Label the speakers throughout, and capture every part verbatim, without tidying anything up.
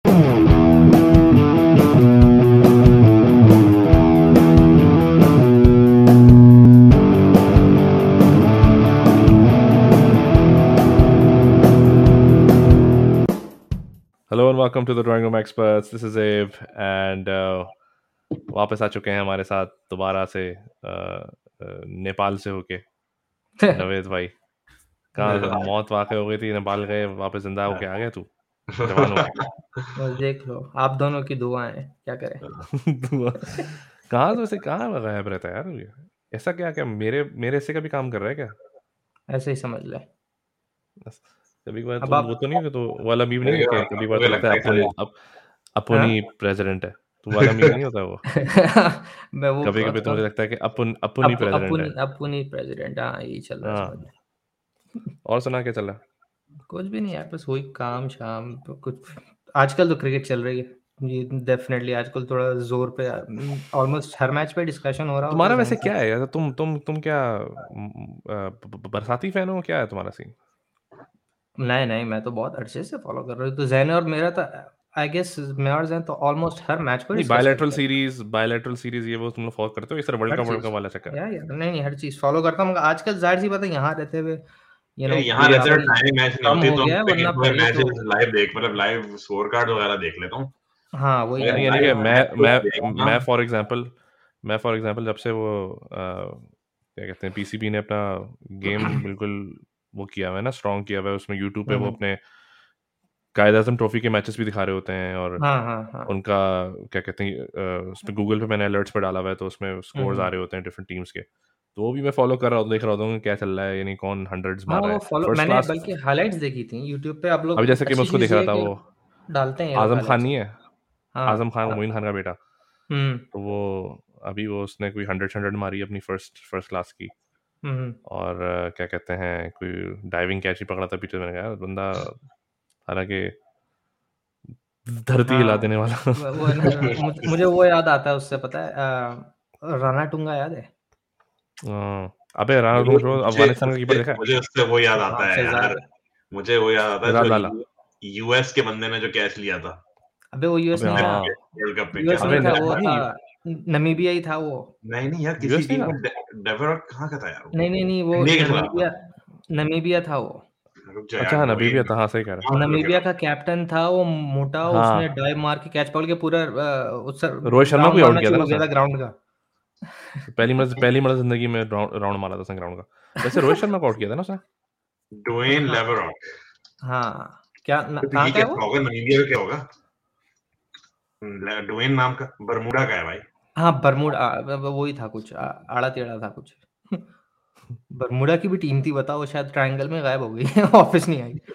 Speaker 1: Hello and welcome to the Drawing Room Experts. This is Abe and uh, वापस आ चुके हैं हमारे साथ दोबारा से uh, uh, नेपाल से होके नवेद भाई। कहाँ मौत वाकई हो गई थी, नेपाल गए, वापस जिंदा होके आ गया तू जवान होके।
Speaker 2: बस देख लो, आप दोनों की दुआएं हैं, क्या करें।
Speaker 1: कहाँ से वैसे कहाँ गायब रहता है यार ये? ऐसा क्या क्या मेरे मेरे से कभी काम कर रहा है क्या?
Speaker 2: ऐसे ही समझ ले।
Speaker 1: कभी कभार
Speaker 2: अब
Speaker 1: तो
Speaker 2: आप
Speaker 1: वो तो नहीं है, तो वाला मीम नहीं है कि कभी कभार तो लगता है अपन अप, अपन
Speaker 2: हाँ?
Speaker 1: ही प्रेसिडेंट है, तो वाला मीम नहीं होता वो।
Speaker 2: मैं वो
Speaker 1: कभी कभी तो मुझे लगता है कि अपन अपन ही
Speaker 2: अप,
Speaker 1: प्रेसिडेंट है।
Speaker 2: अपुन अपुन ही प्रेसिडेंट। हाँ, यही चल रहा है,
Speaker 1: हाँ,
Speaker 2: समझ ले।
Speaker 1: और सुना क्या चल रहा?
Speaker 2: कुछ भी नहीं यार, बस वही काम शाम तो कुछ। आजकल तो क्रिकेट चल रही है, ये डेफिनेटली आजकल थोड़ा जोर पे, ऑलमोस्ट हर मैच पे डिस्कशन हो रहा होता
Speaker 1: तुम्हारा
Speaker 2: है।
Speaker 1: वैसे क्या है यार, तुम तुम तुम क्या म, अ, ब- ब- बरसाती फैन हो, क्या है तुम्हारा सीन?
Speaker 2: नहीं नहीं, मैं तो बहुत अच्छे से फॉलो कर रहा हूँ। तो जैन और मेरा तो आई गेस, मैं और जैन तो ऑलमोस्ट हर मैच को
Speaker 1: नहीं,
Speaker 2: डिस्कस
Speaker 1: बायलैटरल
Speaker 2: करते हैं।
Speaker 1: सीरीज बायलैटरल सीरीज ये वो तुम लोग फॉलो करते हो, इस तरह वर्ल्ड
Speaker 2: हर
Speaker 1: कप वर्ल्ड
Speaker 2: चीज
Speaker 1: कप वाला चक्कर?
Speaker 2: यार यार नहीं नहीं, हर चीज फॉलो करता हूँ, मगर आजकल जाहिर सी बात है यहाँ रहते हुए यू नो
Speaker 3: यहाँ रहते हुए
Speaker 2: काफी
Speaker 3: टाइम मैच नहीं
Speaker 2: कम
Speaker 3: होती,
Speaker 2: हो
Speaker 3: तो
Speaker 2: गया है, वरना
Speaker 3: मैं
Speaker 2: पहले तो
Speaker 3: मैचेस लाइव देख मतलब लाइव स्कोर कार्ड वगैरह देख लेता हूँ।
Speaker 2: हाँ वही
Speaker 3: मैं
Speaker 1: नहीं,
Speaker 2: चीज
Speaker 1: यानी
Speaker 2: है।
Speaker 1: कि
Speaker 3: लाइव
Speaker 1: मैं
Speaker 3: मैच कुछ
Speaker 1: मैं
Speaker 3: देखना।
Speaker 1: मैं फॉर एग्जांपल मैं फॉर एग्जांपल जब से वो अ, क्या कहते हैं, पीसीबी ने अपना गेम बिल्कुल वो किया हुआ है ना, स्ट्रॉन्ग किया हुआ है, उसमें यूट्यूब पे वो
Speaker 2: हम्म,
Speaker 1: अपने कायद आजम ट्रॉफी के मैचेस भी दिखा रहे होते हैं, और
Speaker 2: हाँ हाँ हाँ।
Speaker 1: उनका क्या कहते हैं अ, उस पे गूगल पे मैंने अलर्ट्स पे डाला हुआ है, तो उसमें स्कोर्स आ
Speaker 2: हम्म,
Speaker 1: रहे होते हैं डिफरेंट टीम्स के, तो वो भी मैं फॉलो कर रहा हूँ, देख रहा होता हूँ कि क्या चल रहा है, यानी कौन हंड्रेड्स
Speaker 2: हाँ
Speaker 1: मार रहा
Speaker 2: वो
Speaker 1: है
Speaker 2: फॉलो
Speaker 1: फर्स्ट
Speaker 2: मैंने
Speaker 1: क्लास।
Speaker 2: बल्कि हाइलाइट्स देखी थी यूट्यूब पे। आप
Speaker 1: अभी
Speaker 2: लोग
Speaker 1: जैसे कि मैं
Speaker 2: अच्छी
Speaker 1: उसको
Speaker 2: चीज
Speaker 1: देख
Speaker 2: ये
Speaker 1: रहा
Speaker 2: है
Speaker 1: था,
Speaker 2: कि
Speaker 1: वो
Speaker 2: डालते हैं ये लोग
Speaker 1: आजम खान
Speaker 2: हाइलाइट्स।
Speaker 1: नहीं है,
Speaker 2: हाँ
Speaker 1: आजम खान,
Speaker 2: हाँ।
Speaker 1: मोइन खान का बेटा,
Speaker 2: हम्म
Speaker 1: तो वो अभी वो उसने कोई हंड्रेड हंड्रेड मारी अपनी फर्स्ट फर्स्ट क्लास की,
Speaker 2: हम्म।
Speaker 1: और अ, क्या कहते हैं, कोई डाइविंग कैच ही पकड़ा था पीछे, मैंने कहा यार बंदा हालांकि धरती हिला
Speaker 2: हाँ
Speaker 1: देने वाला।
Speaker 2: वो वो है ना, मुझ- मुझे वो याद आता है उससे, पता है अ, राणा टूंगा याद है?
Speaker 1: हाँ, अबे राणा तुम
Speaker 3: मुझे
Speaker 1: छोड़ो,
Speaker 3: मुझे
Speaker 1: अफगानिस्तान का कीपर
Speaker 3: उससे
Speaker 1: देखा है?
Speaker 3: मुझे उससे वो याद आता
Speaker 2: हाँ,
Speaker 3: है
Speaker 2: शहजाद।
Speaker 3: यार। मुझे वो याद आता है
Speaker 1: शहजाद
Speaker 3: जो
Speaker 1: लाला।
Speaker 3: यूएस के बंदे ने जो कैच लिया था
Speaker 2: अबे वो यूएस
Speaker 1: अबे
Speaker 2: नहीं था,
Speaker 1: हाँ।
Speaker 3: वर्ल्ड कप पे, क्या
Speaker 2: यूएस
Speaker 3: नाम
Speaker 1: अबे
Speaker 2: नहीं था,
Speaker 1: न,
Speaker 2: वो
Speaker 3: था?
Speaker 2: था
Speaker 1: नहीं,
Speaker 2: नमीबिया ही था वो।
Speaker 3: नहीं नहीं यार, किसी
Speaker 1: यूएस नहीं
Speaker 3: टीम
Speaker 1: था।
Speaker 3: में डेवरॉक कहाँ का था यार वो?
Speaker 2: नहीं नहीं नहीं, वो
Speaker 3: इंडिया के खिलाफ
Speaker 2: नमीबिया,
Speaker 3: था।
Speaker 2: नमीबिया था वो।
Speaker 3: रुक जा
Speaker 1: अच्छा
Speaker 3: यार,
Speaker 1: हाँ,
Speaker 3: वही
Speaker 1: नबीबिया था, हाँ सही कह रहा
Speaker 2: नमीबिया का कैप्टन था वो, मोटा,
Speaker 1: है।
Speaker 2: उसने
Speaker 1: हाँ,
Speaker 2: डाइव मार के कैच पकड़ के पूरा अ, उस
Speaker 1: रोहित शर्मा को
Speaker 2: राउंड
Speaker 1: ही आउट
Speaker 2: मारना
Speaker 1: किया था
Speaker 2: शुरू
Speaker 1: ना
Speaker 2: हो गया
Speaker 1: उसने,
Speaker 2: था ग्राउंड का।
Speaker 1: पहली मर्ज पहली मर्ज जिंदगी में राउंड राउंड मारा था उसने ग्राउंड का। वैसे रोहित शर्मा को आउट किया था ना उसने।
Speaker 3: ड्वेन
Speaker 2: हाँ
Speaker 3: लेवरॉक।
Speaker 2: हाँ, क्या न,
Speaker 3: तो
Speaker 2: कहाँ
Speaker 3: ये
Speaker 2: का है
Speaker 3: क्या
Speaker 2: वो?
Speaker 3: होगा, नामीबिया का क्या होगा? ड्वेन नाम का बरमूडा का है भाई।
Speaker 2: हाँ बरमूडा, आ, व- व- वही था कुछ, आ, आड़ा टेढ़ा था कुछ। बरमूडा की भी टीम थी, बताओ, शायद ट्रायंगल में गायब हो गई। वापस नहीं आई।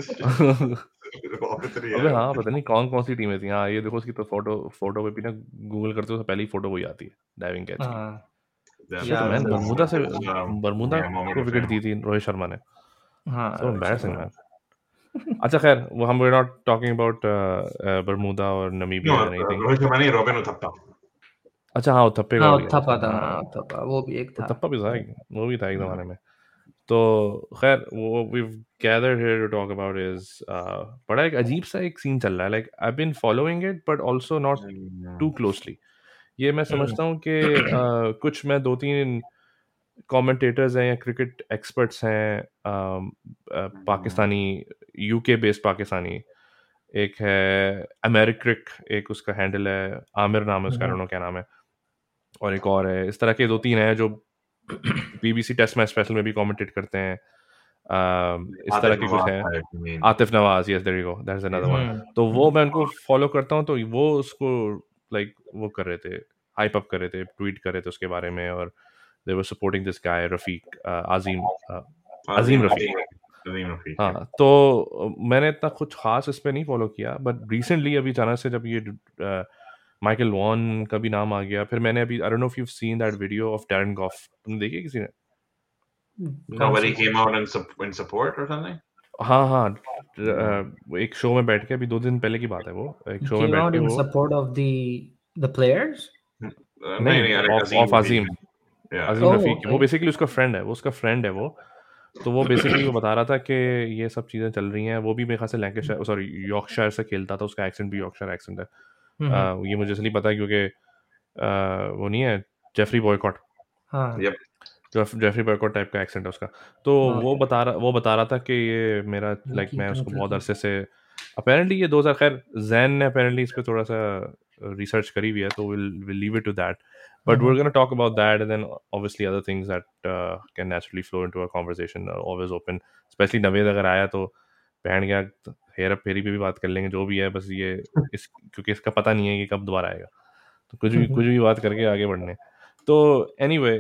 Speaker 3: वापस नहीं
Speaker 1: अबे
Speaker 3: आया
Speaker 1: हाँ,
Speaker 3: वो।
Speaker 1: पता नहीं कौन कौन सी टीमें थी। हाँ, ये देखो उसकी तो फोटो फोटो पे भी ना, गूगल करते हो तो पहली फोटो वही आती है डाइविंग कैच की।
Speaker 2: हाँ
Speaker 1: शिट
Speaker 2: याद है
Speaker 1: मैन,
Speaker 2: मुझे।
Speaker 1: बरमूदा से बरमूदा
Speaker 3: Yeah, moment
Speaker 1: को
Speaker 3: of
Speaker 1: विकेट
Speaker 3: fame.
Speaker 1: दी थी रोहित शर्मा ने।
Speaker 2: हाँ
Speaker 1: so
Speaker 2: Rohit
Speaker 1: embarrassing
Speaker 2: Sharma.
Speaker 1: Man. अच्छा खैर, वो हम we're not talking about Bermuda और
Speaker 3: No,
Speaker 1: Namibia and anything.
Speaker 3: Rohit Sharma नहीं, रॉबिन उथप्पा।
Speaker 1: अच्छा हाँ, उथप्पे का
Speaker 2: हाँ
Speaker 1: आउट किया था
Speaker 2: उत्थप्पा
Speaker 1: उसने,
Speaker 2: था, हाँ
Speaker 1: हाँ।
Speaker 2: उत्थप्पा, वो भी एक था।
Speaker 1: उथप्पा भी था, वो भी था एक
Speaker 2: हाँ
Speaker 1: जमाने में। तो खैर, वो we've gathered here to talk about is uh, बड़ा एक अजीब सा एक सीन चल रहा है, like I've been following it but also not too closely। ये मैं समझता हूँ कि uh, कुछ मैं दो तीन कमेंटेटर्स हैं या क्रिकेट एक्सपर्ट्स हैं, um, uh, Pakistani, UK based Pakistani. एक है अमेरिक्रिक, एक उसका हैंडल है, आमिर नाम है उसका, I don't know क्या नाम है, और एक और है, इस तरह के दो तीन हैं जो बीबीसी टेस्ट मैच स्पेशल में भी कमेंटेट करते हैं। um, इस तरह
Speaker 3: आतिफ
Speaker 1: के कुछ
Speaker 3: नवाज
Speaker 1: हैं।
Speaker 3: था एक main.
Speaker 1: Atif Nawaz, yes there you go, that's another one.
Speaker 2: हम्म
Speaker 1: तो वो
Speaker 2: हम्म,
Speaker 1: मैं उनको फॉलो करता हूँ, तो वो उसको लाइक वो कर रहे थे, हाइप अप कर रहे थे, ट्वीट कर रहे थे उसके बारे में, और they were supporting this guy Rafiq, Azeem, Azeem
Speaker 3: Azeem
Speaker 1: Rafiq.
Speaker 3: Azeem Azeem Rafiq है।
Speaker 1: हाँ, तो अ, मैंने इतना कुछ खास इस पे नहीं फॉलो किया, बट रिसेंटली अभी अचानक से जब ये माइकल वॉन का भी नाम आ गया, फिर मैंने अभी, I don't know if you seen that video of Darren Gough, तुमने देखी है किसी ने?
Speaker 2: कौन
Speaker 3: Nobody
Speaker 2: C?
Speaker 3: came out in sup- in support or something?
Speaker 1: हाँ हाँ,
Speaker 3: No.
Speaker 1: अ, वो एक शो में बैठ के, अभी दो दिन पहले की बात है, वो एक शो में
Speaker 2: Came
Speaker 1: बैठ
Speaker 2: out
Speaker 1: के
Speaker 2: in
Speaker 1: वो,
Speaker 2: support of the the players?
Speaker 3: Uh, नहीं
Speaker 1: नहीं,
Speaker 3: नहीं, अरे
Speaker 1: of
Speaker 3: Azeem
Speaker 1: of
Speaker 3: Azeem
Speaker 1: Azeem,
Speaker 3: Yeah.
Speaker 1: Azeem
Speaker 2: Oh,
Speaker 1: Rafiq, वो
Speaker 2: okay.
Speaker 1: बेसिकली उसका फ्रेंड है, वो उसका फ्रेंड है वो, तो वो बेसिकली वो बता रहा था कि ये सब चीज़ें चल रही हैं। वो भी मेरे ख्याल से लैंकाशायर सॉरी यॉर्कशायर से खेलता था, उसका एक्सेंट भी यॉर्कशायर एक्सेंट है।
Speaker 2: हम्म,
Speaker 1: अ, ये मुझे इसलिए पता है क्योंकि अ, वो नहीं है जेफरी बॉयकॉट,
Speaker 2: हाँ
Speaker 3: Yep.
Speaker 1: Geoff Geoffrey Boycott type का एक्सेंट है उसका। तो वो
Speaker 2: ओके
Speaker 1: बता रहा वो बता रहा था कि ये मेरा लाइक
Speaker 2: विकी
Speaker 1: मैं उसको बहुत
Speaker 2: टंकी
Speaker 1: अरसे से अपेरेंटली ये दो हज़ार खैर जैन ने अपेरेंटली इस पे थोड़ा सा रिसर्च करी हुई है, तो will will leave it to that, but we are gonna talk about that and then obviously other things that can naturally flow into a conversation, always open, specially Naved अगर आया तो बहन गया हेरा फेरी पे भी बात कर लेंगे, जो भी है, बस ये इस क्योंकि इसका पता नहीं है कि कब दोबारा आएगा, तो कुछ भी कुछ भी बात करके आगे बढ़ने। तो anyway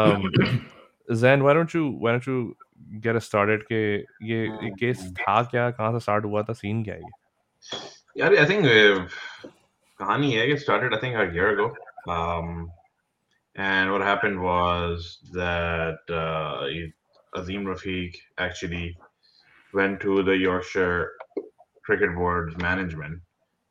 Speaker 1: Jain why don't you why don't you get us started कि ये ये केस था क्या, कहाँ से स्टार्ट हुआ था, सीन क्या है ये?
Speaker 3: Yeah, I think uh, Kahani Egg started, I think, a year ago. Um, and what happened was that uh, Azim Rafiq actually went to the Yorkshire Cricket Board's management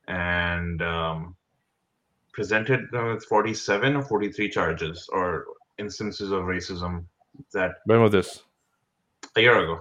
Speaker 3: and um, presented them with forty-seven or forty-three charges or instances of racism that
Speaker 1: When was this?
Speaker 3: a year ago.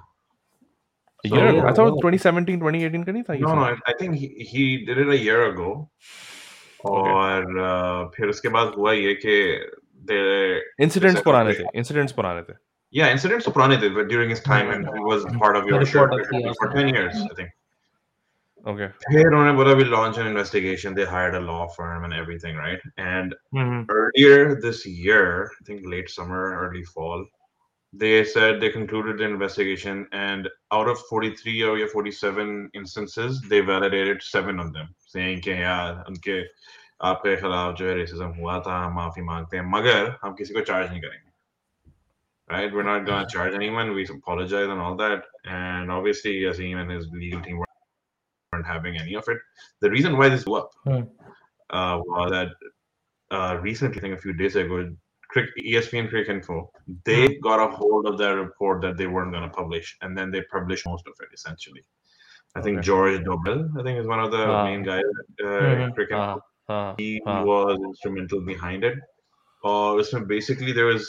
Speaker 1: A year ago?
Speaker 3: So
Speaker 1: I thought twenty seventeen twenty eighteen का नहीं था ये
Speaker 3: no,
Speaker 1: scene?
Speaker 3: no, I, I think he, he did it a year ago.
Speaker 1: Okay.
Speaker 3: और uh, फिर उसके बाद हुआ ये कि they
Speaker 1: Incidents पुराने थे, incidents पुराने थे.
Speaker 3: Yeah, incidents तो पुराने थे, but during his time and he was part of Yorkshire
Speaker 2: report
Speaker 3: Cricket
Speaker 2: किया
Speaker 3: Team for
Speaker 2: उसने
Speaker 3: ten years, I think.
Speaker 1: Okay.
Speaker 3: फिर उन्होंने बोला we launch an investigation. They hired a law firm and everything, right? And
Speaker 1: Mm-hmm.
Speaker 3: earlier this year, I think late summer, early fall, they said they concluded the investigation, and out of forty-three or forty-seven instances, they validated seven of them, saying कि यार उनके आपके खिलाफ जो है racism हुआ था, हम माफी मांगते हैं, मगर हम किसी को चार्ज नहीं करेंगे. Right? We're not gonna charge anyone. We apologize and all that. And obviously, Yazim and his legal team weren't having any of it. The reason why this blew up uh, was that uh, recently, I think a few days ago, E S P N Cricket Info, they
Speaker 1: Hmm.
Speaker 3: got a hold of their report that they weren't going to publish, and then they published most of it essentially. I think
Speaker 1: Okay.
Speaker 3: George Dobell, I think, is one of the
Speaker 1: Ah.
Speaker 3: main guys at uh,
Speaker 2: Mhm.
Speaker 3: Cricket
Speaker 1: Ah,
Speaker 3: Info.
Speaker 1: ah,
Speaker 3: He
Speaker 1: ah.
Speaker 3: was instrumental behind it. Uh, so basically, there was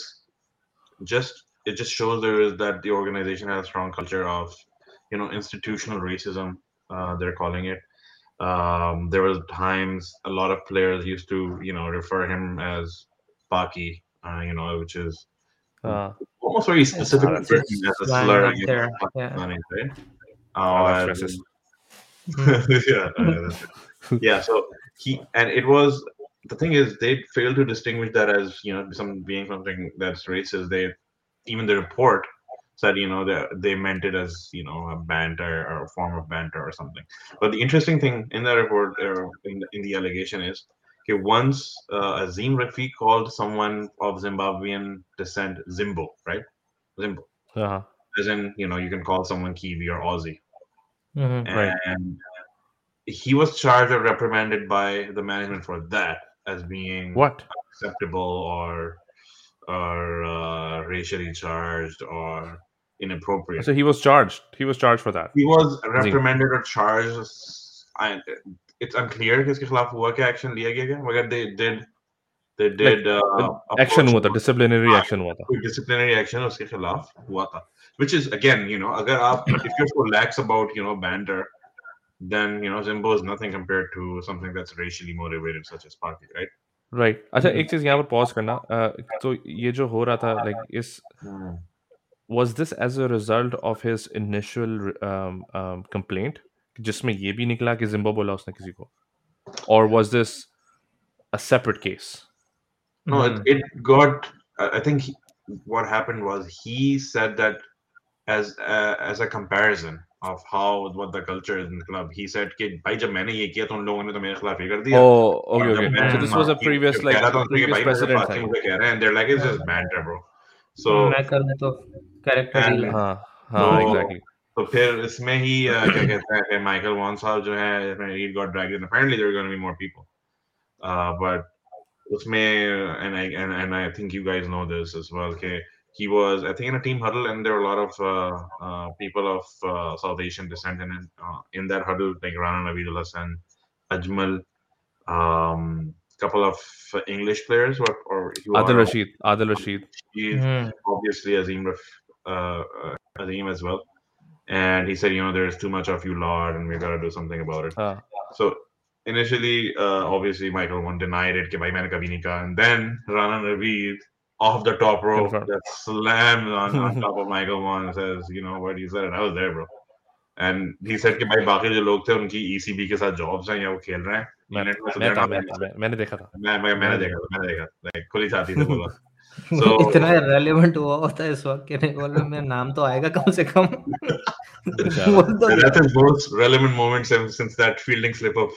Speaker 3: just it just shows there is that the organization has a strong culture of you know institutional racism, uh, they're calling it. Um, there was times a lot of players used to you know refer him as Paki, uh, you know which is
Speaker 1: Ah.
Speaker 3: almost very
Speaker 2: It's,
Speaker 3: specific
Speaker 1: that's
Speaker 3: written
Speaker 2: it's
Speaker 3: as a
Speaker 2: slang
Speaker 3: slur
Speaker 2: up
Speaker 3: against
Speaker 2: there. Yeah.
Speaker 3: Pakistanis, right?
Speaker 1: Ah,
Speaker 3: Uh,
Speaker 1: that's racist.
Speaker 3: yeah, uh, that's it. Yeah, so he and it was the thing is they failed to distinguish that as you know some being something that's racist. They even the report said you know they they meant it as you know a banter or a form of banter or something. But the interesting thing in the report or in the, in the allegation is okay once uh, Azim Rafiq called someone of Zimbabwean descent Zimbo, right? Zimbo,
Speaker 1: Uh-huh.
Speaker 3: as in you know you can call someone Kiwi or Aussie,
Speaker 2: Mhm.
Speaker 1: Right.
Speaker 3: and he was charged or reprimanded by the management for that as being
Speaker 1: What?
Speaker 3: acceptable or or uh, racially charged or inappropriate.
Speaker 1: So he was charged. He was charged for that.
Speaker 3: He was
Speaker 1: Azim.
Speaker 3: reprimanded or charged. I, it's unclear किसके खिलाफ हुआ क्या action लिया गया क्या मगर they did they
Speaker 1: Like
Speaker 3: did uh,
Speaker 1: action
Speaker 3: approach
Speaker 1: हुआ था, disciplinary
Speaker 3: हाँ,
Speaker 1: action हुआ था.
Speaker 3: कोई disciplinary action उसके खिलाफ हुआ था, which is again you know अगर आप if you're so lax about you know banter, then you know Zimbo is nothing compared to something that's racially motivated such as Paki, right?
Speaker 1: Right. अच्छा एक चीज यहाँ पर pause करना. uh, तो ये जो हो रहा था like इस
Speaker 3: Hmm.
Speaker 1: was this as a result of his initial um, um, complaint जिसमें ये भी निकला कि जिम्बो बोला उसने किसी को, or was this a separate case?
Speaker 3: No, it, it got. I I think he, what happened was he said that as uh, as a comparison of how what the culture is in the club. He said कि भाई जब मैंने ये किया तो उन लोगों ने तो मेरे खिलाफ ये कर दिया.
Speaker 1: Oh, okay,
Speaker 3: और जब
Speaker 1: okay.
Speaker 3: मैं
Speaker 1: So this was a
Speaker 3: माफी
Speaker 1: previous
Speaker 3: जब
Speaker 1: like
Speaker 3: कह रहा था उनसे कि
Speaker 1: previous
Speaker 3: भाई मेरे
Speaker 1: precedent था
Speaker 3: पास
Speaker 1: ये.
Speaker 3: मुझे कह रहे हैं, they're like it's just banter, bro. So
Speaker 2: मैं करूँ तो कैरेक्टर
Speaker 3: and
Speaker 2: डील है.
Speaker 1: हाँ
Speaker 3: तो
Speaker 1: हाँ exactly.
Speaker 3: तो फिर इसमें ही uh, क्या कहते हैं कि माइकल वॉन साहब जो है he got dragged in. Apparently there are going to be more people, uh, but उसमें and I and, and I think you guys know this as well. Okay, he was I think in a team huddle and there were a lot of uh, uh, people of uh, South Asian descent in uh, in that huddle like Rana Naveedul Hassan, Ajmal, um, couple of English players or, or who
Speaker 1: Adil
Speaker 3: are
Speaker 1: Rashid, Adil Rashid.
Speaker 3: he's
Speaker 2: Hmm.
Speaker 3: obviously Azim Raf, uh, uh, Azim as well, and he said, you know, there's too much of you lot, and we gotta do something about it.
Speaker 1: हाँ
Speaker 3: So initially, uh, obviously, Michael one denied it, कि भाई मैंने कभी नहीं कहा, and then Rana Naveed off the top rope
Speaker 1: confirm.
Speaker 3: that slammed on, on top of Michael one and says, you know what, you said it, I was there, bro. And he said कि भाई बाकी जो लोग थे उनकी E C B के साथ jobs हैं या वो खेल रहे हैं
Speaker 1: मैं
Speaker 3: यूनिट में, so
Speaker 1: मैं
Speaker 3: they're
Speaker 1: था
Speaker 3: not
Speaker 1: मैं
Speaker 3: really-
Speaker 1: था मैं मैंने देखा था
Speaker 3: मैं मैं मैंने
Speaker 1: मैंने
Speaker 3: देखा था मैंने देखा like खुली छाती से बोला. So
Speaker 2: इतना रेलेवेंट हुआ होता है इस वक्त के नहीं बोल में नाम तो आएगा कम से कम.
Speaker 1: बेचारा.
Speaker 2: बोल तो
Speaker 3: and
Speaker 2: दिया.
Speaker 3: that's his most relevant moment since, since that fielding slip up.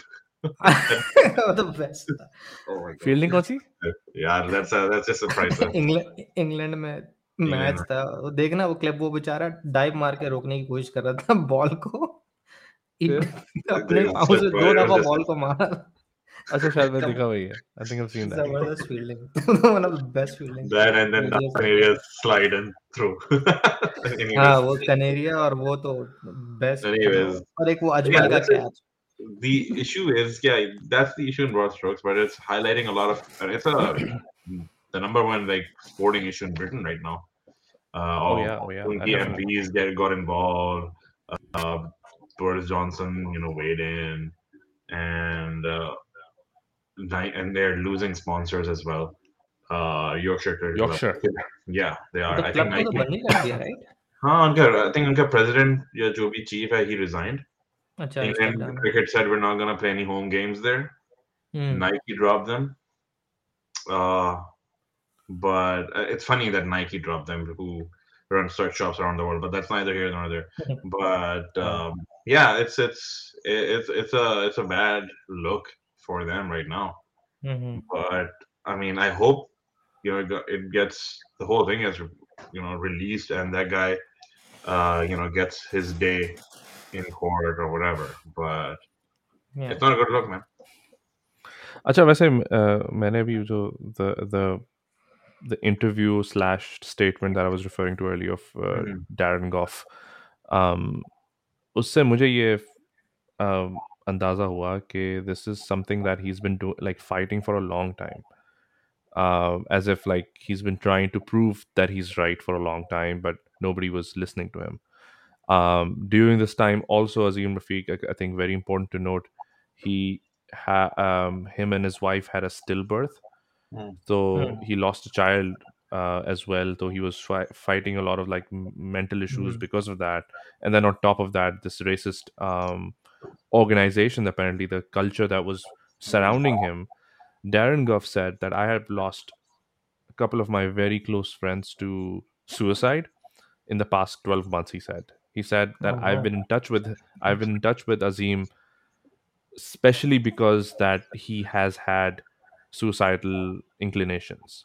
Speaker 2: वो तो बेस्ट था.
Speaker 3: Oh my god.
Speaker 1: फील्डिंग कौन सी?
Speaker 3: Yeah, that's a, that's just a priceless.
Speaker 2: England England में मैच
Speaker 3: में.
Speaker 2: था, वो देखना वो क्लिप, वो बेचारा डाइव मार के रोकने की कोशिश कर रहा था बॉल को. इत-
Speaker 1: फिर?
Speaker 2: अपने
Speaker 3: They
Speaker 2: पाँव से
Speaker 3: slip,
Speaker 2: दो
Speaker 3: it was
Speaker 2: दफा
Speaker 3: just-
Speaker 2: बॉल को मारा.
Speaker 1: अच्छा शायद मैं
Speaker 2: कम-
Speaker 1: देखा वही है. I think I've seen that.
Speaker 2: जबरदस्त fielding. One of the best fielding.
Speaker 3: That and then
Speaker 2: Yes.
Speaker 3: Canadian slide and through. Anyways,
Speaker 2: हाँ वो कनेरिया और वो तो बेस्ट.
Speaker 3: Anyways.
Speaker 2: और एक वो
Speaker 3: Yeah,
Speaker 2: अजमल का
Speaker 3: that's it.
Speaker 2: Catch.
Speaker 3: The issue is, yeah, that's the issue in broad strokes, but it's highlighting a lot of. It's a the number one like sporting issue in Britain right now. Uh,
Speaker 1: Oh,
Speaker 3: all
Speaker 1: yeah, oh, yeah,
Speaker 3: unki
Speaker 1: definitely.
Speaker 3: M Ps get got involved. Uh, Boris Johnson, you know, weighed in, and uh, ni- and they're losing sponsors as well. Uh, Yorkshire Cricket Club.
Speaker 1: Yorkshire.
Speaker 3: Yeah, they are.
Speaker 2: तो
Speaker 3: I
Speaker 2: club
Speaker 3: think
Speaker 2: को तो
Speaker 3: Nike.
Speaker 2: बंद ही कर दिया right.
Speaker 3: हाँ, उनका I think उनका president या जो भी chief है, he resigned.
Speaker 2: अच्छा
Speaker 3: England
Speaker 2: Instagram.
Speaker 3: cricket said we're not gonna play any home games there.
Speaker 2: Hmm.
Speaker 3: Nike dropped them. Uh, but uh, it's funny that Nike dropped them, who run sweatshops around the world. But that's neither here nor there. But um, yeah, it's it's it's it's a it's a bad look for them right now.
Speaker 2: Hmm.
Speaker 3: But I mean, I hope you know it go- it gets the whole thing is you know released and that guy uh, you know gets his day in court or whatever. But
Speaker 2: Yeah.
Speaker 3: it's not a good look, man.
Speaker 1: अच्छा वैसे अ, मैंने भी जो the the the interview slash statement that I was referring to earlier of uh,
Speaker 3: Mhm.
Speaker 1: Darren Goff, um, उससे मुझे ये um, अंदाज़ा हुआ कि this is something that he's been do like fighting for a long time, uh, as if like he's been trying to prove that he's right for a long time, but nobody was listening to him. Um, during this time, also Azim Rafiq, I, I think very important to note, he ha- um, him and his wife had a stillbirth,
Speaker 3: Mm.
Speaker 1: so
Speaker 2: Mm.
Speaker 1: he lost a child uh, as well. So he was fi- fighting a lot of like m- mental issues
Speaker 2: Mm.
Speaker 1: because of that, and then on top of that, this racist um, organization, apparently the culture that was surrounding him. Darren Goff said that I have lost a couple of my very close friends to suicide in the past twelve months. He said he said that
Speaker 2: Oh,
Speaker 1: I've
Speaker 2: wow.
Speaker 1: been in touch with I've been in touch with Azim, especially because that he has had suicidal inclinations.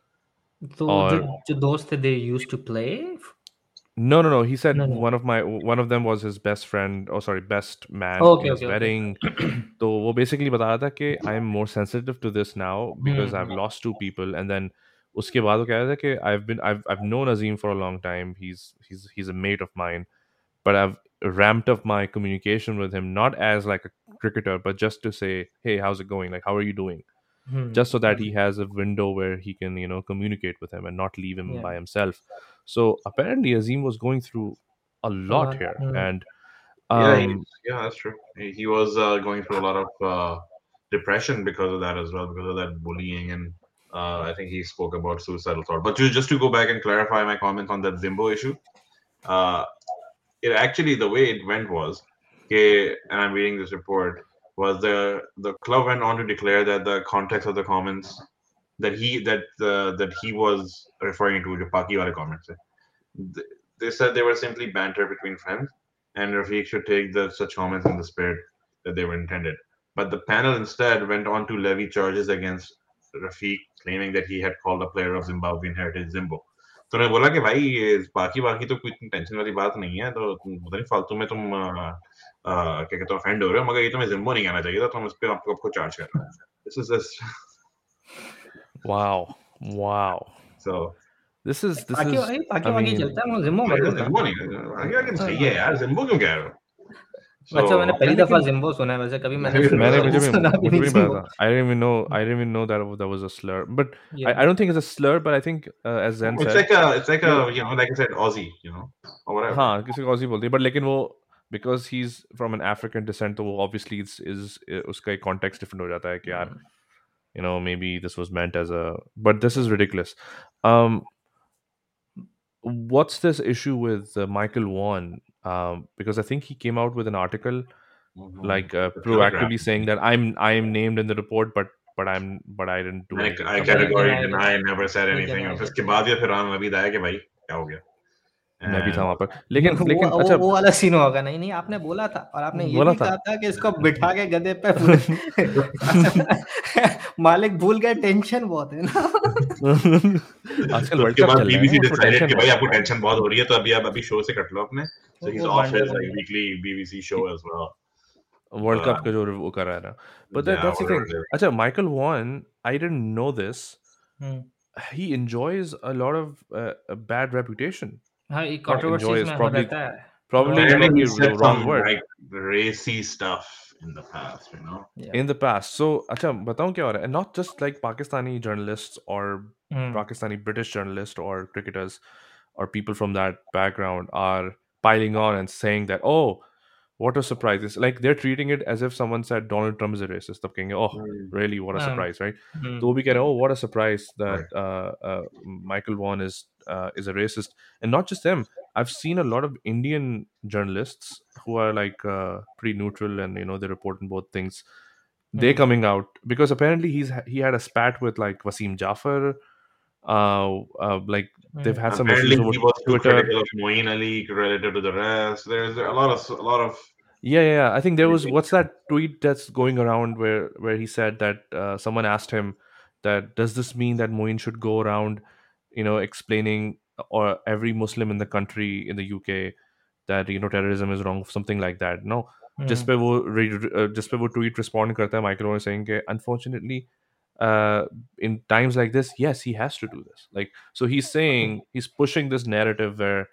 Speaker 2: तो
Speaker 1: और-
Speaker 2: जो जो दोस्त थे they used to play.
Speaker 1: No, no, no. He said
Speaker 2: No, no.
Speaker 1: one of my one of them was his best friend. Oh, sorry, best man
Speaker 2: Okay,
Speaker 1: in his
Speaker 2: okay, okay.
Speaker 1: wedding. तो वो basically बता रहा था कि I'm more sensitive to this now because
Speaker 2: Hmm.
Speaker 1: I've lost two people, and then उसके बाद वो कह रहा था कि I've been I've I've known Azim for a long time. He's he's he's a mate of mine, but I've ramped up my communication with him not as like a cricketer, but just to say, hey, how's it going? Like, how are you doing?
Speaker 2: Hmm.
Speaker 1: Just so that he has a window where he can you know communicate with him and not leave him
Speaker 2: Yeah.
Speaker 1: by himself. So apparently Azim was going through a lot
Speaker 2: lot,
Speaker 1: here,
Speaker 2: mm.
Speaker 1: and
Speaker 3: Yeah,
Speaker 1: um,
Speaker 3: he's, yeah, that's true. He, he was uh, going through a lot of uh, depression because of that as well, because of that bullying, and uh, I think he spoke about suicidal thought. But ju- just to go back and clarify my comments on that Zimbo issue, uh, it actually the way it went was, okay, and I'm reading this report, was the the club went on to declare that the context of the comments that he that uh, that he was referring to the Paki wale comments. th- They said they were simply banter between friends, and Rafiq should take the such comments in the spirit that they were intended. But the panel instead went on to levy charges against Rafiq, claiming that he had called a player of Zimbabwean heritage Zimbo. तो उन्होंने बोला कि भाई ये बाकी बाकी तो कोई इतनी टेंशन वाली बात नहीं है, तो तुम पता नहीं फालतू में तुम अ, अ, क्या कहते हो ऑफेंड हो रहे हो, मगर ये तुम्हें जिम्बो नहीं कहना चाहिए था, तुम इस पे आपको आपको चार्ज कर रहे हो. This is this.
Speaker 1: wow, wow.
Speaker 3: So
Speaker 1: This is this
Speaker 2: बाकी
Speaker 1: is
Speaker 2: भाई बाकी
Speaker 1: I
Speaker 2: बाकी
Speaker 1: mean,
Speaker 2: चलता है वो जिम्मो
Speaker 3: भाई
Speaker 2: मत
Speaker 3: वो
Speaker 2: बोलना.
Speaker 3: जिम्बो नहीं, आगे आगे सही है यार, जिम्बो क्यों कह रहे हो?
Speaker 2: अच्छा, मैंने
Speaker 3: So
Speaker 2: पहली दफा
Speaker 1: लेकिन
Speaker 2: जिम्बो सुना है वैसे, कभी मैंने
Speaker 3: मैंने भी
Speaker 1: मैंने
Speaker 3: पता
Speaker 1: मुझे
Speaker 3: नहीं।
Speaker 1: भी
Speaker 2: सुना भी
Speaker 1: मुझे
Speaker 2: नहीं
Speaker 1: भी नहीं पता
Speaker 2: जिम्बो।
Speaker 1: था. I didn't even know I didn't even know that that was a slur. But I,
Speaker 2: या
Speaker 1: I don't think it's a slur. But I think uh, as Zen
Speaker 3: It's
Speaker 1: said,
Speaker 3: like a, it's like a,
Speaker 1: वो
Speaker 3: you know, like I said, Aussie, you know, or whatever.
Speaker 1: हाँ किसी को Aussie बोलती है. But लेकिन वो because he's from an African descent, तो वो obviously is is उसका एक context different हो जाता है कि यार you know maybe this was meant as a, but this is ridiculous. Um, what's this issue with uh, Michael Vaughan? Um, because I think he came out with an article
Speaker 3: Mhm.
Speaker 1: like uh,
Speaker 3: The Telegram.
Speaker 1: proactively saying that I'm I am named in the report, but but I'm but I didn't do
Speaker 3: मैंने
Speaker 1: anything
Speaker 3: I
Speaker 1: or
Speaker 2: but
Speaker 1: something
Speaker 2: he
Speaker 1: like that.
Speaker 3: category
Speaker 2: denied it.
Speaker 3: deny, never said
Speaker 2: He
Speaker 3: anything. और
Speaker 2: denied
Speaker 3: फिर
Speaker 2: it,
Speaker 3: उसके
Speaker 2: yeah.
Speaker 3: बाद ये फिर राम नबी आया कि भाई क्या हो गया?
Speaker 1: मैं भी था
Speaker 3: And
Speaker 1: वहां पर. लेकिन
Speaker 2: वो
Speaker 1: लेकिन
Speaker 2: वो
Speaker 1: अच्छा
Speaker 2: वो वाला सीन होगा, नहीं नहीं आपने बोला था, और आपने ये
Speaker 1: बोला
Speaker 2: भी
Speaker 1: था.
Speaker 2: कहा था कि इसको बिठा के गधे पे पूरे मालिक भूल गए, टेंशन बहुत है ना।
Speaker 1: आजकल
Speaker 3: तो
Speaker 1: वर्ल्ड
Speaker 3: उसके
Speaker 1: कप
Speaker 3: बाद
Speaker 1: चल रहा है ना,
Speaker 3: बीबीसी
Speaker 1: उसमें
Speaker 3: डिसाइडेड
Speaker 1: टेंशन
Speaker 3: कि
Speaker 1: बहुत
Speaker 3: भाई
Speaker 1: है.
Speaker 3: आपको टेंशन बहुत हो रही है तो अभी आप अभी शो से कट लो अपने.
Speaker 2: वो
Speaker 3: So he's
Speaker 2: वो
Speaker 3: off
Speaker 2: बंडे
Speaker 3: his
Speaker 2: बन
Speaker 3: like
Speaker 2: गए.
Speaker 3: weekly B B C show as well.
Speaker 1: World cup
Speaker 3: But
Speaker 1: का जो वो कर रहा है ना. But that,
Speaker 3: yeah,
Speaker 1: that's the
Speaker 3: whatever
Speaker 1: thing.
Speaker 3: it is.
Speaker 1: अच्छा, Michael Vaughan, I didn't know this.
Speaker 2: Hmm.
Speaker 1: He enjoys a lot of uh, a bad reputation.
Speaker 2: हाँ, ये
Speaker 1: Not
Speaker 2: कंट्रोवर्सीज
Speaker 1: enjoys,
Speaker 2: में हो
Speaker 1: probably
Speaker 2: रहता है.
Speaker 1: probably
Speaker 2: लोग
Speaker 1: may
Speaker 3: Apparently
Speaker 1: not
Speaker 3: he
Speaker 1: be
Speaker 3: said
Speaker 1: the
Speaker 3: some
Speaker 1: wrong word.
Speaker 3: like racy stuff in the past, you know.
Speaker 2: yeah.
Speaker 1: In the past. So अच्छा बताऊं क्या हो रहा है. And not just like Pakistani journalists or
Speaker 2: hmm.
Speaker 1: Pakistani British journalists or cricketers or people from that background are piling on and saying that, oh, what a surprise. It's like they're treating it as if someone said Donald Trump is a racist. तब कहेंगे, oh,
Speaker 3: Mm,
Speaker 1: really, what a
Speaker 2: Um,
Speaker 1: surprise, right?
Speaker 2: हम्म.
Speaker 1: तो वो भी कह रहे हैं, oh, what a surprise
Speaker 3: right.
Speaker 1: that uh, uh, Michael Vaughan is uh, is a racist. And not just them. I've seen a lot of Indian journalists who are like uh, pretty neutral and you know they report on both things. They're
Speaker 2: hmm.
Speaker 1: coming out because apparently he's he had a spat with like Wasim Jafar. Uh, uh, like they've
Speaker 2: hmm.
Speaker 1: had some
Speaker 3: Apparently
Speaker 1: issues over
Speaker 3: he was too
Speaker 1: Twitter.
Speaker 3: critical of Moeen Ali relative to the rest. There's a lot of a lot of
Speaker 1: Yeah, yeah, yeah. I think there was what's that tweet that's going around where where he said that uh, someone asked him that does this mean that Moin should go around, you know, explaining or every Muslim in the country in the U K that you know terrorism is wrong, something like that. No, just
Speaker 2: हम्म.
Speaker 1: पे वो re- uh, just पे वो tweet respond करता है Michael Owen saying कि unfortunately uh in times like this, yes, he has to do this. Like so he's saying he's pushing this narrative where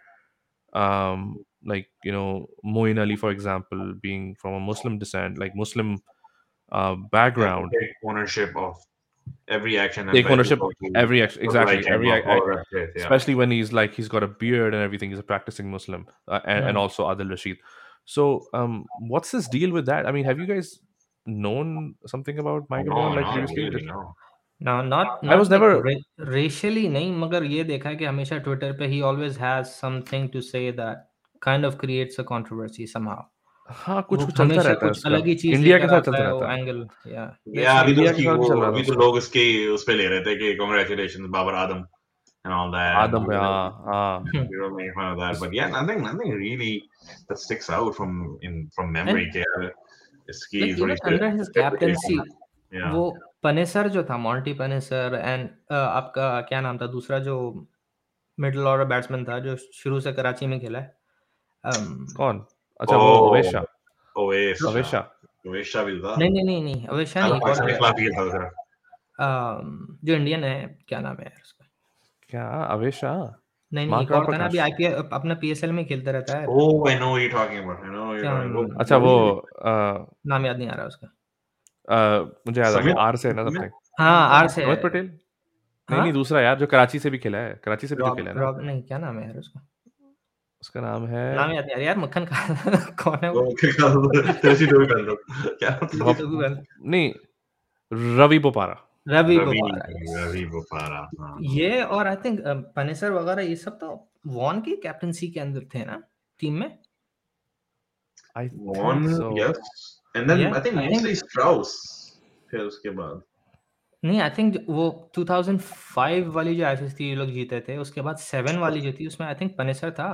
Speaker 1: um like you know Moin Ali for example being from a Muslim descent, like Muslim uh
Speaker 3: has to
Speaker 1: background,
Speaker 3: take ownership of every action and
Speaker 1: take
Speaker 3: by
Speaker 1: ownership
Speaker 3: people who
Speaker 1: every act
Speaker 3: look like
Speaker 1: exactly
Speaker 3: him
Speaker 1: every
Speaker 3: or
Speaker 1: act,
Speaker 3: all
Speaker 1: act-
Speaker 3: the rest of it. Yeah.
Speaker 1: especially when he's like he's got a beard and everything, he's a practicing Muslim uh, and, and
Speaker 2: hmm.
Speaker 1: also Adil Rashid. So um what's this deal with that? I mean, have you guys known something about Michael Vaughan
Speaker 3: No,
Speaker 1: like
Speaker 3: not
Speaker 1: previously?
Speaker 3: really,
Speaker 1: Did-
Speaker 3: no.
Speaker 2: No, not
Speaker 1: I was
Speaker 2: not like
Speaker 1: never.
Speaker 2: racially नहीं, मगर ये देखा है कि हमेशा Twitter पे he always has something to say that kind of creates a controversy somehow.
Speaker 1: हाँ कुछ
Speaker 2: वो
Speaker 1: कुछ चलता
Speaker 2: हमेशा
Speaker 1: रहता है
Speaker 2: कुछ
Speaker 1: उसका.
Speaker 2: अलग ही चीज
Speaker 1: इंडिया के
Speaker 2: लेकर
Speaker 1: साथ
Speaker 2: आता
Speaker 1: चलता
Speaker 2: है, वो
Speaker 1: रहता है.
Speaker 2: एंगल. या
Speaker 3: Yeah, अभी तो
Speaker 1: इंडिया के
Speaker 3: उसकी
Speaker 1: साथ
Speaker 3: वो
Speaker 1: भी चल रहा था
Speaker 3: अभी तो
Speaker 1: उसका.
Speaker 3: लोग उसके उस पे ले रहे थे कि congratulations Babar Adam and all that, and
Speaker 1: आदम पे हाँ हाँ.
Speaker 3: we were making fun of that. But yeah, nothing, nothing really that sticks out from in from memory.
Speaker 2: And
Speaker 3: कि यार इसकी
Speaker 2: like
Speaker 3: थोड़ी
Speaker 2: even
Speaker 3: सी
Speaker 2: under his captaincy,
Speaker 3: reputation. Yeah.
Speaker 2: वो पनेसर जो था, मॉन्टी पनेसर, एंड आपका क्या नाम था दूसरा जो मिडिल ऑर्डर बैट्समैन था जो शुरू से कराची में खेला है, um,
Speaker 1: कौन? अच्छा वो
Speaker 3: Oh,
Speaker 1: ओवेशा.
Speaker 3: Oasia.
Speaker 1: अवेशा.
Speaker 3: Oasia भी था.
Speaker 2: नहीं नहीं नहीं नहीं अवेशा
Speaker 3: हाँ,
Speaker 2: नहीं, एक और
Speaker 3: पाकिस्तान के
Speaker 2: जो
Speaker 3: खिलाफ ही था उसका.
Speaker 2: um, जो इंडियन है, क्या नाम है यार उसका?
Speaker 1: क्या अवेशा?
Speaker 2: नहीं नहीं एक
Speaker 1: मार्क राम
Speaker 2: और था ना, अभी
Speaker 1: प्रकाश.
Speaker 2: आईपीएल अपना पीएसएल में खेलता रहता है.
Speaker 3: Oh, I know what you're talking about. I know what you're
Speaker 2: क्या
Speaker 3: talking about.
Speaker 1: अच्छा वो अ,
Speaker 2: नाम याद नहीं आ रहा उसका.
Speaker 1: अ, मुझे याद आ गया.
Speaker 3: Sumit?
Speaker 1: आर से है ना something.
Speaker 2: हाँ आर से है.
Speaker 1: अमित पटेल. नहीं
Speaker 2: हाँ
Speaker 1: नहीं दूसरा यार जो कराची से भी खेला है. कराची से भी तो
Speaker 2: रॉब
Speaker 1: खेला है ना.
Speaker 2: रॉब नहीं, क्या नाम है यार उसका?
Speaker 1: उसका नाम है
Speaker 2: नाम याद नहीं आ रहा यार. मक्खन खा कौन है वो?
Speaker 3: वो तेरे दो कर लो. क्या
Speaker 2: किसी
Speaker 1: भप-
Speaker 2: तो भी बंद.
Speaker 1: नहीं रवि बोपारा.
Speaker 2: रवि
Speaker 3: रवि
Speaker 2: बोपारा.
Speaker 3: रवि बोपारा. हाँ.
Speaker 2: ये और आई थिंक पनेसर वगैरह ये सब तो वॉन की कैप्टनसी के अंदर थे ना टीम में.
Speaker 1: I
Speaker 3: One,
Speaker 1: think so.
Speaker 3: yes. And then
Speaker 2: Yeah,
Speaker 3: I think
Speaker 2: I think-
Speaker 3: mostly Strauss. फिर उसके बाद.
Speaker 2: नहीं, आई थिंक वो दो हज़ार पाँच वाली जो आईसीसी थी ये लोग जीते थे, उसके बाद सात वाली जो थी उसमें आई थिंक पनेसर था.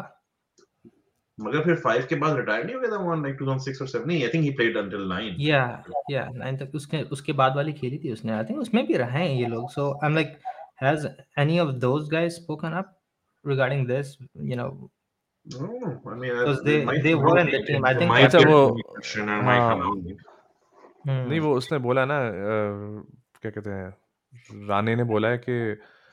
Speaker 3: मगर फिर five के बाद रिटायर नहीं हो गया था one like two thousand six or seven. नहीं, I think he played until nine.
Speaker 2: या या नाइन तक उसके उसके बाद वाली खेली थी उसने. आई थिंक उसमें भी रहे हैं ये लोग. So I am like, has any of those guys spoken up regarding this, you know,
Speaker 3: No, I mean,
Speaker 2: because
Speaker 3: uh,
Speaker 2: they
Speaker 3: might
Speaker 2: they
Speaker 3: come
Speaker 2: were
Speaker 3: out
Speaker 2: in the
Speaker 3: in-
Speaker 2: team. I
Speaker 3: it
Speaker 2: think
Speaker 3: might
Speaker 1: अच्छा
Speaker 3: get
Speaker 1: वो
Speaker 3: mentioned and might come
Speaker 1: हाँ
Speaker 3: out.
Speaker 2: हम्म,
Speaker 1: नहीं वो उसने बोला ना अ, क्या कहते हैं राणे ने बोला है कि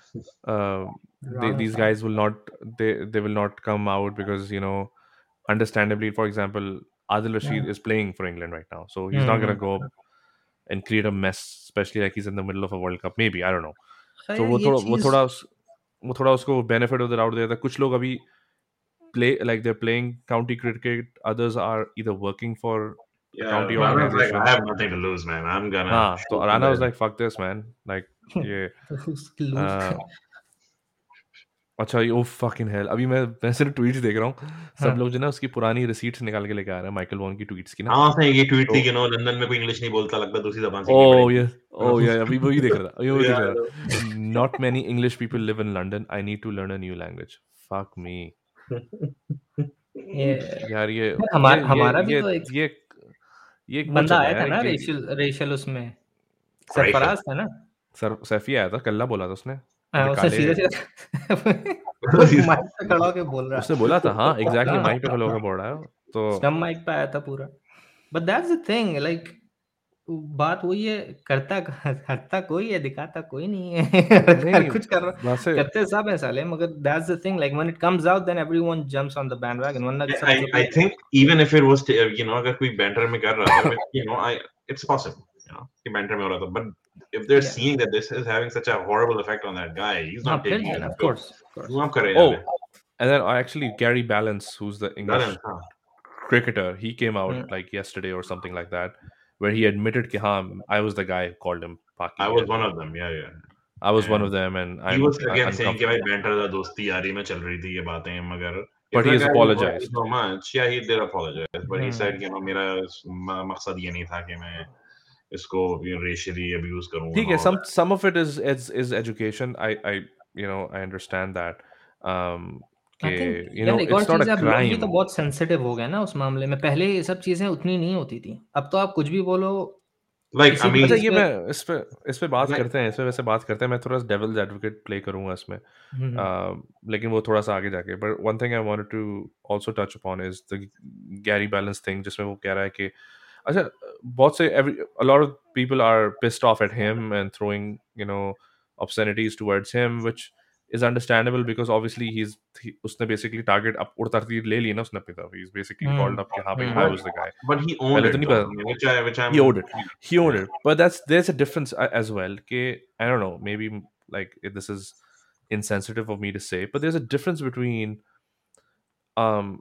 Speaker 1: uh, they,
Speaker 2: Rana
Speaker 1: these
Speaker 2: था.
Speaker 1: guys will not they they will not come out because you know understandably for example Adil Rashid is playing for England right now, so he's not gonna go and create a mess, especially like he's in the middle of a World Cup. Maybe, I don't know. So वो थोड़ा वो थोड़ा उस वो थोड़ा उसको benefit of the doubt देता है. कुछ लोग अभी play like they're playing county cricket. Others are either working for a
Speaker 3: Yeah,
Speaker 1: county
Speaker 3: Rana was like,
Speaker 1: organization.
Speaker 3: I have nothing to lose, man. I'm gonna.
Speaker 1: हाँ,
Speaker 3: shoot
Speaker 1: तो
Speaker 3: the
Speaker 1: Rana was
Speaker 3: ball.
Speaker 1: like, fuck this, man. Like ये
Speaker 2: उसकी lose
Speaker 1: uh, अच्छा ये ओ fucking hell. अभी मैं मैं सिर्फ ट्वीट्स देख रहा हूँ. सब लोग जो ना उसकी पुरानी रिसीट्स निकाल के लेके आ रहे हैं माइकल वॉन की ट्वीट्स की ना.
Speaker 3: हाँ सही ये ट्वीट थी
Speaker 1: तो-
Speaker 3: कि नो लंदन में कोई इंग्लिश नहीं बोलता लगता दूसरी जबान सीखनी
Speaker 1: Oh
Speaker 3: पड़ेगी.
Speaker 1: yeah, oh yeah. अभी वही देख रहा था. अभी वही देख
Speaker 3: Yeah,
Speaker 1: रहा था. Not many English people live in London. I need to learn a new language. Fuck me.
Speaker 2: ये
Speaker 1: यार ये
Speaker 2: हमारा
Speaker 1: ये
Speaker 2: हमारा
Speaker 1: ये
Speaker 2: भी
Speaker 1: ये
Speaker 2: तो एक
Speaker 1: ये ये एक वो
Speaker 2: बंदा
Speaker 1: चल रहा
Speaker 2: आया था
Speaker 1: है
Speaker 2: ना
Speaker 1: यार, ये-
Speaker 2: रेशल रेशल उसमें
Speaker 3: Rachel.
Speaker 2: सरफराज था ना.
Speaker 1: सर सैफी आया था, कल्ला बोला था उसने.
Speaker 2: हाँ,
Speaker 1: जो
Speaker 2: उसने
Speaker 1: काले-
Speaker 2: सीधे सीधे माइक पे खड़ा होके बोल रहा
Speaker 1: उसने बोला था, हाँ एग्जैक्टली
Speaker 2: हाँ.
Speaker 1: माइक पे खड़ा होकर बोल रहा है. तो
Speaker 2: स्टम माइक पे आया था पूरा. But that's the thing, like बात वही है, करता हटता कोई है, दिखाता कोई नहीं है.
Speaker 1: नहीं,
Speaker 2: हर
Speaker 1: नहीं,
Speaker 2: कुछ कर रहा
Speaker 1: वैसे
Speaker 2: करते सब है साले, मगर that's the thing, like when it comes out then everyone jumps on the bandwagon. वरना सब
Speaker 3: I, I think even if it was uh, you know अगर कोई banter में कर रहा था, you know I it's possible, you know कि banter में हो रहा था, but if they're
Speaker 2: Yeah.
Speaker 3: seeing that this is having such a horrible effect on that guy, he's
Speaker 2: हाँ,
Speaker 3: not
Speaker 2: फिर
Speaker 3: taking
Speaker 2: then,
Speaker 3: it.
Speaker 2: of course, of course.
Speaker 3: माफ करेगा.
Speaker 1: oh and then actually Gary Balance, who's the English
Speaker 3: Balance, हाँ.
Speaker 1: cricketer, he came out
Speaker 2: Hmm.
Speaker 1: like yesterday or something like that, where he admitted कि हाँ I was the guy who called him Paki.
Speaker 3: I was one of them. Yeah, yeah.
Speaker 1: I was one
Speaker 3: and
Speaker 1: of them and
Speaker 3: He
Speaker 1: I'm
Speaker 3: was again saying कि
Speaker 1: uncomfortable.
Speaker 3: भाई banter दा दोस्ती यारी में चल रही थी ये बातें, मगर
Speaker 1: But he has apologized.
Speaker 3: so much. Yeah, he did apologize, but he
Speaker 2: Hmm.
Speaker 3: said, you know, मेरा म- मकसद ये नहीं था कि मैं इसको you know, racially abuse करूँ. and
Speaker 1: ठीक है,
Speaker 3: all
Speaker 1: some
Speaker 3: that.
Speaker 1: some of it is is is education. I I you know I understand that. Um,
Speaker 2: I
Speaker 1: कि,
Speaker 2: think
Speaker 1: you
Speaker 2: यार
Speaker 1: know
Speaker 2: एक और
Speaker 1: it's not
Speaker 2: चीज
Speaker 1: a
Speaker 2: है, अब लोग भी तो
Speaker 1: crime.
Speaker 2: बहुत सेंसिटिव हो गए ना उस मामले में. पहले ये सब चीजें उतनी नहीं होती थी. अब तो आप कुछ भी बोलो.
Speaker 3: Like,
Speaker 2: किसी
Speaker 3: I
Speaker 2: भी
Speaker 3: mean,
Speaker 1: अच्छा
Speaker 2: चीज
Speaker 1: ये
Speaker 2: पे-
Speaker 1: मैं इस पे इस पे बात
Speaker 3: Like-
Speaker 1: करते हैं, इस पे वैसे बात करते हैं. मैं थोड़ा सा डेविल्स एडवोकेट प्ले करूंगा इसमें.
Speaker 2: हम्म,
Speaker 1: Uh, लेकिन वो थोड़ा सा आगे जाके. But one thing I wanted to also touch upon is the Gary Balance thing, जिसमें वो कह रहा है कि अच्छा बहुत से every a lot of people are pissed off at him and throwing you know obscenities towards him, which is understandable because obviously he's he, उसने basically target up उड़ता तीर ले ली ना उसने अपनी तरफ. He's basically
Speaker 2: Hmm.
Speaker 1: called up कि हाँ भाई
Speaker 2: Hmm.
Speaker 1: I was the guy.
Speaker 3: but he owned
Speaker 1: पहले
Speaker 3: it,
Speaker 1: तो नहीं
Speaker 3: though,
Speaker 1: पता.
Speaker 3: which I, which I'm.
Speaker 1: He owned it. He owned it. But that's there's a difference a- as well. कि I don't know, maybe like if this is insensitive of me to say, but there's a difference between um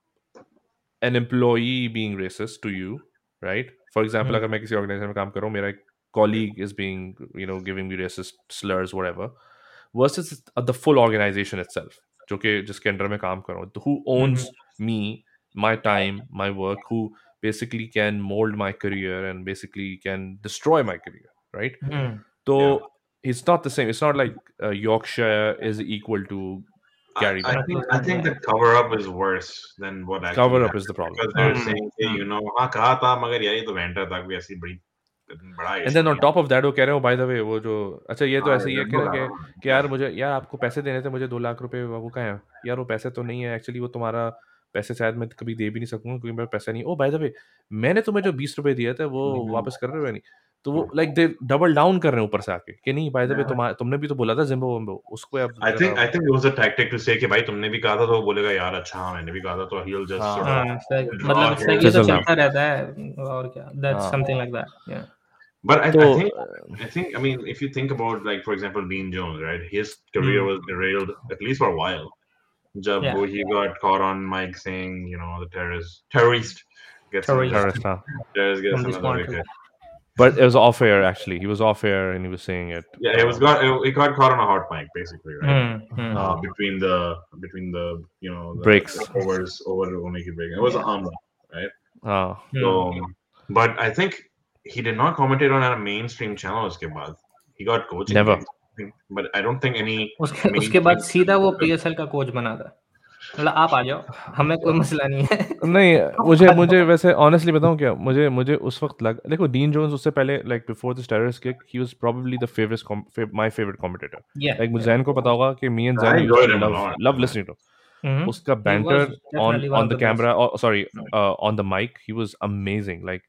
Speaker 1: an employee being racist to you, right? For example,
Speaker 2: Hmm.
Speaker 1: अगर मैं किसी organization में काम कर रहा हूँ, मेरा एक colleague is being, you know, giving me racist slurs, whatever, versus the full organization itself, जो कि जिसके अंडर में काम कर रहा हूँ, who owns me, my time, my work, who basically can mold my career and basically can destroy my career, right?
Speaker 2: Hmm.
Speaker 1: So
Speaker 3: Yeah.
Speaker 1: it's not the same. It's not like uh, Yorkshire is equal to
Speaker 3: I,
Speaker 1: Gary
Speaker 3: I
Speaker 1: Balance.
Speaker 3: think I think the cover up is worse than what actually
Speaker 1: Cover up
Speaker 3: happened,
Speaker 1: is the problem.
Speaker 3: because they're
Speaker 2: Hmm.
Speaker 3: saying कि, you know हाँ कहा था मगर यार ये तो vendor था कोई ऐसी बड़ी बड़ा
Speaker 1: एंड
Speaker 3: issue
Speaker 1: देन ऑन
Speaker 3: नहीं
Speaker 1: टॉप ऑफ दैट वो कह रहे हो बाय द वे वो जो अच्छा ये तो
Speaker 3: हाँ,
Speaker 1: ऐसे ही है
Speaker 3: ये
Speaker 1: कि
Speaker 3: तो
Speaker 1: कि
Speaker 3: लगा रहा
Speaker 1: कि यार मुझे यार आपको पैसे देने थे मुझे दो लाख रुपए वो कहाँ है यार वो पैसे तो नहीं है एक्चुअली वो तुम्हारा पैसे शायद मैं कभी दे भी नहीं सकूंगा क्योंकि मेरा पैसा नहीं ओ बाय द वे मैंने तुम्हें जो बीस रुपए दिए थे वो वापस कर रहे हो या नहीं तो वो लाइक दे डबल डाउन कर रहे हैं ऊपर से आके कि नहीं बाय द वे तुम तुमने भी तो बोला था जिम्बो वम्बो उसको अब
Speaker 3: I think I think it was a tactic to say कि भाई तुमने भी कहा था तो वो बोलेगा यार अच्छा हाँ मैंने भी कहा था तो he'll just
Speaker 1: हाँ।
Speaker 3: sort of
Speaker 2: हाँ, सही-
Speaker 3: draw
Speaker 2: मतलब
Speaker 3: his-
Speaker 2: सही ये तो
Speaker 1: Fizzle
Speaker 2: चलता रहता है और क्या. That's
Speaker 1: हाँ।
Speaker 2: something like that. Yeah.
Speaker 3: But I,
Speaker 1: तो
Speaker 3: I think I think I mean if you think about like for example Dean Jones, right? His career
Speaker 2: Hmm.
Speaker 3: was derailed at least for a while. Jab
Speaker 2: Yeah.
Speaker 3: wo he got caught on mic saying, you know, the terrorist terrorist gets
Speaker 2: Terrorist.
Speaker 3: another
Speaker 1: terrorist, huh?
Speaker 3: terrorist gets
Speaker 2: From this
Speaker 3: another
Speaker 2: point.
Speaker 3: wicket.
Speaker 1: But it was off air actually. He was off air and he was saying it.
Speaker 3: Yeah, it was got it got caught on a hot mic basically, right?
Speaker 2: Hmm. Hmm.
Speaker 3: Uh,
Speaker 1: हाँ.
Speaker 3: between the between the you know the,
Speaker 1: Breaks.
Speaker 3: the overs over होने की break. It was
Speaker 2: Yeah.
Speaker 3: on, right?
Speaker 1: हाँ.
Speaker 3: So,
Speaker 2: Hmm.
Speaker 3: but I think he did not commentate on a mainstream channel उसके बाद. He got coaching.
Speaker 1: Never.
Speaker 3: gigs, but I don't think any.
Speaker 2: उसके
Speaker 3: mainstream
Speaker 2: उसके बाद सीधा वो
Speaker 3: channel-
Speaker 2: पीएसएल का coach बना था. मतलब आप आ जाओ हमें कोई मसला नहीं है.
Speaker 1: नहीं मुझे मुझे वैसे ऑनेस्टली बताऊं क्या मुझे मुझे उस वक्त लग देखो डीन जोन्स उससे पहले like before the terrorist kick he was probably the favourite my favourite commentator
Speaker 2: Yeah.
Speaker 1: Like मुझे जैन को पता होगा कि me and
Speaker 3: I
Speaker 1: Jain
Speaker 3: enjoyed him a
Speaker 1: love
Speaker 3: lot.
Speaker 1: Love listening to
Speaker 2: Mhm.
Speaker 1: उसका
Speaker 2: He was
Speaker 1: banter on
Speaker 2: definitely one
Speaker 1: on
Speaker 2: of
Speaker 1: the
Speaker 2: the best.
Speaker 1: Camera sorry on the mic he was amazing like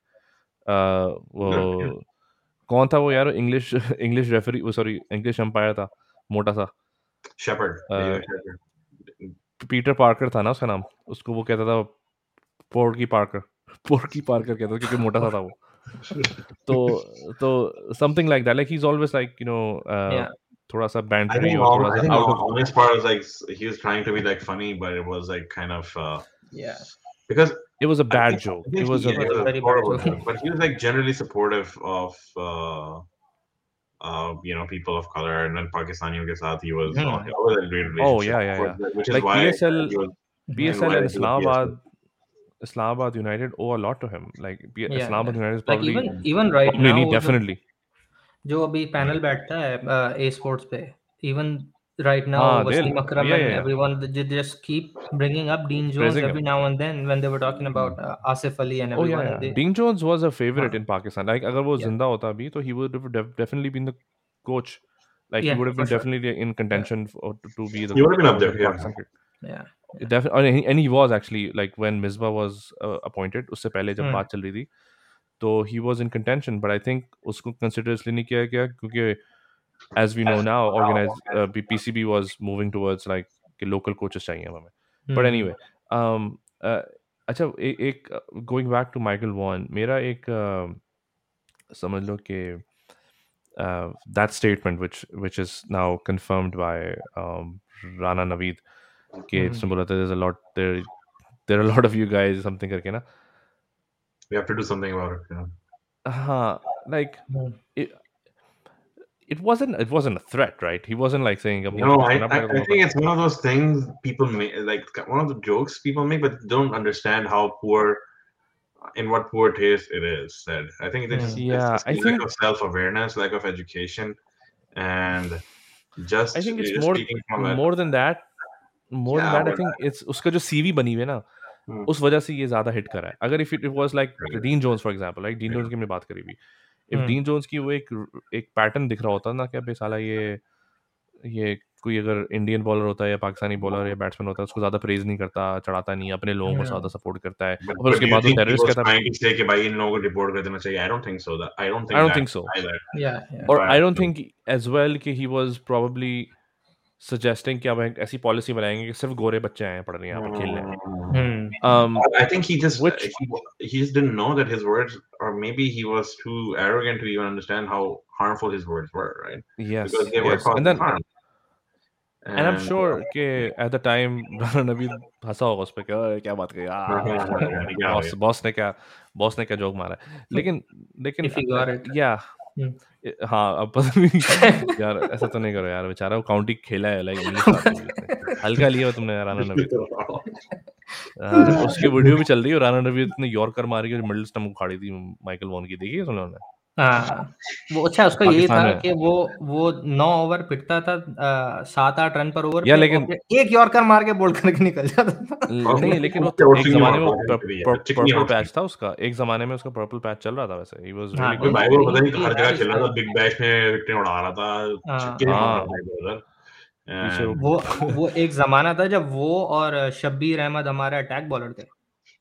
Speaker 1: वो कौन था वो यार English English referee वो sorry English umpire था मोटा सा
Speaker 3: Shepard.
Speaker 1: Uh,
Speaker 3: David Shepard.
Speaker 1: Peter Parker था ना उसका नाम उसको वो कहता था पोर्की पार्कर पोर्की पार्कर कहता था क्योंकि मोटा सा था वो. तो तो something like that, like he's always like, you know, uh,
Speaker 2: Yeah.
Speaker 1: थोड़ा सा
Speaker 3: I
Speaker 1: bantery
Speaker 3: think
Speaker 1: और
Speaker 3: on,
Speaker 1: थोड़ा
Speaker 3: I
Speaker 1: सा
Speaker 3: think
Speaker 1: out
Speaker 3: on,
Speaker 1: of.
Speaker 3: on his part was like s- he was trying to be like funny, but it was like kind of uh,
Speaker 2: Yeah.
Speaker 3: because
Speaker 1: It was a
Speaker 3: I
Speaker 1: bad
Speaker 3: think,
Speaker 1: joke.
Speaker 3: I think
Speaker 1: It
Speaker 3: he,
Speaker 1: was a
Speaker 3: yeah,
Speaker 2: It
Speaker 3: it
Speaker 2: was a
Speaker 3: was a
Speaker 2: very bad
Speaker 3: horrible
Speaker 2: joke.
Speaker 3: joke, but he was like generally supportive of uh, uh, you know, people of color, and then Pakistani ke saath he was
Speaker 2: Hmm.
Speaker 3: uh, always in a great
Speaker 1: oh
Speaker 3: relationship,
Speaker 1: yeah yeah yeah.
Speaker 3: which- which is
Speaker 1: Like
Speaker 3: why
Speaker 1: PSL
Speaker 3: he was
Speaker 1: PSL and
Speaker 3: invited to the P S L.
Speaker 1: Islamabad Islamabad United owe a lot to him. Like P-
Speaker 2: Yeah,
Speaker 1: Islamabad
Speaker 2: yeah.
Speaker 1: United is
Speaker 2: Like
Speaker 1: probably
Speaker 2: even even right
Speaker 1: probably
Speaker 2: now
Speaker 1: नहीं,
Speaker 2: वो जो
Speaker 1: definitely.
Speaker 2: जो अभी panel बैठता है A sports पे, even right now
Speaker 1: हाँ they'll
Speaker 2: Wasim Akram
Speaker 1: yeah
Speaker 2: and
Speaker 1: yeah yeah
Speaker 2: everyone, they just keep bringing up Dean Jones
Speaker 1: praising
Speaker 2: every
Speaker 1: him.
Speaker 2: now and then when they were talking about uh, Asif Ali and
Speaker 1: Oh yeah
Speaker 2: everyone.
Speaker 1: yeah.
Speaker 2: They,
Speaker 1: Dean Jones was a favorite
Speaker 2: हाँ,
Speaker 1: in Pakistan. Like अगर वो
Speaker 2: yeah,
Speaker 1: जिंदा होता भी तो he would have def- definitely been the coach. Like he
Speaker 2: yeah,
Speaker 1: would have
Speaker 2: for
Speaker 1: been
Speaker 2: sure.
Speaker 1: definitely in
Speaker 2: Yeah,
Speaker 1: contention for, to, to be the
Speaker 3: He would have been up
Speaker 1: coach of
Speaker 3: there,
Speaker 1: the
Speaker 3: yeah.
Speaker 1: Pakistan cricket.
Speaker 2: yeah, yeah.
Speaker 1: Definitely, and he, and he was actually like when Misbah was uh, appointed. उससे पहले जब
Speaker 2: Hmm.
Speaker 1: बात चल रही थी, तो he was in contention. But I think उसको consider इसलिए नहीं किया गया क्योंकि as we know now, organized uh, P C B was moving towards like कि local coaches चाहिए हमें. But
Speaker 2: Hmm.
Speaker 1: anyway, um, uh, अच्छा ए, एक uh, going back to Michael Vaughan, मेरा एक uh, समझ लो कि uh, that statement which which is now confirmed by um, Rana Naveed कि
Speaker 2: Hmm.
Speaker 1: इसने बोला था there's a lot there there are a lot of you guys something करके ना.
Speaker 3: We have to do something about it. Yeah.
Speaker 1: हाँ, like
Speaker 2: Hmm.
Speaker 1: it, it wasn't it wasn't a threat, right? He wasn't like saying अब
Speaker 3: You
Speaker 1: मुंह
Speaker 3: know,
Speaker 1: पे
Speaker 3: I,
Speaker 1: करना
Speaker 3: I,
Speaker 1: पड़ेगा
Speaker 3: I
Speaker 1: तुम्हारे
Speaker 3: think
Speaker 1: pass.
Speaker 3: it's one of those things people make, like one of the jokes people make, but don't understand how poor, in what poor taste it is said. I think it's just,
Speaker 2: Hmm.
Speaker 3: it's
Speaker 1: Yeah,
Speaker 3: just
Speaker 1: I
Speaker 3: lack
Speaker 1: think
Speaker 3: of self awareness, lack of education, and just
Speaker 1: I think it's
Speaker 3: just
Speaker 1: more
Speaker 3: speaking from it.
Speaker 1: more than that. More than
Speaker 3: Yeah,
Speaker 1: that, I
Speaker 3: but
Speaker 1: think it's उसका जो C V बनी हुई है ना,
Speaker 3: hmm,
Speaker 1: उस वजह से ये ज़्यादा हिट करा है. अगर if it, it was like
Speaker 3: right,
Speaker 1: Dean Jones for example, like Dean
Speaker 3: yeah.
Speaker 1: Jones की हमने बात करी भी. If
Speaker 2: Hmm.
Speaker 1: Dean Jones की वो एक एक पैटर्न दिख रहा होता ना कि अबे साला ये ये कोई अगर इंडियन बॉलर होता है या पाकिस्तानी बॉलर या बैट्समैन होता है उसको ज़्यादा प्रेज नहीं करता, चढ़ाता नहीं, अपने लोगों को
Speaker 2: Hmm.
Speaker 1: ज़्यादा सपोर्ट करता है
Speaker 3: But,
Speaker 1: और फिर
Speaker 3: but
Speaker 1: उसके
Speaker 3: do you
Speaker 1: बाद वो
Speaker 3: think he
Speaker 1: टेररिस्ट
Speaker 3: was
Speaker 1: कहता है.
Speaker 3: trying to say कि भाई इन लोगों को report कर देना चाहिए? I don't think so. That I don't
Speaker 1: I
Speaker 3: think
Speaker 1: don't
Speaker 3: that
Speaker 1: think so.
Speaker 3: either.
Speaker 2: Yeah, yeah.
Speaker 1: और I
Speaker 3: But
Speaker 1: don't think as well कि he was probably suggesting कि अब एक ऐसी पॉलिसी बनाएंगे कि सिर्फ गोरे बच्चे आए हैं पढ़ने यहाँ पर खेलने आए.
Speaker 3: hmm,
Speaker 2: Hmm.
Speaker 1: Um,
Speaker 3: I think he just
Speaker 1: which
Speaker 3: he, he just didn't know that his words, or maybe he was too arrogant to even understand how harmful his words were, right?
Speaker 1: yes,
Speaker 3: Because they were
Speaker 1: yes, and
Speaker 3: causing
Speaker 1: then
Speaker 3: harm.
Speaker 1: and I'm
Speaker 3: And
Speaker 1: sure कि at the time Rana Naveed हंसा होगा उस पे कि "ओए, क्या बात करी
Speaker 3: yeah,
Speaker 1: boss boss ने क्या बॉस ने क्या जोक मारा है." लेकिन लेकिन
Speaker 2: If he got it.
Speaker 1: या
Speaker 2: Hmm.
Speaker 1: हाँ अब पता नहीं यार ऐसा तो नहीं करो यार, बेचारा वो काउंटी खेला है, लाइक इंग्लिश आती है उसने, हल्का लिया हुआ तुमने राणा नवीद को. हाँ, उसकी वीडियो भी चल रही है, राणा नवीद ने यॉर्कर मारी और मिडिल स्टंप उखाड़ी थी माइकल वॉन की, देखी है तुमने उन्होंने
Speaker 2: हाँ, वो अच्छा उसका यही
Speaker 1: पाकिस्तान
Speaker 2: था
Speaker 1: में.
Speaker 2: कि वो वो नौ ओवर पिटता था अ, सात आठ रन पर ओवर
Speaker 1: या
Speaker 2: पे, और
Speaker 1: लेकिन
Speaker 2: फिर एक यॉर्कर मार के बोल्ड करके निकल जाता था.
Speaker 1: ल- नहीं लेकिन वो
Speaker 3: वो
Speaker 1: एक
Speaker 3: चिकनी
Speaker 1: जमाने में
Speaker 3: हॉट
Speaker 1: वो
Speaker 3: करी है, चिकनी
Speaker 1: पर्पल
Speaker 3: हॉट
Speaker 1: पैच था उसका, एक जमाने में उसका पर्पल पैच चल रहा था वैसे. ही वाज
Speaker 2: हाँ,
Speaker 1: रियली
Speaker 3: कोई
Speaker 1: गुड.
Speaker 3: भाई
Speaker 2: नहीं,
Speaker 3: वो पता नहीं
Speaker 2: he
Speaker 3: हर
Speaker 2: had
Speaker 3: जगह
Speaker 2: his
Speaker 3: खेल रहा था,
Speaker 2: style.
Speaker 3: बिग बैश में विकेट उड़ा रहा था,
Speaker 2: हाँ,
Speaker 3: छक्के भी मार
Speaker 1: हाँ
Speaker 3: रहा था इधर उधर.
Speaker 1: पीछे
Speaker 3: And
Speaker 2: वो वो एक जमाना था जब वो और शब्बीर अहमद हमारे अटैक बॉलर थे.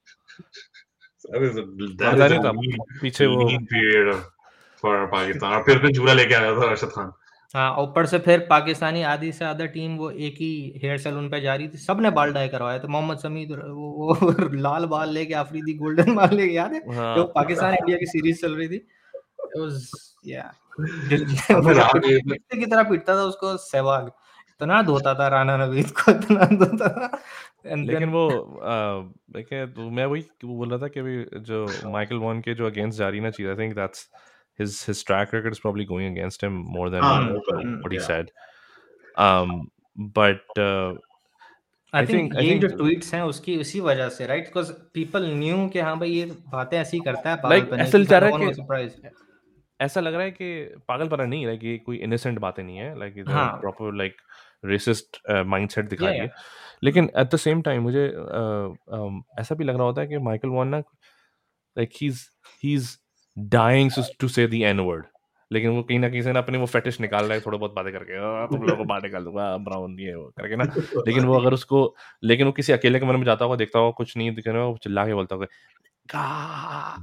Speaker 3: that is a that
Speaker 1: पता
Speaker 3: is a
Speaker 1: नहीं था
Speaker 3: lean,
Speaker 1: पीछे वो.
Speaker 3: lean period of, for Pakistan. और फिर उसने झूला लेके आया था अरशद खान.
Speaker 2: हाँ, ऊपर से फिर पाकिस्तानी आधी से आधा टीम वो एक ही हेयर सैलून पे जा रही थी, सबने बाल डाई करवाया था. मोहम्मद समीद वो, वो लाल बाल लेके, आफरीदी गोल्डन बाल लेके, याद है
Speaker 1: हाँ
Speaker 2: जो पाकिस्तान इंडिया की सीरीज चल रही थी. It was, yeah.
Speaker 3: अब मैं
Speaker 2: वो
Speaker 3: रात
Speaker 2: पिट- पिटते की तरह पिटता था उसको सहवाग, इतना धोता था राणा नवीद को, इतना धोता था. And
Speaker 1: लेकिन
Speaker 2: then,
Speaker 1: वो आ, देखिए तो मैं वही वो बोल रहा था कि अभी जो माइकल वॉन के जो अगेंस्ट जा रही ना चीज, I think that's his his track record is probably going against him more than
Speaker 3: हाँ
Speaker 2: Hmm,
Speaker 3: बिल्कुल,
Speaker 2: hmm.
Speaker 1: what he
Speaker 3: yeah.
Speaker 1: said. Um, but uh,
Speaker 2: I
Speaker 1: I
Speaker 2: think
Speaker 1: think I
Speaker 2: ये जो
Speaker 1: think
Speaker 2: ट्वीट्स हैं उसकी उसी वजह से, राइट, बिकॉज पीपल न्यू कि हाँ भाई ये बातें ऐसी करता है
Speaker 1: like
Speaker 2: पागलपने
Speaker 1: ऐसा
Speaker 2: की,
Speaker 1: चल
Speaker 2: but
Speaker 1: रहा
Speaker 2: no
Speaker 1: है
Speaker 2: one was
Speaker 1: कि
Speaker 2: surprised.
Speaker 1: ऐसा लग रहा है कि पागलपना नहीं, लाइक ये कोई इनोसेंट बातें नहीं है, लाइक इधर
Speaker 2: हाँ,
Speaker 1: प्रॉपर लाइक रेसिस्ट माइंडसेट दिखा
Speaker 2: yeah,
Speaker 1: रही है.
Speaker 2: yeah.
Speaker 1: लेकिन एट द सेम टाइम मुझे uh, um, ऐसा भी लग रहा होता है कि माइकल वॉन ना like he is he is dying to say the N word, लेकिन वो कहीं ना कहीं से ना अपने वो फेटिश निकाल रहा है थोड़ा बहुत बातें करके, "आ, तुम लोगों को बाहर निकाल दूंगा ब्राउन ये वो करके ना." लेकिन वो अगर उसको लेकिन वो किसी अकेले कमरे में जाता होगा, देखता होगा कुछ नहीं दिख रहा, वो चिल्ला के बोलता होगा "गा!"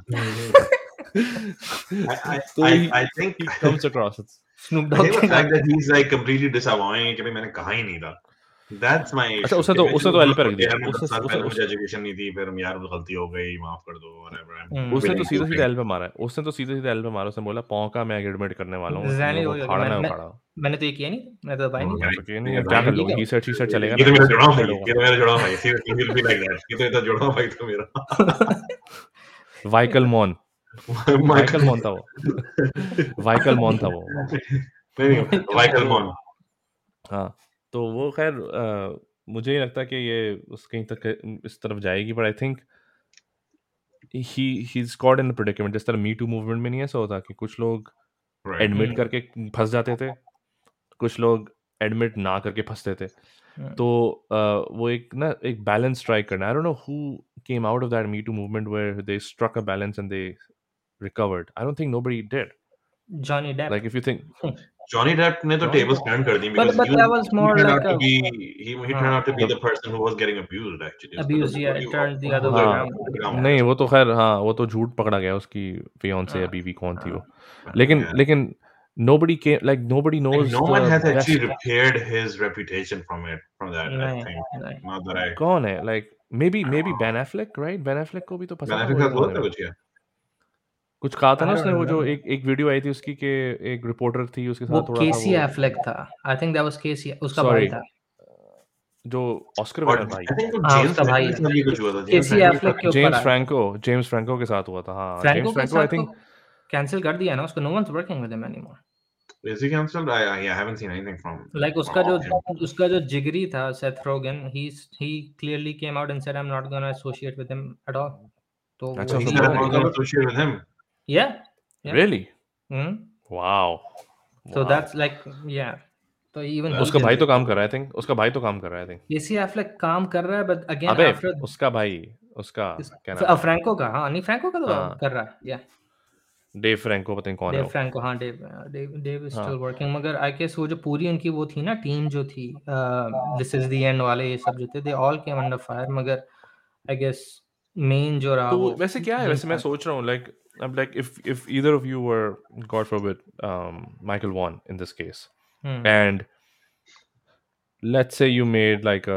Speaker 3: I, I,
Speaker 1: तो
Speaker 3: I,
Speaker 1: he,
Speaker 3: I think
Speaker 1: he comes across it's
Speaker 2: Snoop
Speaker 3: I
Speaker 2: Dogg
Speaker 3: think
Speaker 2: के
Speaker 3: the fact
Speaker 2: नाम.
Speaker 3: that he's like completely disavowing कि भाई मैंने कहा ही नहीं था. That's my
Speaker 1: अच्छा
Speaker 3: issue.
Speaker 1: उसने
Speaker 3: कि
Speaker 1: तो
Speaker 3: मैं
Speaker 1: उसने
Speaker 3: चलो
Speaker 1: तो एल पे
Speaker 3: बहुत
Speaker 1: रख
Speaker 3: छोटे
Speaker 1: दिया
Speaker 3: हैं, मैं दस
Speaker 1: उसने
Speaker 3: साल
Speaker 1: उसने
Speaker 3: पहले
Speaker 1: उस,
Speaker 3: मुझे एजुकेशन नहीं थी, फिर यार गलती हो गई, माफ कर दो, whatever. I'm
Speaker 2: हम्म,
Speaker 1: उसने तो
Speaker 3: willing to
Speaker 1: सीधा सीधा
Speaker 3: pay.
Speaker 1: एल पे मारा है उसने तो सीधा सीधा एल पे मारा उसने बोला पौ का मैं एडमिट करने वाला हूँ
Speaker 2: जैनी
Speaker 1: तुमने को
Speaker 2: वही हो गया।
Speaker 1: उखाड़ना
Speaker 2: मैं,
Speaker 1: है
Speaker 2: मैं
Speaker 1: उखाड़ा
Speaker 2: मैंने तो ये किया नहीं, मैं तो भाई नहीं
Speaker 1: मैं
Speaker 2: किया।
Speaker 1: तो किया नहीं
Speaker 3: मेरे
Speaker 1: है
Speaker 3: भाई
Speaker 1: क्या कर
Speaker 2: ये
Speaker 1: लोगे
Speaker 2: क्या
Speaker 1: ही सेट शी सेट चलेगा
Speaker 3: ये तो
Speaker 1: ना
Speaker 3: मेरा
Speaker 1: कैसे
Speaker 3: जुड़ाव भाई,
Speaker 1: सेट
Speaker 3: ये तो मेरा जुड़ाव भाई. See, he will be like that. ये तो इतना जुड़ाव भाई था मेरा.
Speaker 1: होगा वाइकल मॉन वाइकल
Speaker 3: Michael.
Speaker 1: मॉन था वो वाइकल मॉन था वो
Speaker 3: नहीं नहीं, Michael Mon.
Speaker 1: हाँ तो वो खैर अ, मुझे नहीं लगता कि ये उस कहीं तक इस तरफ जाएगी but I think he he is caught in predicament जिस तरह मी टू मूवमेंट में नहीं ऐसा होता कि कुछ लोग
Speaker 3: Right.
Speaker 1: एडमिट
Speaker 2: हम्म,
Speaker 1: करके फंस जाते थे कुछ लोग एडमिट ना करके फंसते थे
Speaker 2: हम्म।
Speaker 1: तो अ, वो एक ना एक बैलेंस स्ट्राइक करना I don't know who came out of that me too movement where they struck a balance and they recovered I don't think nobody did
Speaker 2: Johnny Depp.
Speaker 1: Like if you think
Speaker 3: Johnny Depp ने तो
Speaker 1: Johnny
Speaker 3: tables
Speaker 1: Depp
Speaker 3: turn कर दी
Speaker 2: But
Speaker 3: because
Speaker 2: but
Speaker 3: he
Speaker 2: that
Speaker 3: was
Speaker 2: was
Speaker 3: he
Speaker 2: more
Speaker 3: turned
Speaker 2: like
Speaker 3: out to
Speaker 2: a
Speaker 3: be he, he turned
Speaker 2: हाँ,
Speaker 3: out to be
Speaker 1: the
Speaker 3: the person who was getting abused actually. उसको
Speaker 2: abuse,
Speaker 3: तो
Speaker 2: yeah,
Speaker 3: बहुत ही
Speaker 2: it turned the other way
Speaker 3: opposite
Speaker 1: हाँ
Speaker 2: around.
Speaker 3: ground
Speaker 1: नहीं
Speaker 3: है.
Speaker 1: वो तो खैर हाँ वो तो झूठ पकड़ा गया उसकी फियांसे या
Speaker 2: हाँ,
Speaker 1: बीवी कौन थी वो
Speaker 2: हाँ,
Speaker 1: लेकिन
Speaker 3: Yeah.
Speaker 1: लेकिन nobody came like nobody
Speaker 3: Like
Speaker 1: knows
Speaker 3: no
Speaker 1: the
Speaker 3: one has actually
Speaker 1: best
Speaker 3: repaired his reputation from it, from that. I
Speaker 2: नहीं
Speaker 3: think
Speaker 2: नहीं
Speaker 3: not that I.
Speaker 1: कौन है like maybe maybe Ben Affleck right Ben Affleck को भी तो फंसा था
Speaker 3: Benefit
Speaker 1: वही
Speaker 3: का हुआ
Speaker 1: जमाने
Speaker 3: था
Speaker 1: में
Speaker 3: कुछ क्या?
Speaker 1: कुछ कहा था
Speaker 2: I
Speaker 1: ना
Speaker 2: don't
Speaker 1: उसने वो जो
Speaker 2: remember.
Speaker 1: एक एक वीडियो आई थी उसकी के एक रिपोर्टर थी उसके
Speaker 2: वो
Speaker 1: साथ थोड़ा सा
Speaker 2: केसी
Speaker 1: वो
Speaker 2: एफ्लेक था. I think that was केसी, उसका भाई
Speaker 1: सॉरी
Speaker 2: था.
Speaker 1: जो ऑस्कर
Speaker 3: और
Speaker 1: विनर भाई
Speaker 3: I think वो
Speaker 2: हाँ,
Speaker 3: जेम्स
Speaker 2: उसका भाई
Speaker 3: फ्रैंको के
Speaker 2: है.
Speaker 3: साथ भी कुछ हुआ था. जेम्स
Speaker 2: केसी
Speaker 3: फ्रैंको के
Speaker 2: एफ्लेक
Speaker 3: साथ
Speaker 2: के ऊपर
Speaker 1: जेम्स
Speaker 2: आया था.
Speaker 1: फ्रैंको जेम्स फ्रैंको के साथ हुआ था हाँ
Speaker 2: फ्रैंको
Speaker 1: जेम्स
Speaker 2: के
Speaker 1: फ्रैंको आई
Speaker 2: साथ तो
Speaker 1: थिंक
Speaker 2: कैंसिल कर दिया ना उसको. No one's working with him anymore.
Speaker 3: is he cancelled? I, I I haven't seen anything from
Speaker 2: Like उसका
Speaker 3: from
Speaker 2: जो
Speaker 3: him.
Speaker 2: उसका जो जिगरी था Seth Rogen, he's he clearly came out and said I'm not gonna associate with him at all. तो
Speaker 1: अच्छा
Speaker 3: So
Speaker 2: वो
Speaker 3: he
Speaker 1: उसने
Speaker 3: said
Speaker 2: वो
Speaker 3: I'm
Speaker 1: बोला
Speaker 3: not going to
Speaker 2: recover.
Speaker 3: associate with him.
Speaker 2: Yeah, yeah.
Speaker 1: Really
Speaker 2: Hmm.
Speaker 1: Wow
Speaker 2: So
Speaker 1: wow
Speaker 2: that's like yeah. तो even he
Speaker 3: That's
Speaker 1: उसका भाई
Speaker 2: didn't.
Speaker 1: तो काम कर रहा है आई थिंक उसका भाई तो काम कर रहा है आई थिंक
Speaker 2: केसी एफ्लेक काम कर रहा है, but again
Speaker 1: अबे
Speaker 2: after
Speaker 1: उसका भाई उसका
Speaker 2: इस,
Speaker 1: क्या नाम है
Speaker 2: फ्रैंको का, हाँ नहीं फ्रैंको का तो
Speaker 1: हाँ
Speaker 2: कर रहा है. Yeah.
Speaker 1: डेव फ्रैंको पता नहीं कौन है
Speaker 2: डेव
Speaker 1: वो
Speaker 2: फ्रैंको, हाँ डेव डेव डेव इज
Speaker 1: हाँ
Speaker 2: स्टिल वर्किंग. मगर आई गेस वो जो पूरी उनकी वो थी ना टीम जो थी, दिस इज द एंड वाले ये सब जो थे, they all came under fire. मगर आई गेस मेन जो रहा
Speaker 1: तो
Speaker 2: वो
Speaker 1: वैसे क्या है वैसे मैं
Speaker 2: जिनका.
Speaker 1: सोच रहा हूँ लाइक अब like if if either of you were god forbid Michael Vaughan in this case
Speaker 2: hmm
Speaker 1: and let's say you made like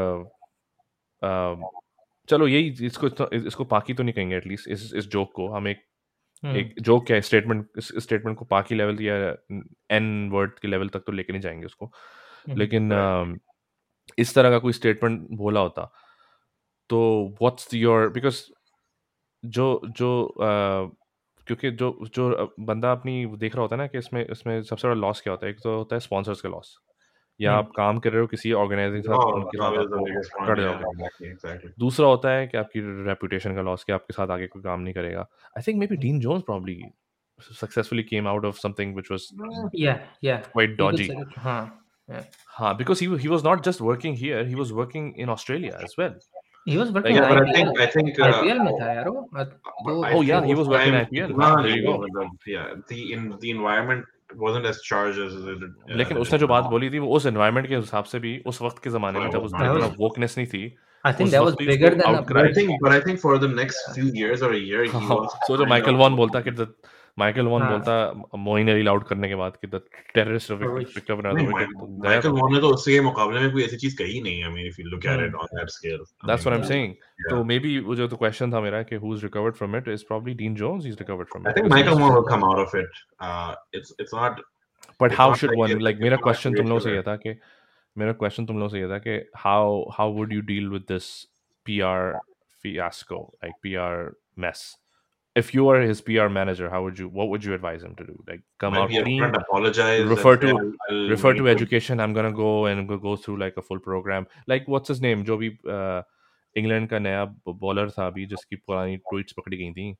Speaker 1: a चलो यही इसको इसको पाकी तो नहीं कहेंगे एटलीस्ट इस इस जोक को हम एक एक
Speaker 2: हम्म
Speaker 1: जोक क्या है स्टेटमेंट इस स्टेटमेंट को पाकी लेवल या एन वर्ड के लेवल तक तो लेके नहीं जाएंगे उसको
Speaker 2: हम्म
Speaker 1: लेकिन
Speaker 3: Right.
Speaker 1: um, इस तरह का कोई स्टेटमेंट बोला होता तो व्हाट्स योर बिकॉज जो जो uh, क्योंकि जो जो अ, बंदा अपनी वो देख रहा होता है ना कि इसमें इसमें सबसे बड़ा लॉस क्या होता है एक तो होता है स्पॉन्सर्स का लॉस या
Speaker 2: हम्म
Speaker 1: आप काम कर रहे हो किसी ऑर्गेनाइजिंग के साथ
Speaker 3: Job,
Speaker 1: उनके
Speaker 3: job
Speaker 1: साथ
Speaker 3: is the
Speaker 1: आपको
Speaker 3: biggest one.
Speaker 1: कट
Speaker 3: Yeah,
Speaker 1: जाओगे
Speaker 3: exactly, exactly.
Speaker 1: दूसरा होता है कि आपकी रेपुटेशन का लॉस कि आपके साथ आगे कोई काम नहीं करेगा I think maybe Dean Jones probably successfully came out of something which was
Speaker 2: yeah yeah
Speaker 1: quite
Speaker 2: you could
Speaker 1: dodgy
Speaker 2: say that. हाँ yeah.
Speaker 1: हाँ because he he was not just working here he was working in Australia as well
Speaker 2: He was working
Speaker 1: like
Speaker 2: in
Speaker 3: Yeah, but I
Speaker 2: IPL.
Speaker 3: think I think uh,
Speaker 2: IPL में था यार वो. अ,
Speaker 3: but
Speaker 2: तो
Speaker 3: I
Speaker 1: oh yeah
Speaker 3: think
Speaker 1: he
Speaker 3: उस
Speaker 1: was working
Speaker 3: time
Speaker 1: in I P L
Speaker 3: इतना
Speaker 1: हाँ there
Speaker 3: नहीं
Speaker 1: you
Speaker 3: था,
Speaker 1: go
Speaker 3: मतलब yeah, the in the environment wasn't as charged as it, uh,
Speaker 1: लेकिन
Speaker 3: it
Speaker 1: उसने
Speaker 3: is
Speaker 1: जो बात
Speaker 3: now.
Speaker 1: बोली थी वो उस एनवायरनमेंट के हिसाब से भी उस वक्त के ज़माने में
Speaker 3: But it
Speaker 1: जब
Speaker 3: was
Speaker 1: उस
Speaker 3: not
Speaker 2: that
Speaker 1: इतना
Speaker 2: was,
Speaker 3: good.
Speaker 1: वोकनेस नहीं थी
Speaker 2: I think
Speaker 1: उस
Speaker 2: that
Speaker 1: वक्त
Speaker 2: was
Speaker 1: भी
Speaker 2: bigger
Speaker 1: उसको
Speaker 2: than a
Speaker 1: आउट
Speaker 3: But
Speaker 1: कराया
Speaker 3: I
Speaker 1: गया
Speaker 3: think but I think for the next few years or a year he
Speaker 1: हाँ
Speaker 3: was
Speaker 1: सोचो
Speaker 3: kind
Speaker 1: माइकल
Speaker 3: of
Speaker 1: वॉन बोलता कि द माइकल वॉन
Speaker 2: हाँ
Speaker 1: बोलता मोइन अली आउट करने के बाद कि the terrorist
Speaker 2: for which
Speaker 1: victor बना
Speaker 3: नहीं
Speaker 1: दो
Speaker 3: माइ-
Speaker 1: तो गया
Speaker 3: माइकल
Speaker 1: तो
Speaker 3: वॉन ने तो उसके मुकाबले में कोई ऐसी चीज कही नहीं. I mean if you look at it
Speaker 2: hmm
Speaker 3: on that scale, I
Speaker 1: that's
Speaker 3: mean
Speaker 1: what I am
Speaker 2: yeah.
Speaker 1: Saying तो
Speaker 3: yeah.
Speaker 1: मे बी वो जो तो क्वेश्चन था मेरा कि who is recovered from it is probably Dean Jones he is recovered from
Speaker 3: I
Speaker 1: it
Speaker 3: think
Speaker 1: because he
Speaker 3: Michael
Speaker 1: is
Speaker 3: Moore will come out of it. Uh, it's it's not
Speaker 1: but
Speaker 3: it's
Speaker 1: how
Speaker 3: not
Speaker 1: should
Speaker 3: like
Speaker 1: one
Speaker 3: it,
Speaker 1: like
Speaker 3: it's
Speaker 1: मेरा
Speaker 3: not like
Speaker 1: question तुम लोगों से
Speaker 3: racial.
Speaker 1: ये था कि मेरा question तुम लोगों से ये था कि how how would you deal with this PR fiasco like P R mess if you are his P R manager how would you what would you advise him to do like come
Speaker 3: Might
Speaker 1: out
Speaker 3: be
Speaker 1: clean
Speaker 3: upfront, apologize,
Speaker 1: refer
Speaker 3: and say
Speaker 1: to
Speaker 3: I'll, I'll
Speaker 1: refer
Speaker 3: meet
Speaker 1: to
Speaker 3: with.
Speaker 1: education I'm gonna go and go, go through like a full program like what's his name जो भी England का नया bowler था अभी जिसकी पुरानी tweets पकड़ी गई थी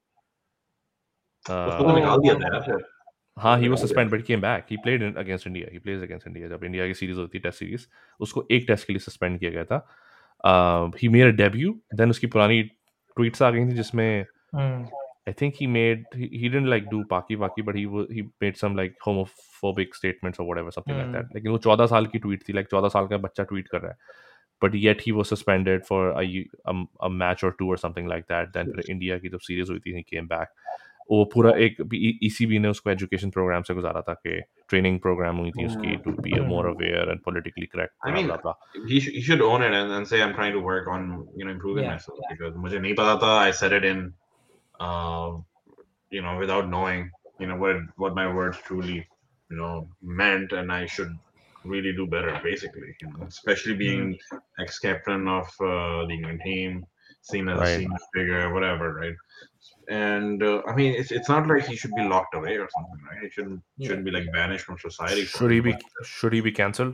Speaker 3: उसको तो
Speaker 1: uh,
Speaker 3: निकाल दिया
Speaker 2: Oh,
Speaker 3: था यार फिर.
Speaker 1: हाँ
Speaker 3: उसको
Speaker 1: ही वाज
Speaker 3: निकाल दिया.
Speaker 1: Suspend but came back he played against India he plays against India जब इंडिया की सीरीज होती है टेस्ट सीरीज उसको एक टेस्ट के लिए सस्पेंड किया गया था he made a debut then उसकी पुरानी ट्वीट्स आ गई थी जिसमें
Speaker 2: हम्म
Speaker 1: I think he made he, he didn't like do paki waki but he wa- he made some like homophobic statements or whatever something like that
Speaker 2: हम्म
Speaker 1: लेकिन वो चौदह साल की ट्वीट थी like चौदह साल का बच्चा ट्वीट कर रहा है but yet he was suspended for a, a, a match or two or something like that then फिर इंडिया की जब सीरीज हुई थी he came back वो पूरा एक ईसीबी ने उसको एजुकेशन प्रोग्राम से गुजारा था कि ट्रेनिंग प्रोग्राम हुई थी उसकी to be more aware and politically correct
Speaker 3: I
Speaker 1: blah
Speaker 3: mean,
Speaker 1: blah blah.
Speaker 3: he, sh- he should own it and, and say I'm trying to work on you know improving
Speaker 2: Yeah,
Speaker 3: myself because मुझे नहीं पता था. I said it in uh, you know without knowing you know what what my words truly you know meant, and I should really do better basically. You know, especially being
Speaker 2: Hmm.
Speaker 3: ex-captain of uh, the England team, seen as a
Speaker 1: Right.
Speaker 3: senior figure, whatever, right? And uh, I mean, it's it's not like he should be locked away or something, right? He shouldn't
Speaker 2: Yeah.
Speaker 3: shouldn't be like banished from society for
Speaker 1: Should
Speaker 3: it.
Speaker 1: he be
Speaker 3: But
Speaker 1: should he be cancelled?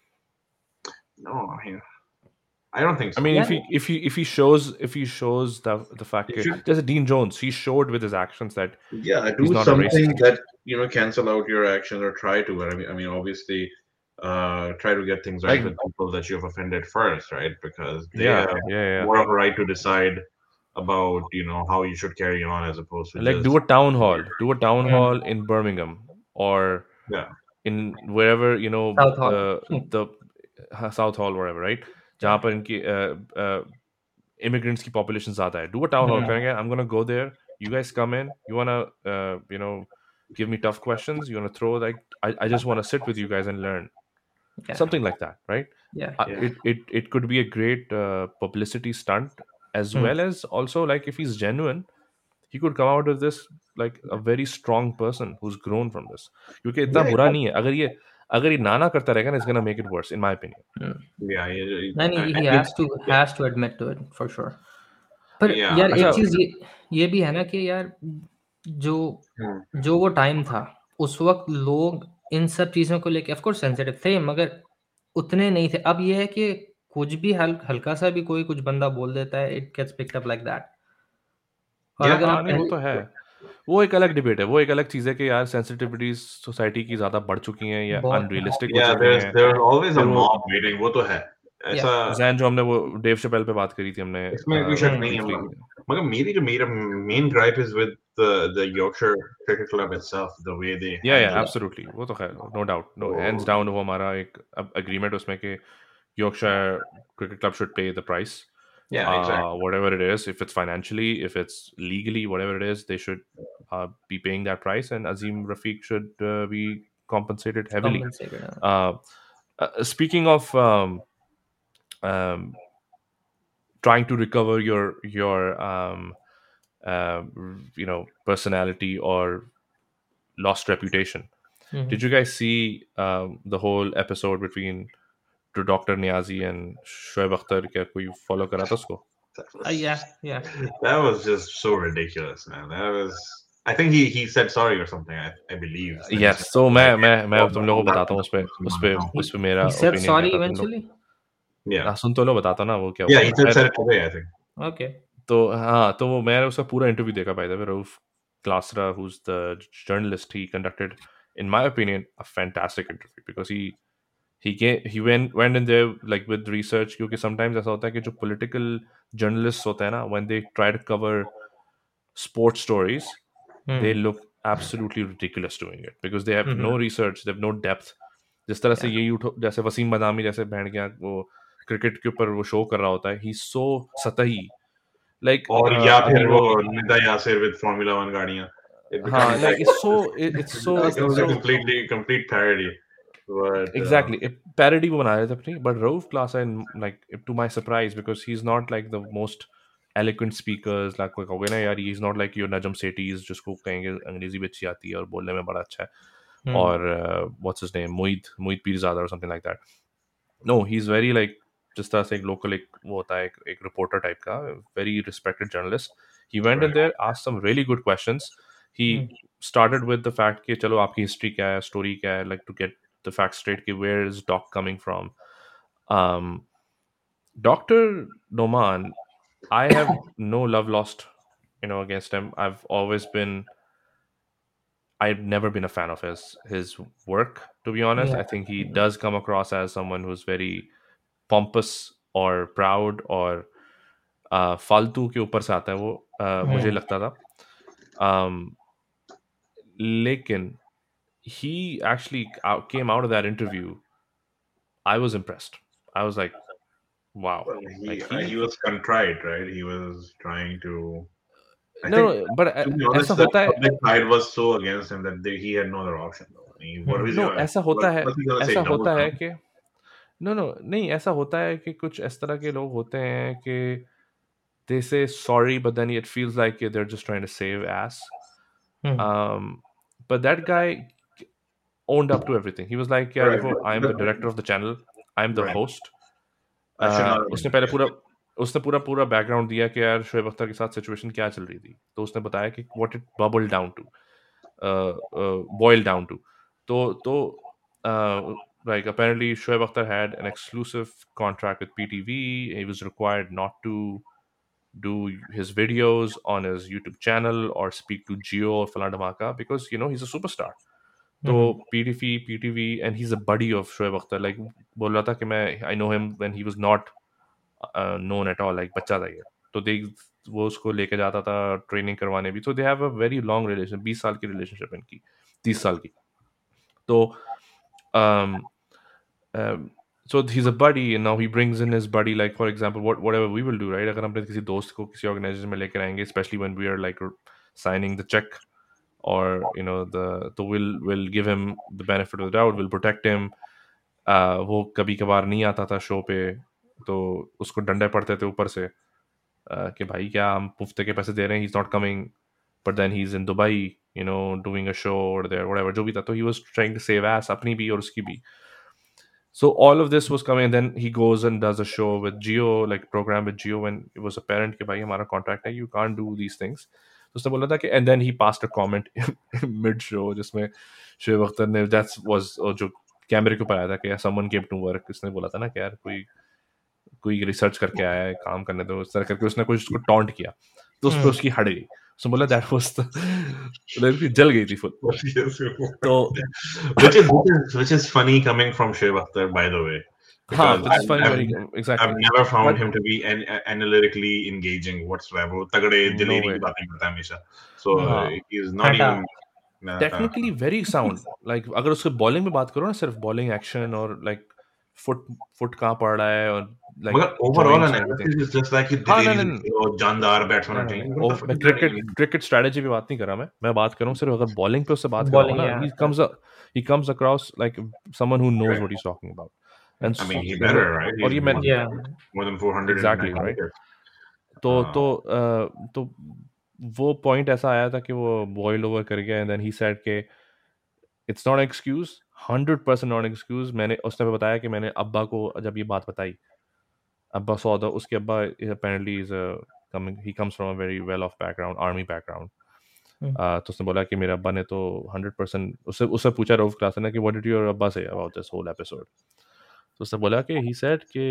Speaker 3: no, I mean, I don't think
Speaker 1: I
Speaker 3: so.
Speaker 1: mean,
Speaker 2: Yeah.
Speaker 1: if he if he if he shows if he shows the the fact
Speaker 3: He
Speaker 1: that
Speaker 3: should,
Speaker 1: there's a Dean Jones, he showed with his actions that
Speaker 3: yeah,
Speaker 1: he's
Speaker 3: do
Speaker 1: not a
Speaker 3: something
Speaker 1: racist.
Speaker 3: that you know cancel out your actions or try to. I mean, I mean, obviously, uh, try to get things right
Speaker 1: Like
Speaker 3: with people that you've offended first, right? Because they
Speaker 1: yeah,
Speaker 3: have
Speaker 1: yeah, yeah.
Speaker 3: more of a right to decide about you know how you should carry on as opposed to
Speaker 1: Like
Speaker 3: just
Speaker 1: do a town hall, do a town
Speaker 2: Hmm.
Speaker 1: hall in Birmingham or
Speaker 3: yeah,
Speaker 1: in wherever you know
Speaker 2: South Hall.
Speaker 1: uh, the uh, South Hall, whatever, right? जहाँ
Speaker 2: Yeah.
Speaker 1: पर इनकी uh, uh, immigrants की population ज़्यादा है. Do a town hall
Speaker 2: Hmm.
Speaker 1: करेंगे. I'm gonna go there. You guys come in. You wanna uh, you know give me tough questions. You wanna throw like I, I just wanna sit with you guys and learn.
Speaker 2: Yeah.
Speaker 1: Something like that, right?
Speaker 2: Yeah.
Speaker 1: Uh,
Speaker 3: yeah,
Speaker 1: it, it it could be a great uh, publicity stunt as
Speaker 2: Hmm.
Speaker 1: well as also like if he's genuine, he could come out of this like a very strong person who's grown from this. क्योंकि इतना
Speaker 3: yeah,
Speaker 1: बुरा नहीं है. अगर ये अगर ये नाना करता रहेगा ना, it's gonna make it worse, in my opinion.
Speaker 2: Hmm.
Speaker 3: yeah. yeah,
Speaker 2: नहीं
Speaker 3: I,
Speaker 2: नहीं,
Speaker 3: I
Speaker 2: he
Speaker 3: think
Speaker 2: has to
Speaker 3: yeah,
Speaker 2: has to admit to it for sure. पर
Speaker 3: yeah.
Speaker 2: यार
Speaker 1: अच्छा
Speaker 2: एक चीज ये ये भी है ना कि यार जो
Speaker 3: Hmm.
Speaker 2: जो वो टाइम था उस वक्त लोग इन सब चीजों को लेके ऑफ कोर्स सेंसिटिव थे मगर उतने नहीं थे. अब ये है कि कुछ भी हल, हल्का सा भी कोई कुछ बंदा बोल देता है, it gets picked up like that. और
Speaker 3: Yeah,
Speaker 2: अगर आप
Speaker 1: हाँ नहीं वो तो है.
Speaker 2: पहले
Speaker 1: वो एक अलग डिबेट है. वो एक अलग चीज़ है कि यार सेंसिटिविटीज सोसाइटी की ज़्यादा बढ़ चुकी हैं या
Speaker 2: बहुत
Speaker 1: अनरियलिस्टिक हो
Speaker 3: yeah.
Speaker 1: चुकी
Speaker 3: There's
Speaker 1: हैं.
Speaker 3: there's always a
Speaker 1: फिर वो
Speaker 3: mob waiting. वो तो है.
Speaker 2: या
Speaker 3: ऐसा
Speaker 1: जैन जो हमने वो डेव शपेल पे बात करी थी हमने
Speaker 3: इसमें कोई शक नहीं है.
Speaker 1: ब्रीफली.
Speaker 3: मगर मगर मेरी जो मेरा main gripe is with the the Yorkshire Cricket Club itself, the way they
Speaker 1: या या
Speaker 3: handle it.
Speaker 1: एब्सोल्युटली वो तो खैर no doubt no hands
Speaker 3: So
Speaker 1: down वो हमारा एक एग्रीमेंट उसमें कि Yorkshire Cricket Club should pay the price.
Speaker 3: yeah,
Speaker 1: Uh,
Speaker 3: exactly.
Speaker 1: whatever it is, if it's financially, if it's legally, whatever it is, they should uh, be paying that price, and Azim Rafiq should uh, be compensated heavily.
Speaker 2: Compensated.
Speaker 1: Uh, uh, speaking of um, um, trying to recover your your um, uh, you know personality or lost reputation, did you guys see um, the whole episode between to Doctor Niazi and Shoaib Akhtar? क्या कोई follow करा था उसको?
Speaker 3: That
Speaker 2: या
Speaker 3: was
Speaker 2: या
Speaker 3: that was just so ridiculous, man. That was. I think he he said sorry or something. I, I believe. उसने कुछ
Speaker 1: Yes, so मैं मैं मैं तुम लोगों को
Speaker 3: बोला
Speaker 1: बताता हूँ उस पे उस पे
Speaker 3: था.
Speaker 1: उस पे मेरा
Speaker 2: he said
Speaker 1: opinion क्या
Speaker 2: sorry
Speaker 1: था. तुम लोग
Speaker 2: eventually.
Speaker 3: Yeah,
Speaker 1: हाँ, सुन तो लो, बताता ना वो क्या
Speaker 3: yeah.
Speaker 1: हुआ
Speaker 3: He
Speaker 1: था.
Speaker 3: said
Speaker 1: खैर
Speaker 3: said it today, I think.
Speaker 2: Okay.
Speaker 1: तो हाँ, तो वो मैंने उसका पूरा इंटरव्यू देखा. By the way, Rauf Klasra, who's the journalist, he conducted, in my opinion, a fantastic interview because he he came, he went went in there like with research. क्योंकि sometimes ऐसा होता है कि जो political journalists होते हैं ना, when they try to cover sports stories, they
Speaker 2: Hmm.
Speaker 1: look absolutely ridiculous doing it because they have
Speaker 2: Mhm.
Speaker 1: no research, they have no depth. जिस तरह से
Speaker 2: Yeah.
Speaker 1: ये उठो, जैसे वसीम बदामी जैसे बैंड गया वो क्रिकेट के ऊपर वो शो कर रहा होता है, ही सो सतही, लाइक
Speaker 3: और या
Speaker 1: अभी
Speaker 3: फिर
Speaker 1: वो
Speaker 3: वो Nida Yasir with Formula One गाड़ियाँ. It
Speaker 1: हाँ
Speaker 3: becomes
Speaker 1: like
Speaker 3: like
Speaker 1: it's so it's
Speaker 3: it
Speaker 1: so
Speaker 3: becomes
Speaker 1: it's
Speaker 3: a
Speaker 1: so
Speaker 3: completely complete parody. But uh,
Speaker 1: exactly parody वो बना रहे थे अपनी. But Rauf Klasra, like to my surprise, because he is not like the most eloquent speakers, like कोई कहोगे ना यार he is not like your नजम सेठीज जिसको कहेंगे अंग्रेजी भी अच्छी आती है और बोलने में बड़ा अच्छा है,
Speaker 2: Hmm.
Speaker 1: or uh, what's his name, Moeed Moeed Pirzada or something like that. No, he's very like जिस तरह से एक local एक वो होता है एक, एक reporter type का very respected journalist. He went in
Speaker 3: right.
Speaker 1: there, asked some really good questions. He
Speaker 2: Hmm.
Speaker 1: started with the fact कि चलो आपकी history क्या है, story क्या है, like to get the facts straight कि where is Doc coming from. Um, Doctor Noman, I have no love lost, you know, against him. I've always been, I've never been a fan of his his work, to be honest.
Speaker 2: Yeah.
Speaker 1: I think he does come across as someone who's very pompous or proud or uh, फालतू के ऊपर से आता है वो, uh, मुझे
Speaker 2: Hmm.
Speaker 1: लगता था. Um, लेकिन he actually out, came out of that interview. I was impressed. I was like, wow,
Speaker 3: Well, he
Speaker 1: like
Speaker 3: uh,
Speaker 1: he
Speaker 3: he was contrite, right? He was trying to I
Speaker 1: no,
Speaker 3: think,
Speaker 1: no, but uh,
Speaker 3: to be
Speaker 1: ऐसा
Speaker 3: honest, the
Speaker 1: होता है.
Speaker 3: public side was so against him that they, he had no other option. Though. I mean, what was
Speaker 1: No,
Speaker 3: your
Speaker 1: ऐसा
Speaker 3: what,
Speaker 1: होता है,
Speaker 3: what's he gonna say?
Speaker 1: ऐसा
Speaker 3: Double
Speaker 1: होता है
Speaker 3: down?
Speaker 1: कि नो नो नहीं, ऐसा होता है कि कुछ इस तरह के लोग होते हैं कि they say sorry, but then it feels like they're just trying to save ass.
Speaker 2: Hmm
Speaker 1: Um, but that guy owned up to everything. He was like, yeah,
Speaker 3: Right,
Speaker 1: देखो,
Speaker 3: but,
Speaker 1: I am
Speaker 3: but
Speaker 1: the director of the channel. I am the
Speaker 3: right.
Speaker 1: host.
Speaker 3: I should
Speaker 1: Uh,
Speaker 3: not have
Speaker 1: उसने
Speaker 3: been.
Speaker 1: पहले पूरा उसने पूरा पूरा background दिया कि यार शोएब अख्तर के साथ सिचुएशन क्या चल रही थी. तो उसने बताया कि what it bubbled down to, uh, uh, boiled down to. तो तो uh, like apparently Shoaib Akhtar had an exclusive contract with P T V. He was required not to do his videos on his YouTube channel or speak to Geo or Falan Dhamaka because you know he's a superstar. तो
Speaker 2: हम्म
Speaker 1: P T V, P T V, and he's a buddy of Shoaib Akhtar. Like बोल रहा था कि मैं I know him when he was not uh, known at all. Like बच्चा था ये. तो they वो उसको लेके जाता था ट्रेनिंग करवाने भी. So they have a very long relation. बीस साल की रिलेशनशिप इनकी, तीस साल की. तो um, um, so he's a buddy and now he brings in his buddy, like for example what whatever we will do, right? अगर हम अपने किसी दोस्त को किसी ऑर्गेनाइजेशन में लेकर आएंगे, especially when we are like signing the check or you know the तो we'll will give him the benefit of the doubt, we'll protect him. uh, वो कभी कभार नहीं आता था शो पे तो उसको डंडे पड़ते थे ऊपर से uh, कि भाई क्या हम मुफ्त के पैसे दे रहे हैं, he's not coming, but then he's in Dubai, you know, doing a show or there whatever जो भी था. तो he was trying to save ass अपनी भी और उसकी भी. So all of this was coming, and then he goes and does a show with Geo, like program with Geo, when it was apparent कि भाई हमारा contract है, you can't do these things. तो उसने बोला था कि and then he passed a comment mid show जिसमें शोएब अख्तर ने that was और जो कैमरे के ऊपर आया था कि someone came to work, उसने बोला था ना कि यार कोई कोई रिसर्च करके आया है, काम करने दो, इस तरह करके उसने कुछ उसको टॉन्ट किया. तो उस पर उसकी हट गई. उसने बोला दैट वाज द जल गई थी फुल. तो
Speaker 3: which is which is which is funny coming from Shoaib Akhtar, by the way,
Speaker 1: हाँ,
Speaker 3: because
Speaker 1: which is
Speaker 3: I've,
Speaker 1: funny
Speaker 3: I've,
Speaker 1: when he
Speaker 3: I've
Speaker 1: exactly.
Speaker 3: never found
Speaker 1: But
Speaker 3: him to be an, analytically engaging whatsoever. वो तगड़े
Speaker 1: no
Speaker 3: दिलेरी
Speaker 1: way.
Speaker 3: की बातें करता है हमेशा. So uh,
Speaker 1: हाँ,
Speaker 3: he is not
Speaker 2: हटा
Speaker 3: even. Uh, uh,
Speaker 1: technically very sound. Like अगर उसके बॉलिंग में बात करो ना, सिर्फ बॉलिंग एक्शन और लाइक फुट फुट कहाँ पड़ रहा है और
Speaker 3: मगर
Speaker 1: like
Speaker 3: overall
Speaker 1: joints and everything.
Speaker 3: analysis is just like कि
Speaker 1: हाँ ना
Speaker 3: दिलेरी
Speaker 1: ना
Speaker 3: से और जानदार बैट्समैन
Speaker 1: ना
Speaker 3: होना
Speaker 1: ना
Speaker 3: चाहिए.
Speaker 1: ना
Speaker 3: What
Speaker 1: ओ,
Speaker 3: the fuck
Speaker 1: मैं
Speaker 3: is that
Speaker 1: cricket
Speaker 3: even?
Speaker 1: Cricket strategy पे बात नहीं कर रहा. मैं मैं बात कर रहा हूँ सिर्फ अगर बॉलिंग पे उससे बात कर रहा हूँ
Speaker 2: बॉलिंग
Speaker 1: ना,
Speaker 2: या
Speaker 1: he comes he comes across like someone who knows
Speaker 3: Right.
Speaker 1: What he is talking about. And
Speaker 3: I mean, he
Speaker 1: you know
Speaker 3: better, right?
Speaker 1: और
Speaker 3: He's
Speaker 1: ये मैं
Speaker 3: more,
Speaker 2: या
Speaker 3: more than four hundred
Speaker 1: exactly
Speaker 3: international
Speaker 1: right.
Speaker 3: wickets.
Speaker 1: तो
Speaker 3: Uh,
Speaker 1: तो uh, तो वो point ऐसा आया था कि वो बॉइल ओवर कर गया. एंड देन ही सेड के it's not excuse, hundred percent not excuse. मैंने उसने भी बताया कि मैंने अब्बा को जब ये बात बताई, अब्बा सौ द उसके अब्बा apparently is coming he comes from a very well off background, army background. तो उसने बोला कि मेरे अब्बा ने तो हंड्रेड परसेंट उससे उससे पूछा रऊफ क्लास ने कि व्हाट डिड योर अब्बा say about this whole episode. तो उसने बोला कि ही सेड कि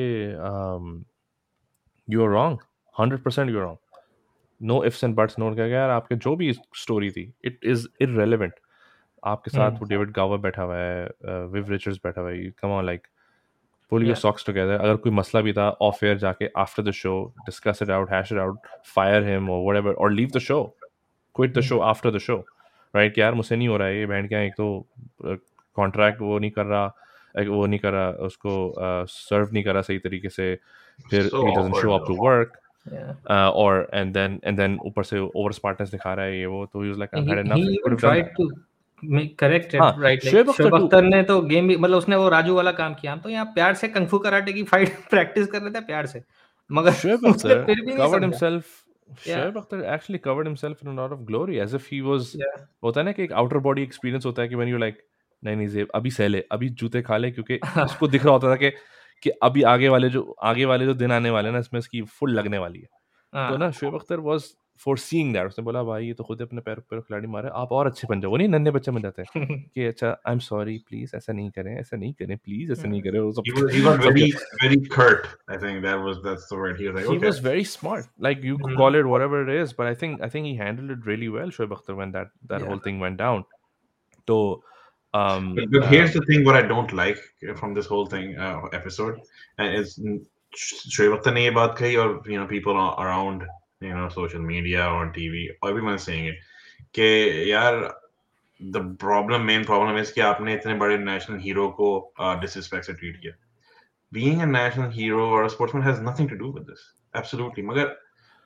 Speaker 1: you are wrong, hundred percent you are wrong, no ifs and buts. No क्या यार आपके जो भी स्टोरी थी इट इज़ इररेलेवेंट. आपके साथ वो डेविड गावर बैठा हुआ है, विव रिचर्ड्स बैठा हुआ है. Come on, like pull your socks together. अगर कोई मसला भी था ऑफ एयर जाके after the show discuss it out, hash it out, fire him और व्हाटएवर और leave the show, quit the show after the show, right? कि यार मुझसे नहीं हो रहा है ये बैंड, क्या एक तो कॉन्ट्रैक्ट वो नहीं कर रहा, वो नहीं कर रहा, उसको सर्व uh, नहीं कर रहा सही तरीके से, फिर
Speaker 3: so
Speaker 1: he doesn't show up to
Speaker 3: awkward.
Speaker 1: Work
Speaker 2: yeah.
Speaker 1: uh, or and then and then ऊपर से ओवर स्मार्टनेस दिखा रहा है ये वो. तो he was like I
Speaker 2: he,
Speaker 1: had
Speaker 2: he
Speaker 1: enough,
Speaker 2: even
Speaker 1: could have done
Speaker 2: tried
Speaker 1: that.
Speaker 2: to make correct it,
Speaker 1: हाँ,
Speaker 2: right? like
Speaker 1: Shoaib Akhtar
Speaker 2: Shoaib
Speaker 1: to.
Speaker 2: Akhtar ने तो गेम भी मतलब उसने वो राजू वाला काम किया. हम तो यहाँ प्यार से कंफू कराटे की फाइट प्रैक्टिस कर रहे थे प्यार से, मगर
Speaker 1: Shoaib
Speaker 2: उसने
Speaker 1: Akhtar
Speaker 2: फिर भी नहीं
Speaker 1: covered
Speaker 2: समझा.
Speaker 1: himself.
Speaker 2: yeah
Speaker 1: Shoaib Akhtar actually covered himself in a lot of glory as if he was.
Speaker 2: yeah
Speaker 1: होता है ना कि एक आउटर बॉडी एक्सपीरियंस होता है कि when you like नहीं नहीं जेब अभी सह ले, अभी जूते खा ले, क्योंकि उसको दिख रहा होता था कि कि अभी आगे वाले जो आगे वाले जो दिन आने वाले हैं ना इसमें इसकी फुल लगने वाली है. तो ना
Speaker 2: हाँ
Speaker 1: Shoaib Akhtar was foreseeing that. उसने बोला भाई ये तो खुद अपने पैर पैर खिलाड़ी मारे, आप और अच्छे बन जाओ. वो नहीं नन्हे बच्चे बन जाते हैं कि अच्छा आई एम सॉरी प्लीज ऐसा नहीं करें, ऐसा नहीं करें प्लीज, ऐसा नहीं करें. वो
Speaker 3: He
Speaker 1: सब
Speaker 3: was he got
Speaker 1: सब
Speaker 3: very very curt. I think that was that's the word. He was like,
Speaker 1: he
Speaker 3: okay,
Speaker 1: was very smart. Like you could
Speaker 2: Mhm.
Speaker 1: call it whatever it is, but I think I think he handled it really well, Shoaib Akhtar, when that that
Speaker 2: yeah
Speaker 1: whole thing went down. So, um,
Speaker 3: but, but
Speaker 1: uh,
Speaker 3: here's the thing: what I don't like from this whole thing uh, episode, and it's Shoaib Akhtar ne ye baat kahi, or you know people a- around you know social media or on T V, everyone is saying it. कि यार the problem main problem is कि आपने इतने बड़े national hero को uh, disrespect से treat किया. Being a national hero or a sportsman has nothing to do with this. Absolutely. मगर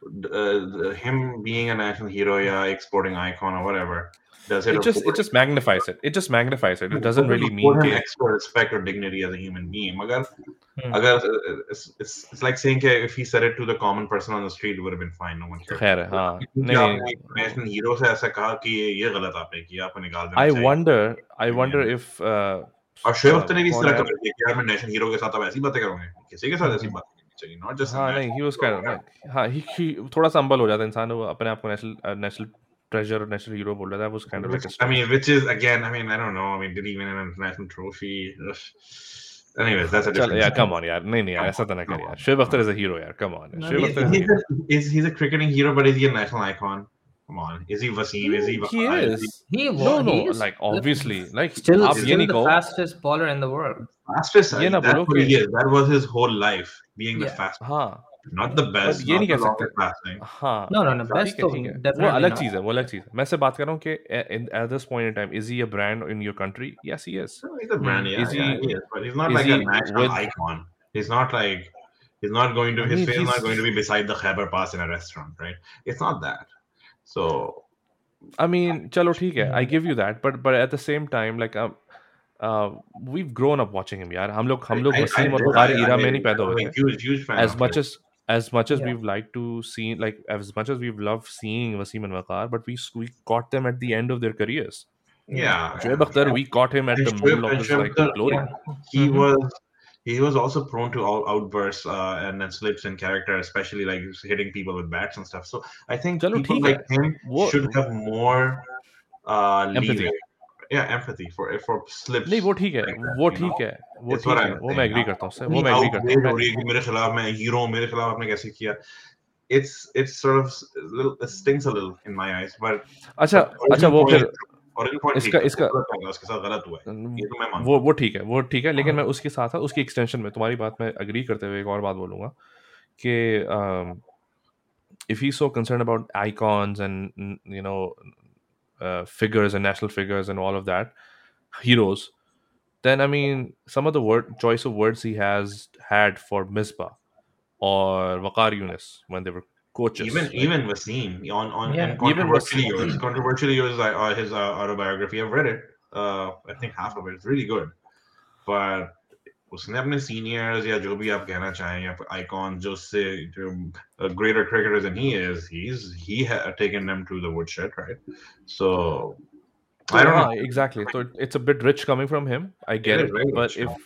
Speaker 3: uh, him being a national hero, yeah, एक sporting icon or whatever, does it
Speaker 1: It just it
Speaker 3: afford
Speaker 1: just magnifies it. It just magnifies it. It
Speaker 3: does
Speaker 1: doesn't
Speaker 3: it
Speaker 1: really
Speaker 3: afford
Speaker 1: mean
Speaker 3: him
Speaker 1: कि
Speaker 3: extra respect or dignity as a human being? मगर
Speaker 2: Hmm.
Speaker 3: अगर it's, it's it's like saying कि if he said it to the common person on the street, it would have been fine. No one
Speaker 1: तो
Speaker 3: cared.
Speaker 1: खैर है हाँ
Speaker 3: क्योंकि
Speaker 1: नहीं
Speaker 3: आपने एक
Speaker 1: नहीं
Speaker 3: national hero से ऐसा कहा कि ये ये गलत आपने किया, आपको निकाल देना
Speaker 1: I
Speaker 3: चाहिए.
Speaker 1: wonder I wonder if uh,
Speaker 3: और शोएब
Speaker 1: uh,
Speaker 3: अख्तर ने भी इस
Speaker 1: कौन
Speaker 3: तरह
Speaker 1: है
Speaker 3: कमेंट किया कि यार मैं नेशनल हीरो के साथ अब ऐसी बातें करूंगा, किसी के साथ ऐसी बात नहीं करनी चाहिए, not just a
Speaker 1: हाँ नहीं
Speaker 3: national
Speaker 1: he was
Speaker 3: hero.
Speaker 1: kind of like हाँ he, he थोड़ा सा humble हो जाता है इंसान वो अपने आप को national नेशनल treasure और national hero बोल रहा था. That was kind of like a
Speaker 3: Which, I
Speaker 1: stretch.
Speaker 3: mean, which is again, I mean, I don't know. I mean, did he win an international trophy? Ugh. Anyways, that's a
Speaker 1: चल
Speaker 3: different.
Speaker 1: यार come on यार नहीं नहीं यार ऐसा तो ना कर यार. Shoaib Akhtar is a hero यार. Come on.
Speaker 2: No,
Speaker 1: Shoaib
Speaker 3: He's,
Speaker 1: Akhtar is a
Speaker 3: he's,
Speaker 1: hero.
Speaker 3: a, is he's a cricketing hero, but is he a national icon? Come on, is he Wasim? Is he?
Speaker 1: He
Speaker 3: Waqar?
Speaker 1: is.
Speaker 2: He
Speaker 1: No
Speaker 2: was.
Speaker 1: no
Speaker 2: He is
Speaker 1: like obviously like
Speaker 2: still
Speaker 1: आप ये
Speaker 2: still
Speaker 1: नहीं
Speaker 2: the
Speaker 1: कहो
Speaker 2: fastest bowler in the world.
Speaker 3: Fastest.
Speaker 1: ये ना
Speaker 3: That's
Speaker 1: बोलो
Speaker 3: what
Speaker 1: कि
Speaker 3: he is. That was his whole life, being the
Speaker 2: Yeah.
Speaker 3: fastest,
Speaker 1: हाँ
Speaker 3: not the
Speaker 1: but
Speaker 3: best,
Speaker 1: ये
Speaker 3: not
Speaker 1: नहीं
Speaker 3: the
Speaker 1: कह सकते.
Speaker 3: longest passing.
Speaker 1: हाँ
Speaker 2: No, no, no. Best
Speaker 1: ठीक है
Speaker 2: तो
Speaker 1: ठीक है वो
Speaker 2: definitely
Speaker 1: अलग
Speaker 2: not.
Speaker 1: चीज है वो अलग चीज है. मैं से बात कर रहा हूँ कि in- at this point in time is he a brand in your country? Yes he is.
Speaker 3: No, he's a brand, yeah,
Speaker 1: Is
Speaker 3: yeah,
Speaker 1: he
Speaker 3: he is, but he's not
Speaker 1: is
Speaker 3: like
Speaker 1: he
Speaker 3: a national
Speaker 1: with
Speaker 3: icon. He's not like he's not going to
Speaker 1: I
Speaker 3: his
Speaker 1: mean
Speaker 3: face is not going
Speaker 1: he's
Speaker 3: to be beside the Khyber Pass in a restaurant, right? It's not that. So
Speaker 1: I mean चलो ठीक है I
Speaker 2: Hmm.
Speaker 1: give you that but but at the same time like um, uh, we've grown up watching him यार. हम लोग
Speaker 3: I
Speaker 1: हम लोग
Speaker 3: I, I
Speaker 1: Wasim और
Speaker 3: did I,
Speaker 1: Waqar
Speaker 3: I,
Speaker 1: era में
Speaker 3: I
Speaker 1: नहीं पैदा
Speaker 3: was
Speaker 1: हुए
Speaker 3: a
Speaker 1: थे.
Speaker 3: huge huge fan
Speaker 1: As
Speaker 3: of
Speaker 1: much
Speaker 3: his.
Speaker 1: as as much as
Speaker 2: Yeah.
Speaker 1: we've liked to see like as much as we've loved seeing Wasim and Waqar but we we caught them at the end of their careers.
Speaker 3: Yeah,
Speaker 1: Shoaib
Speaker 3: yeah.
Speaker 1: Akhtar, we caught him at
Speaker 3: And
Speaker 1: the
Speaker 3: Shoaib,
Speaker 1: middle of
Speaker 3: and
Speaker 1: his
Speaker 3: Shoaib
Speaker 1: like
Speaker 3: Akhtar,
Speaker 1: glory.
Speaker 2: Yeah.
Speaker 3: he
Speaker 2: Mhm.
Speaker 3: was he was also prone to out, outbursts uh, and then slips in character, especially like hitting people with bats and stuff. So I think
Speaker 1: चलो
Speaker 3: people
Speaker 1: ठीक
Speaker 3: like
Speaker 1: है
Speaker 3: him
Speaker 1: वो
Speaker 3: should have more uh,
Speaker 1: empathy.
Speaker 3: leeway. Yeah, empathy for for slips
Speaker 1: नहीं वो ठीक है
Speaker 3: like that.
Speaker 1: वो
Speaker 3: You know,
Speaker 1: ठीक है वो
Speaker 3: it's what
Speaker 1: ठीक है
Speaker 3: I'm
Speaker 1: वो मैं
Speaker 3: saying.
Speaker 1: एग्री करता हूँ उससे वो
Speaker 3: इतनी
Speaker 1: मैं एग्री करता हूँ
Speaker 3: outrage
Speaker 1: मैं
Speaker 3: हो रही है कि मेरे खिलाफ मैं हीरो मेरे खिलाफ आपने कैसे किया. It's it's sort of a little it stings a little in my eyes, but
Speaker 1: अच्छा
Speaker 3: but
Speaker 1: अच्छा
Speaker 3: original
Speaker 1: वो
Speaker 3: point
Speaker 1: फिर
Speaker 3: is true. Original point
Speaker 1: इसका
Speaker 3: ठीक था,
Speaker 1: इसका
Speaker 3: गलत होगा उसके साथ गलत हुआ है, ये तो मैं मानता
Speaker 1: वो
Speaker 3: हूँ.
Speaker 1: वो ठीक है वो ठीक है लेकिन मैं उसके साथ साथ उसकी एक्सटेंशन में तुम्हारी बात में एग्री करते हुए एक और बात बोलूंगा कि um, if he's so concerned about icons and mm, you know uh, figures and national figures and all of that heroes then I mean some of the word choice of words he has had for Misbah or Waqar Yunus when they were coaches
Speaker 3: Even
Speaker 1: right?
Speaker 3: even Wasim on on
Speaker 2: Yeah.
Speaker 3: and
Speaker 1: Even
Speaker 3: controversially
Speaker 1: Wasim
Speaker 3: yours, controversially yours, uh, uh, his uh, autobiography. I've read it. Uh, I think half of it. It's really good. But उसने अपने seniors या जो भी आप कहना चाहें या icons जो से जो a greater cricketer than he is, he's he had taken them to the woodshed, right? So
Speaker 1: so,
Speaker 3: I don't
Speaker 1: हाँ,
Speaker 3: know.
Speaker 1: exactly so it, it's a bit rich coming from him I
Speaker 3: It
Speaker 1: get
Speaker 3: is
Speaker 1: it
Speaker 3: very
Speaker 1: but
Speaker 3: rich.
Speaker 1: if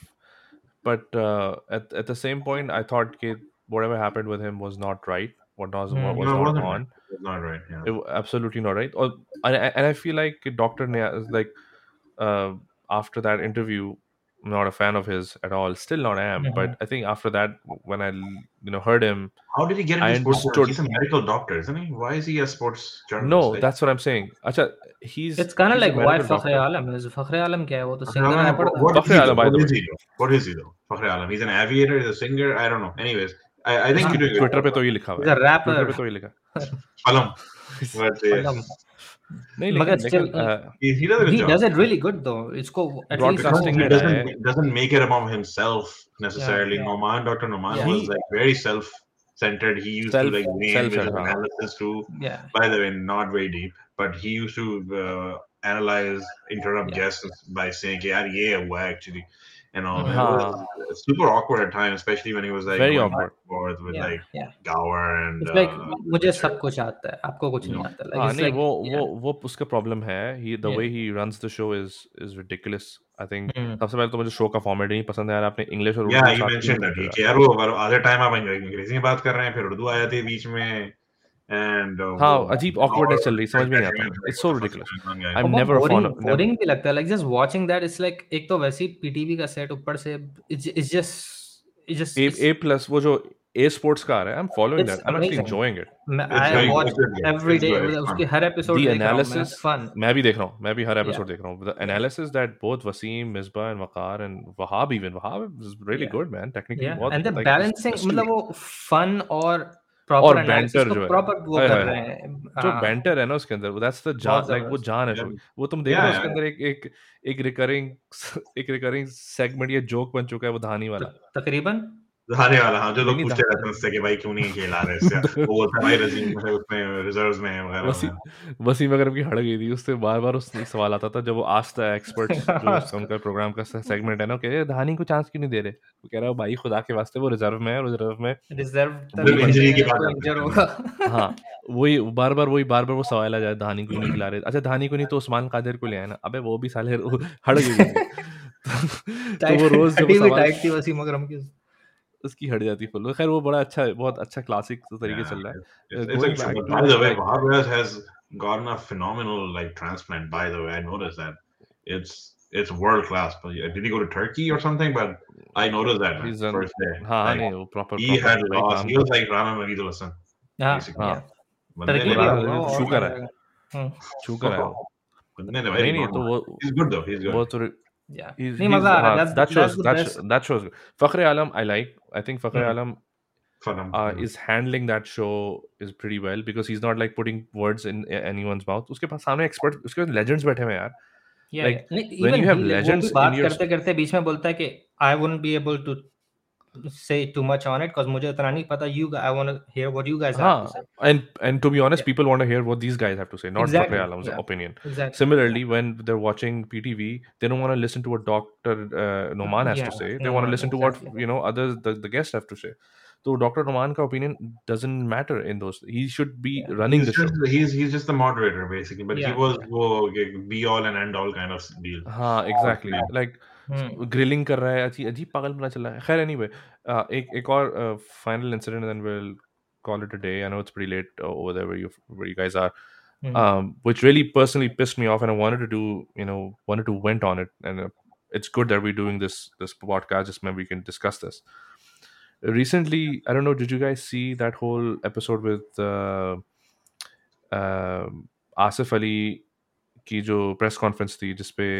Speaker 1: but uh, at, at the same point I thought okay, whatever happened with him was not right what was what
Speaker 2: Hmm.
Speaker 1: was
Speaker 3: No, it
Speaker 1: not
Speaker 3: wasn't right.
Speaker 1: on
Speaker 3: It was not right. Yeah.
Speaker 1: it, wa- absolutely not right or and, I- and I feel like Dr. Nia is like uh, after that interview I'm not a fan of his at all still not am
Speaker 2: Mhm.
Speaker 1: but I think after that when I you know heard him
Speaker 3: How did he get
Speaker 1: I
Speaker 3: into sports?
Speaker 1: understood
Speaker 3: He's a medical doctor, isn't he? Why is he a sports journalist?
Speaker 1: no
Speaker 3: Like,
Speaker 1: that's what I'm saying Acha, he's
Speaker 2: It's kind of
Speaker 1: he's a
Speaker 2: like why
Speaker 1: medical
Speaker 2: Fakhre
Speaker 1: doctor
Speaker 2: Alam is. Fakhre Alam क्या है वो तो
Speaker 3: Fakhre
Speaker 2: singer है
Speaker 3: Alam,
Speaker 2: पढ़ता.
Speaker 3: what is
Speaker 1: Fakhre
Speaker 3: he
Speaker 1: Alam
Speaker 3: though?
Speaker 1: by
Speaker 3: What
Speaker 1: the
Speaker 3: is
Speaker 1: way
Speaker 3: he though? What is he though? Fakhre Alam. He's an aviator. He's a singer. I don't know. Anyways, I, I think
Speaker 1: इसकी
Speaker 3: you're doing a good
Speaker 1: Twitter पे
Speaker 3: job.
Speaker 1: तो ये लिखा हुआ
Speaker 2: He's a
Speaker 1: है
Speaker 2: rapper.
Speaker 1: Twitter पे तो ये लिखा
Speaker 3: Alam. But yes,
Speaker 2: Alam.
Speaker 1: नहीं
Speaker 2: मगर
Speaker 1: लेकिन
Speaker 2: still
Speaker 1: लेकिन uh,
Speaker 3: he, he does a good
Speaker 2: he
Speaker 3: job.
Speaker 2: does it really good though. इसको at least
Speaker 3: No,
Speaker 1: broadcasting
Speaker 3: he
Speaker 1: में
Speaker 3: doesn't
Speaker 1: रहा है
Speaker 3: he doesn't make it about himself necessarily.
Speaker 2: Yeah.
Speaker 3: Noman, Doctor Noman
Speaker 2: Yeah.
Speaker 3: was
Speaker 1: he
Speaker 3: like very self-centered. He used
Speaker 1: self
Speaker 3: to like weigh in
Speaker 1: self
Speaker 3: with his
Speaker 1: हाँ
Speaker 3: analysis too.
Speaker 2: Yeah.
Speaker 3: By the way, not very deep, but he used to uh, analyze, interrupt
Speaker 2: Yeah.
Speaker 3: guests by saying, "Yeah, yeah, well, actually," and all.
Speaker 2: Mhm.
Speaker 3: It
Speaker 1: हाँ
Speaker 3: was super awkward at times, especially when he was like
Speaker 1: very
Speaker 3: going
Speaker 1: awkward
Speaker 3: back and forth with
Speaker 2: Yeah.
Speaker 3: like
Speaker 2: Yeah.
Speaker 3: Gower and.
Speaker 2: It's like
Speaker 3: Uh,
Speaker 2: मुझे सब कुछ आता है आपको कुछ नहीं आता. Like
Speaker 1: हाँ
Speaker 2: it's
Speaker 1: नहीं
Speaker 2: like
Speaker 1: वो
Speaker 2: yeah.
Speaker 1: वो वो उसका प्रॉब्लम है he the
Speaker 2: Yeah.
Speaker 1: way he runs the show is is ridiculous I think
Speaker 2: Hmm.
Speaker 1: सबसे पहले तो मुझे शो का फॉर्मेट नहीं पसंद है यार आपने इंग्लिश और
Speaker 3: yeah,
Speaker 1: उर्दू
Speaker 3: you
Speaker 1: साथ
Speaker 3: mentioned
Speaker 1: क्यों
Speaker 3: that.
Speaker 1: करते
Speaker 3: कि
Speaker 1: हो
Speaker 3: यार वो बार- आधे टाइम आप अंग्रेजी में बात कर रहे हैं, फिर उर्दू आ जाती है बीच में. And uh,
Speaker 1: हाँ
Speaker 3: वो
Speaker 1: अजीब awkwardness चल रही समझ में नहीं आता it's so ridiculous
Speaker 2: और
Speaker 1: I'm
Speaker 2: वो
Speaker 1: never a fan
Speaker 2: boring
Speaker 1: of never
Speaker 2: boring भी लगता है. Like just watching that it's like एक तो वैसे ही पीटीवी का सेट ऊपर से it's it's just it's just
Speaker 1: A
Speaker 2: it's,
Speaker 1: A plus वो जो A Sports का आ रहा है I'm following
Speaker 2: it's
Speaker 1: that I'm actually
Speaker 2: amazing.
Speaker 1: enjoying it
Speaker 2: मैं-
Speaker 3: It's
Speaker 2: I
Speaker 3: very
Speaker 2: watch
Speaker 3: good, it's good,
Speaker 2: every
Speaker 3: it's
Speaker 2: day.
Speaker 3: good, it's
Speaker 2: मतलब
Speaker 3: fun.
Speaker 2: उसके हर episode
Speaker 1: the
Speaker 2: देख रहा हूँ मैं.
Speaker 1: analysis
Speaker 2: It's fun.
Speaker 1: मैं भी देख रहा हूँ मैं भी हर
Speaker 2: Yeah.
Speaker 1: एपिसोड देख रहा हूँ the analysis that both Wasim Misbah and Waqar and Wahab even Wahab is really
Speaker 2: Yeah.
Speaker 1: good man technically
Speaker 2: Yeah.
Speaker 1: बहुत
Speaker 2: And the
Speaker 1: like it's
Speaker 2: balancing
Speaker 1: astute.
Speaker 2: मतलब वो fun और proper
Speaker 1: और
Speaker 2: analysis
Speaker 1: banter
Speaker 2: को
Speaker 1: जो है
Speaker 2: proper वो
Speaker 1: हाय
Speaker 2: कर
Speaker 1: हाय
Speaker 2: रहे
Speaker 1: हाय
Speaker 2: हैं.
Speaker 1: जो
Speaker 2: हाँ,
Speaker 1: बैंटर है ना उसके अंदर that's the
Speaker 2: बहुत
Speaker 1: जान like वो
Speaker 2: जबरदस्त.
Speaker 1: जान है
Speaker 3: Yeah.
Speaker 1: शो की. वो तुम देख रहे
Speaker 3: Yeah,
Speaker 1: हो उसके
Speaker 3: yeah.
Speaker 1: अंदर एक एक एक रिकरिंग एक रिकरिंग सेगमेंट या जोक बन चुका है वो धानी वाला
Speaker 2: त- तकरीबन
Speaker 3: हारने वाला, हाँ, जो
Speaker 1: नहीं
Speaker 3: लोग
Speaker 1: नहीं
Speaker 3: पूछते
Speaker 1: धा-
Speaker 3: रहते हैं उससे कि भाई क्यों नहीं खेला रहे इससे, वो बोलता है भाई रजीम में उसमें रिजर्व्स में है वगैरह
Speaker 1: वसी
Speaker 3: वगैरह।
Speaker 1: वसीम अकरम की हड़ गई थी उससे, बार बार उस एक सवाल आता था जब वो आस्ता है एक्सपर्ट्स जो उसका
Speaker 2: उसका
Speaker 1: उनका प्रोग्राम का सेगमेंट है ना, कह रहे धानी को चांस क्यों नहीं दे रहे, वो कह रहा है भाई खुदा के वास्ते वो रिजर्व में है, रिजर्व में
Speaker 2: रिजर्व
Speaker 1: वही
Speaker 2: तभी
Speaker 3: जब
Speaker 1: बन
Speaker 3: इंजरी
Speaker 2: खेलेगा
Speaker 3: की
Speaker 2: जब
Speaker 3: बात
Speaker 2: कोई
Speaker 3: आती
Speaker 2: इंजर
Speaker 3: है।
Speaker 2: होगा।
Speaker 1: हाँ वही बार बार वही बार बार वो सवाल आ जाए धानी को क्यों नहीं खिला रहे, अच्छा धानी को नहीं तो उस्मान कादिर को ले आए ना, अबे वो भी साले रो- हड़ गई थी उनकी तो, तो
Speaker 2: टाइट
Speaker 1: वो रोज जब वो
Speaker 2: हड्डी भी
Speaker 1: सवाल
Speaker 2: टाइट थी वसीम अकरम की।
Speaker 1: उसकी हट जाती फुल। खैर वो बड़ा अच्छा बहुत अच्छा क्लासिक तरीके
Speaker 3: Yeah,
Speaker 1: चल रहा
Speaker 3: it's,
Speaker 1: है।
Speaker 3: it's, it's
Speaker 1: going
Speaker 3: like,
Speaker 1: back
Speaker 3: but
Speaker 1: to
Speaker 3: by the way,
Speaker 1: like
Speaker 3: Wahab has gotten a phenomenal like transplant. By the way, I noticed that it's it's world class. But yeah, did he go to Turkey or something? But I noticed that, man,
Speaker 1: he's done,
Speaker 3: first day.
Speaker 1: हाँ हाँ
Speaker 3: Like
Speaker 1: नहीं वो proper
Speaker 3: he
Speaker 1: proper
Speaker 3: had
Speaker 1: भाई
Speaker 3: lost.
Speaker 1: काम
Speaker 3: He
Speaker 1: कर
Speaker 3: was like Rana Magidul Hassan,
Speaker 2: हाँ
Speaker 3: basically.
Speaker 2: या
Speaker 1: हाँ
Speaker 3: बंदे
Speaker 2: टर्की
Speaker 3: ने
Speaker 2: भी
Speaker 3: भी
Speaker 1: राणा
Speaker 2: होगा वो
Speaker 1: छू
Speaker 2: और
Speaker 1: कर
Speaker 2: बढ़
Speaker 1: है
Speaker 2: जाएगा। हम्म,
Speaker 1: छू कर है वो
Speaker 3: बंदे ने भाई
Speaker 1: नहीं नहीं
Speaker 3: रिकॉर्ड
Speaker 1: तो
Speaker 3: मारा.
Speaker 1: वो
Speaker 3: He's good though. He's
Speaker 1: वो
Speaker 3: good.
Speaker 1: तो
Speaker 2: या
Speaker 1: he's
Speaker 2: नहीं
Speaker 1: he's
Speaker 2: मजा आ रहा
Speaker 1: हाँ
Speaker 2: है, that's
Speaker 1: that
Speaker 2: that's
Speaker 1: shows
Speaker 2: the
Speaker 1: that
Speaker 2: best.
Speaker 1: sh- that shows Fakhre Alam I like I think Fakhre Alam
Speaker 3: Fun.
Speaker 1: uh, is handling that show is pretty well because he's not like putting words in a- anyone's mouth, उसके पास सामने expert उसके पास legends बैठे हुए हैं यार,
Speaker 2: या या
Speaker 1: like
Speaker 2: नहीं
Speaker 1: when
Speaker 2: इवन
Speaker 1: you have
Speaker 2: ही वो भी
Speaker 1: legends in
Speaker 2: बात
Speaker 1: your
Speaker 2: करते करते बीच में बोलता है कि I wouldn't be able to say too much on it because मुझे इतना नहीं पता, you I want to hear what you guys have to
Speaker 1: हाँ
Speaker 2: say.
Speaker 1: and and to be honest
Speaker 2: Yeah,
Speaker 1: people want to hear what these guys have to say, not Fakhre
Speaker 2: exactly.
Speaker 1: Alam's
Speaker 2: Yeah,
Speaker 1: opinion.
Speaker 2: exactly.
Speaker 1: Similarly when they're watching P T V they don't want to listen to what Doctor uh, Noman has
Speaker 2: Yeah,
Speaker 1: to say, they
Speaker 2: no
Speaker 1: want to
Speaker 2: man,
Speaker 1: listen to what
Speaker 2: exactly.
Speaker 1: you know others the, the guests have to say. So Doctor Noman ka opinion doesn't matter in those, he should be
Speaker 2: Yeah,
Speaker 1: running
Speaker 3: He's
Speaker 1: the show.
Speaker 3: just he's he's just the moderator basically, but he
Speaker 2: yeah,
Speaker 3: was
Speaker 2: yeah.
Speaker 3: वो be all and end all kind of deal.
Speaker 1: हाँ exactly like
Speaker 2: Hmm.
Speaker 1: Grilling कर रहा है, अजीब अजीब पागलपना चल रहा है। खैर एनीवे एक एक और final incident then will call it a day. I know it's pretty late uh, over there where you where you guys are,
Speaker 2: Hmm.
Speaker 1: um, which really personally pissed me off, and I wanted to do you know wanted to vent on it, and uh, it's good that we're doing this this podcast just maybe we can discuss this. Recently, I don't know, did you guys see that whole episode with uh, uh, Asif Ali की जो press conference थी जिसपे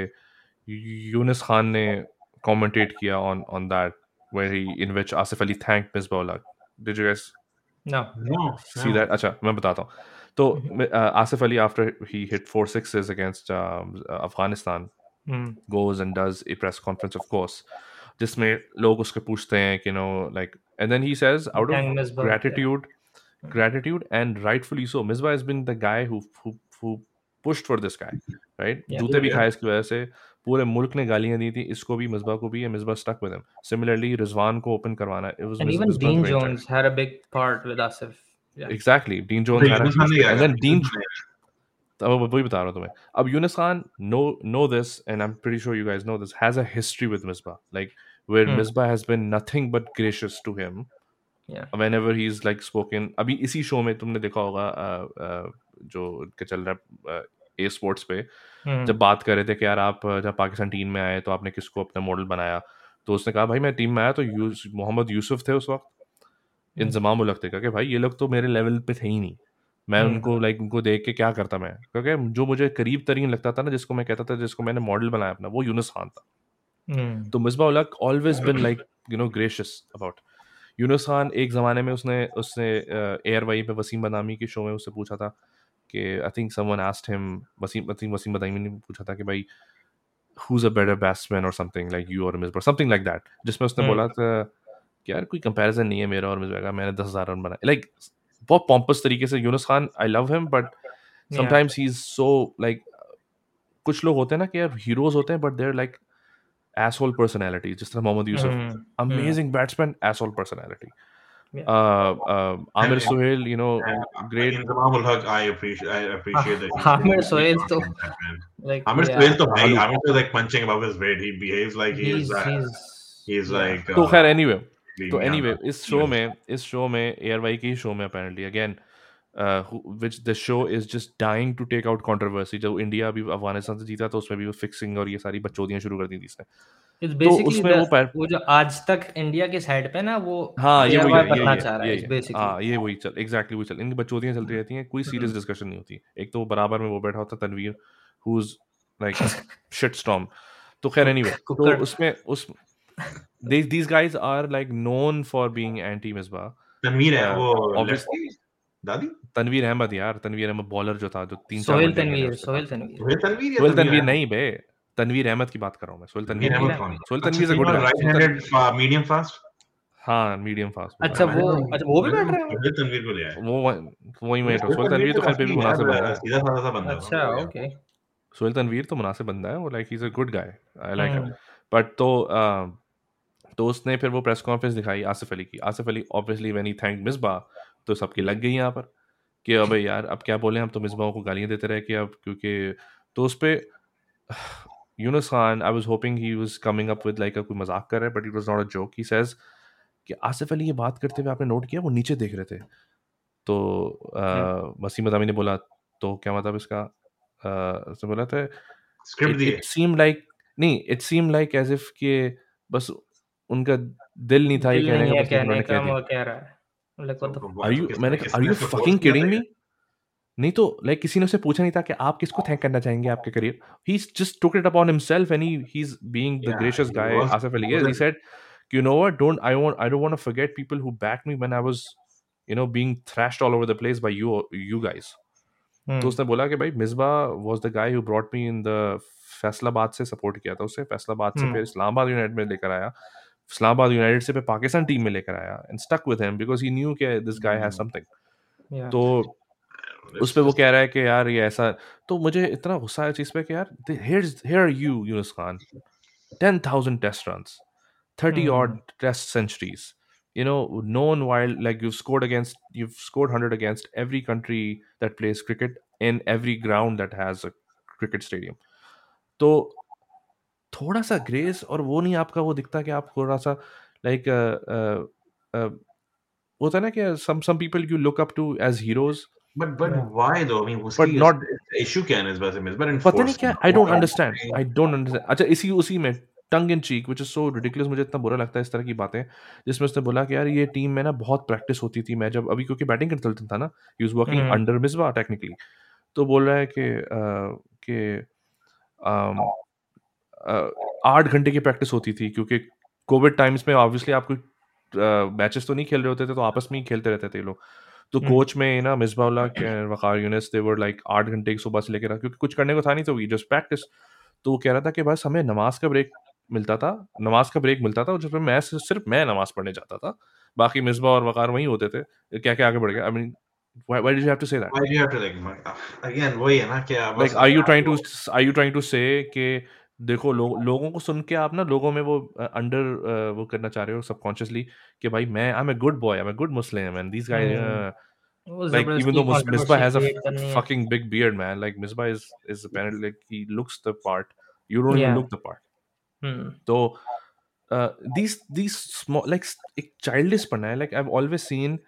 Speaker 1: यूनिस खान ने commentate किया on on that where he in which Asif Ali thanked Misbah Ulaq. Did you guys
Speaker 2: No.
Speaker 3: No,
Speaker 1: see
Speaker 3: no.
Speaker 1: that? अच्छा मैं बताता हूँ. तो uh, Asif Ali after he hit four sixes against um, Afghanistan
Speaker 2: Hmm.
Speaker 1: goes and does a press conference of course जिसमें लोग उसके पूछते हैं कि you know like and then he says out of
Speaker 2: Thank Misbah, yeah.
Speaker 1: gratitude gratitude and rightfully so Misbah has been the guy who who who pushed for this guy right
Speaker 2: Yeah.
Speaker 1: जूते भी
Speaker 3: Yeah.
Speaker 1: खाए इसकी वजह से पूरे मुल्क ने गालियां दी थी इसको भी मिसबा को भी Misbah stuck with him. Similarly Rizwan को ओपन करवाना it was
Speaker 2: And
Speaker 1: Mis-
Speaker 2: even
Speaker 1: Misbah's
Speaker 2: Dean
Speaker 1: brainchild.
Speaker 2: Jones had a big part with Asif. Yeah.
Speaker 1: Exactly Dean Jones
Speaker 3: तो
Speaker 1: had a
Speaker 3: Yunus Khan
Speaker 1: huge
Speaker 3: ने क्या
Speaker 1: and
Speaker 3: कहा?
Speaker 1: then Dean
Speaker 3: यूनुस ने-
Speaker 1: अब मैं वही बता रहा हूँ तुम्हें अब Younis Khan know know this and I'm pretty sure you guys know this has a history with Misbah like where
Speaker 2: Hmm.
Speaker 1: Misbah has been nothing but gracious to him
Speaker 2: Yeah.
Speaker 1: whenever he's like spoken. अभी इसी show में तुमने देखा होगा uh, uh, जो के चल रहा है ए स्पोर्ट्स पे
Speaker 2: Hmm.
Speaker 1: जब बात कर रहे थे कि यार आप जब पाकिस्तान टीम में आए तो आपने किसको अपना मॉडल बनाया तो उसने कहा भाई मैं टीम में आया तो यूस, मोहम्मद यूसुफ थे उस वक्त इंजमाम उलग थे कि भाई ये लोग तो मेरे लेवल पे थे ही नहीं मैं
Speaker 2: Hmm.
Speaker 1: उनको लाइक उनको देख के क्या करता मैं क्योंकि जो मुझे करीब तरीन लगता था ना जिसको मैं कहता था जिसको मैंने मॉडल बनाया अपना वो यूनुस खान था.
Speaker 2: Hmm.
Speaker 1: तो मिसबा उलग always been like you know gracious about Younis Khan. एक ज़माने में उसने उसने एयर वाई पे वसीम बदामी के शो में उससे पूछा था कि I think someone asked him Wasim I think Wasim Badami ने पूछा था कि भाई who's a better batsman or something like you or Misbah something like that जिसमें उसने
Speaker 2: Hmm.
Speaker 1: बोला था कि यार कोई कंपैरिजन नहीं है मेरा और मिसबा का मैंने दस हज़ार रन बनाए लाइक बहुत पॉम्पस तरीके से. Younis Khan I love him but sometimes he is so like कुछ लोग होते हैं ना कि यार हीरोज होते हैं but there like asshole personality जिस तरह Mohammad Yusuf
Speaker 2: Hmm.
Speaker 1: amazing batsman asshole personality.
Speaker 2: Yeah.
Speaker 1: uh, uh, Amir
Speaker 3: And-
Speaker 1: Sohail you know
Speaker 3: And
Speaker 1: great
Speaker 3: Inzamam ul Haq, I appreciate I appreciate that. he's-
Speaker 2: Amir
Speaker 3: he's
Speaker 2: Sohail तो
Speaker 3: confident, that man.
Speaker 2: like
Speaker 3: Amir
Speaker 2: yeah.
Speaker 3: Sohail तो भाई,
Speaker 1: Halu.
Speaker 3: Amir is like punching above his weight. He behaves like he
Speaker 2: He's
Speaker 3: is. Uh,
Speaker 2: he's
Speaker 3: he's
Speaker 2: yeah.
Speaker 3: like.
Speaker 1: तो
Speaker 3: uh,
Speaker 1: खैर anyway तो
Speaker 3: yeah,
Speaker 1: anyway
Speaker 3: man.
Speaker 1: इस show में इस show में ARY के ही शो में apparently again uh, who, which the show is just dying to take out controversy. जब इंडिया अभी अफगानिस्तान से जीता तो उसमें भी वो फिक्सिंग और ये सारी बकचोदियां शुरू कर दी थी इसने.
Speaker 2: It's
Speaker 1: तो
Speaker 2: basically
Speaker 1: उसमें
Speaker 2: the,
Speaker 1: वो पैर
Speaker 2: वो जो आज तक इंडिया के साइड पे ना वो
Speaker 1: हाँ ये वही
Speaker 2: एयरवाई
Speaker 1: है ये
Speaker 2: बनना
Speaker 1: ये
Speaker 2: चाह रहा है
Speaker 1: ये
Speaker 2: इस
Speaker 1: ये
Speaker 2: बेसिकली.
Speaker 1: हाँ ये वही चल एग्जैक्टली वही चल इनकी बकचोदियां चलती रहती हैं कोई सीरियस डिस्कशन नहीं होती. एक तो वो बराबर में वो बैठा होता Tanveer who's like shit storm. तो खैर anyway तो
Speaker 2: कुक्कड़.
Speaker 1: उसमें उस these these guys are like known for being anti Misbah.
Speaker 3: Tanveer है
Speaker 1: Uh,
Speaker 3: वो
Speaker 1: obviously
Speaker 3: lefty? दादी
Speaker 1: तनवीर अहमद यार तनवीर अहमद बॉलर जो था जो तीन चार
Speaker 2: सोहेल
Speaker 1: वनडे खेले
Speaker 2: तनवीर
Speaker 1: उसके
Speaker 2: सोहेल
Speaker 1: साथ.
Speaker 2: तनवीर
Speaker 3: सोहेल तनवीर या
Speaker 1: सोहेल तनवीर
Speaker 3: अहमद?
Speaker 1: नहीं बे तनवीर अहमद की बात कर रहा हूँ मैं. सोहेल
Speaker 3: तनवीर
Speaker 1: तनवीर
Speaker 3: अहमद
Speaker 1: नहीं.
Speaker 3: कौन?
Speaker 1: सोहेल
Speaker 3: अच्छा,
Speaker 1: Tanveer is a good
Speaker 3: so
Speaker 1: guy.
Speaker 3: right
Speaker 1: Sohail तन-
Speaker 3: handed uh, medium fast.
Speaker 1: हाँ मीडियम फास्ट
Speaker 2: अच्छा
Speaker 1: बॉलर
Speaker 2: वो
Speaker 3: मैंने
Speaker 2: अच्छा वो भी
Speaker 3: मैंने
Speaker 2: बैठ रहे हैं
Speaker 3: सोहेल तनवीर को लिया है।
Speaker 1: वो वही मैं
Speaker 3: सोहेल
Speaker 1: सोहेल
Speaker 3: तनवीर
Speaker 1: तनवीर
Speaker 3: तो
Speaker 1: तो खैर फिर भी
Speaker 3: काफी
Speaker 1: मुनासिब
Speaker 3: यार
Speaker 1: बंदा है।
Speaker 3: सीधा साधा सा बंदा था
Speaker 2: अच्छा
Speaker 3: मतलब यार।
Speaker 2: ओके
Speaker 1: सोहेल तनवीर तो मुनासिब बंदा है, वो like he is a good guy, I like him.
Speaker 2: Hmm
Speaker 1: but तो अ, तो उसने फिर वो प्रेस कॉन्फ्रेंस दिखाई आसिफ अली की। Asif Ali obviously when he thank Misbah, तो सबकी लग गई यहाँ पर कि अबे यार अब क्या बोले, हम तो मिसबा को गालियां देते रहे कि अब क्योंकि तो उस पे Younis Khan, I was hoping he was coming up with like कोई मजाक कर रहा है, but it was not a joke. He says कि आसिफ अली ये बात करते हुए आपने नोट किया वो नीचे देख रहे थे। तो अ, वसीम अदामी ने बोला तो क्या मतलब इसका, अ, उसने बोला था
Speaker 3: स्क्रिप्ट
Speaker 1: इट
Speaker 3: दिए।
Speaker 1: इट सीम लाइक, नहीं it seem like as if कि बस उनका दिल नहीं था ये
Speaker 2: दिल
Speaker 1: कहने
Speaker 2: नहीं
Speaker 1: का,
Speaker 2: है
Speaker 1: बस लेकिन
Speaker 2: कहने
Speaker 1: उन्होंने
Speaker 2: का
Speaker 1: कह दिया।
Speaker 2: वो कह रहा है लाइक
Speaker 3: तो
Speaker 2: व्हाट द
Speaker 1: आर
Speaker 3: तो
Speaker 1: यू, मैंने
Speaker 3: किसने
Speaker 1: कहा आर
Speaker 3: किसने
Speaker 1: यू
Speaker 3: इसको फोर्स
Speaker 1: फकिंग
Speaker 3: किया था
Speaker 1: किडिंग
Speaker 3: क्या?
Speaker 1: मी। नहीं तो लाइक किसी ने उसे पूछा नहीं था कि आप किसको थैंक करना चाहेंगे आपके career, he just took it upon himself and he he is being the
Speaker 3: Yeah,
Speaker 1: gracious
Speaker 3: he
Speaker 1: guy
Speaker 3: was
Speaker 1: Asif Ali
Speaker 3: was
Speaker 1: is. He
Speaker 3: it
Speaker 1: said you know what, don't I want I don't want to forget people who backed me when I was, you know, being thrashed all over the place by you you guys. तो उसने बोला कि भाई Misbah was the guy who brought me in the Faisalabad से support किया था उसे, फैसलाबाद से फिर इस्लामाबाद यूनाइटेड में लेकर आया, इस्लामाबाद यूनाइटेड से फिर पाकिस्तान टीम में लेकर आया and stuck with him because he knew कि दिस गाय हैज समथिंग।
Speaker 2: या
Speaker 1: तो उस
Speaker 3: this
Speaker 1: पे वो
Speaker 3: is
Speaker 1: कह रहा है कि यार ये ऐसा, तो मुझे इतना गुस्सा है चीज पे कि यार here here are you Younis Khan, ten thousand test runs, thirty odd test centuries, you know, known wild, like you've scored against, you've scored one hundred against every country that plays cricket in every ground that has a cricket stadium. तो थोड़ा सा grace और वो नहीं आपका वो दिखता कि आप थोड़ा सा लाइक होता है ना कि some some people you look up to as heroes,
Speaker 3: but but why though? I mean,
Speaker 1: but
Speaker 3: उसकी
Speaker 1: not,
Speaker 3: issue क्या है इस बात से? मिसबा
Speaker 1: पता नहीं क्या,
Speaker 3: enforcement
Speaker 1: आई
Speaker 3: वो
Speaker 1: डोंट
Speaker 3: काम
Speaker 1: अंडरस्टैंड, आई डोंट अंडरस्टैंड। अच्छा इसी उसी में टंग इन चीक विच इज सो रिडिकुलस, मुझे इतना बुरा लगता है इस तरह की बातें जिसमें उसने बोला कि यार ये टीम में ना बहुत प्रैक्टिस होती थी, मैं जब अभी क्योंकि बैटिंग कंसल्टेंट था ना, he was working under Misbah technically. तो बोल रहा है कि अ, कि अम, अ, आठ घंटे की प्रैक्टिस होती थी क्योंकि कोविड टाइम्स में ऑब्वियसली आप कोई मैचेस तो नहीं खेल रहे होते थे, तो आपस में ही खेलते रहते थे ये लोग। तो कोच में ना Misbahullah and Waqar Younis they were like आठ घंटे की सुबह से लेकर, क्योंकि कुछ करने को था नहीं तो वी जस्ट प्रैक्टिस। तो वो कह रहा था कि बस हमें नमाज का ब्रेक मिलता था, नमाज का ब्रेक मिलता था जिसमें मैं सिर्फ मैं नमाज पढ़ने जाता था, बाकी मिसबा और वकार वहीं होते थे। क्या क्या आगे बढ़ गया, I mean why did you have to say that?
Speaker 3: why do you have to like again वही है ना कि आप
Speaker 1: लाइक
Speaker 3: बस
Speaker 1: आर यू
Speaker 3: अगर
Speaker 1: ट्राइंग टू
Speaker 3: आपको
Speaker 1: are you trying to say कि देखो लो, लोगों को सुन के आप ना लोगों में वो अंडर वो करना चाह रहे हो सबकॉन्शियसली कि भाई मैं I am a good boy, I am a good Muslim and these guys,
Speaker 2: वो
Speaker 1: like even
Speaker 2: जबरदस्ती
Speaker 1: though Mus- Misbah
Speaker 2: controversy
Speaker 1: has a f-
Speaker 2: create करनी है
Speaker 1: fucking big beard, man. Like Misbah is is apparently like he looks the part. You don't even
Speaker 2: या
Speaker 1: look the part.
Speaker 2: Hmm
Speaker 1: So uh, these these small like एक childish पना है. Like I've always seen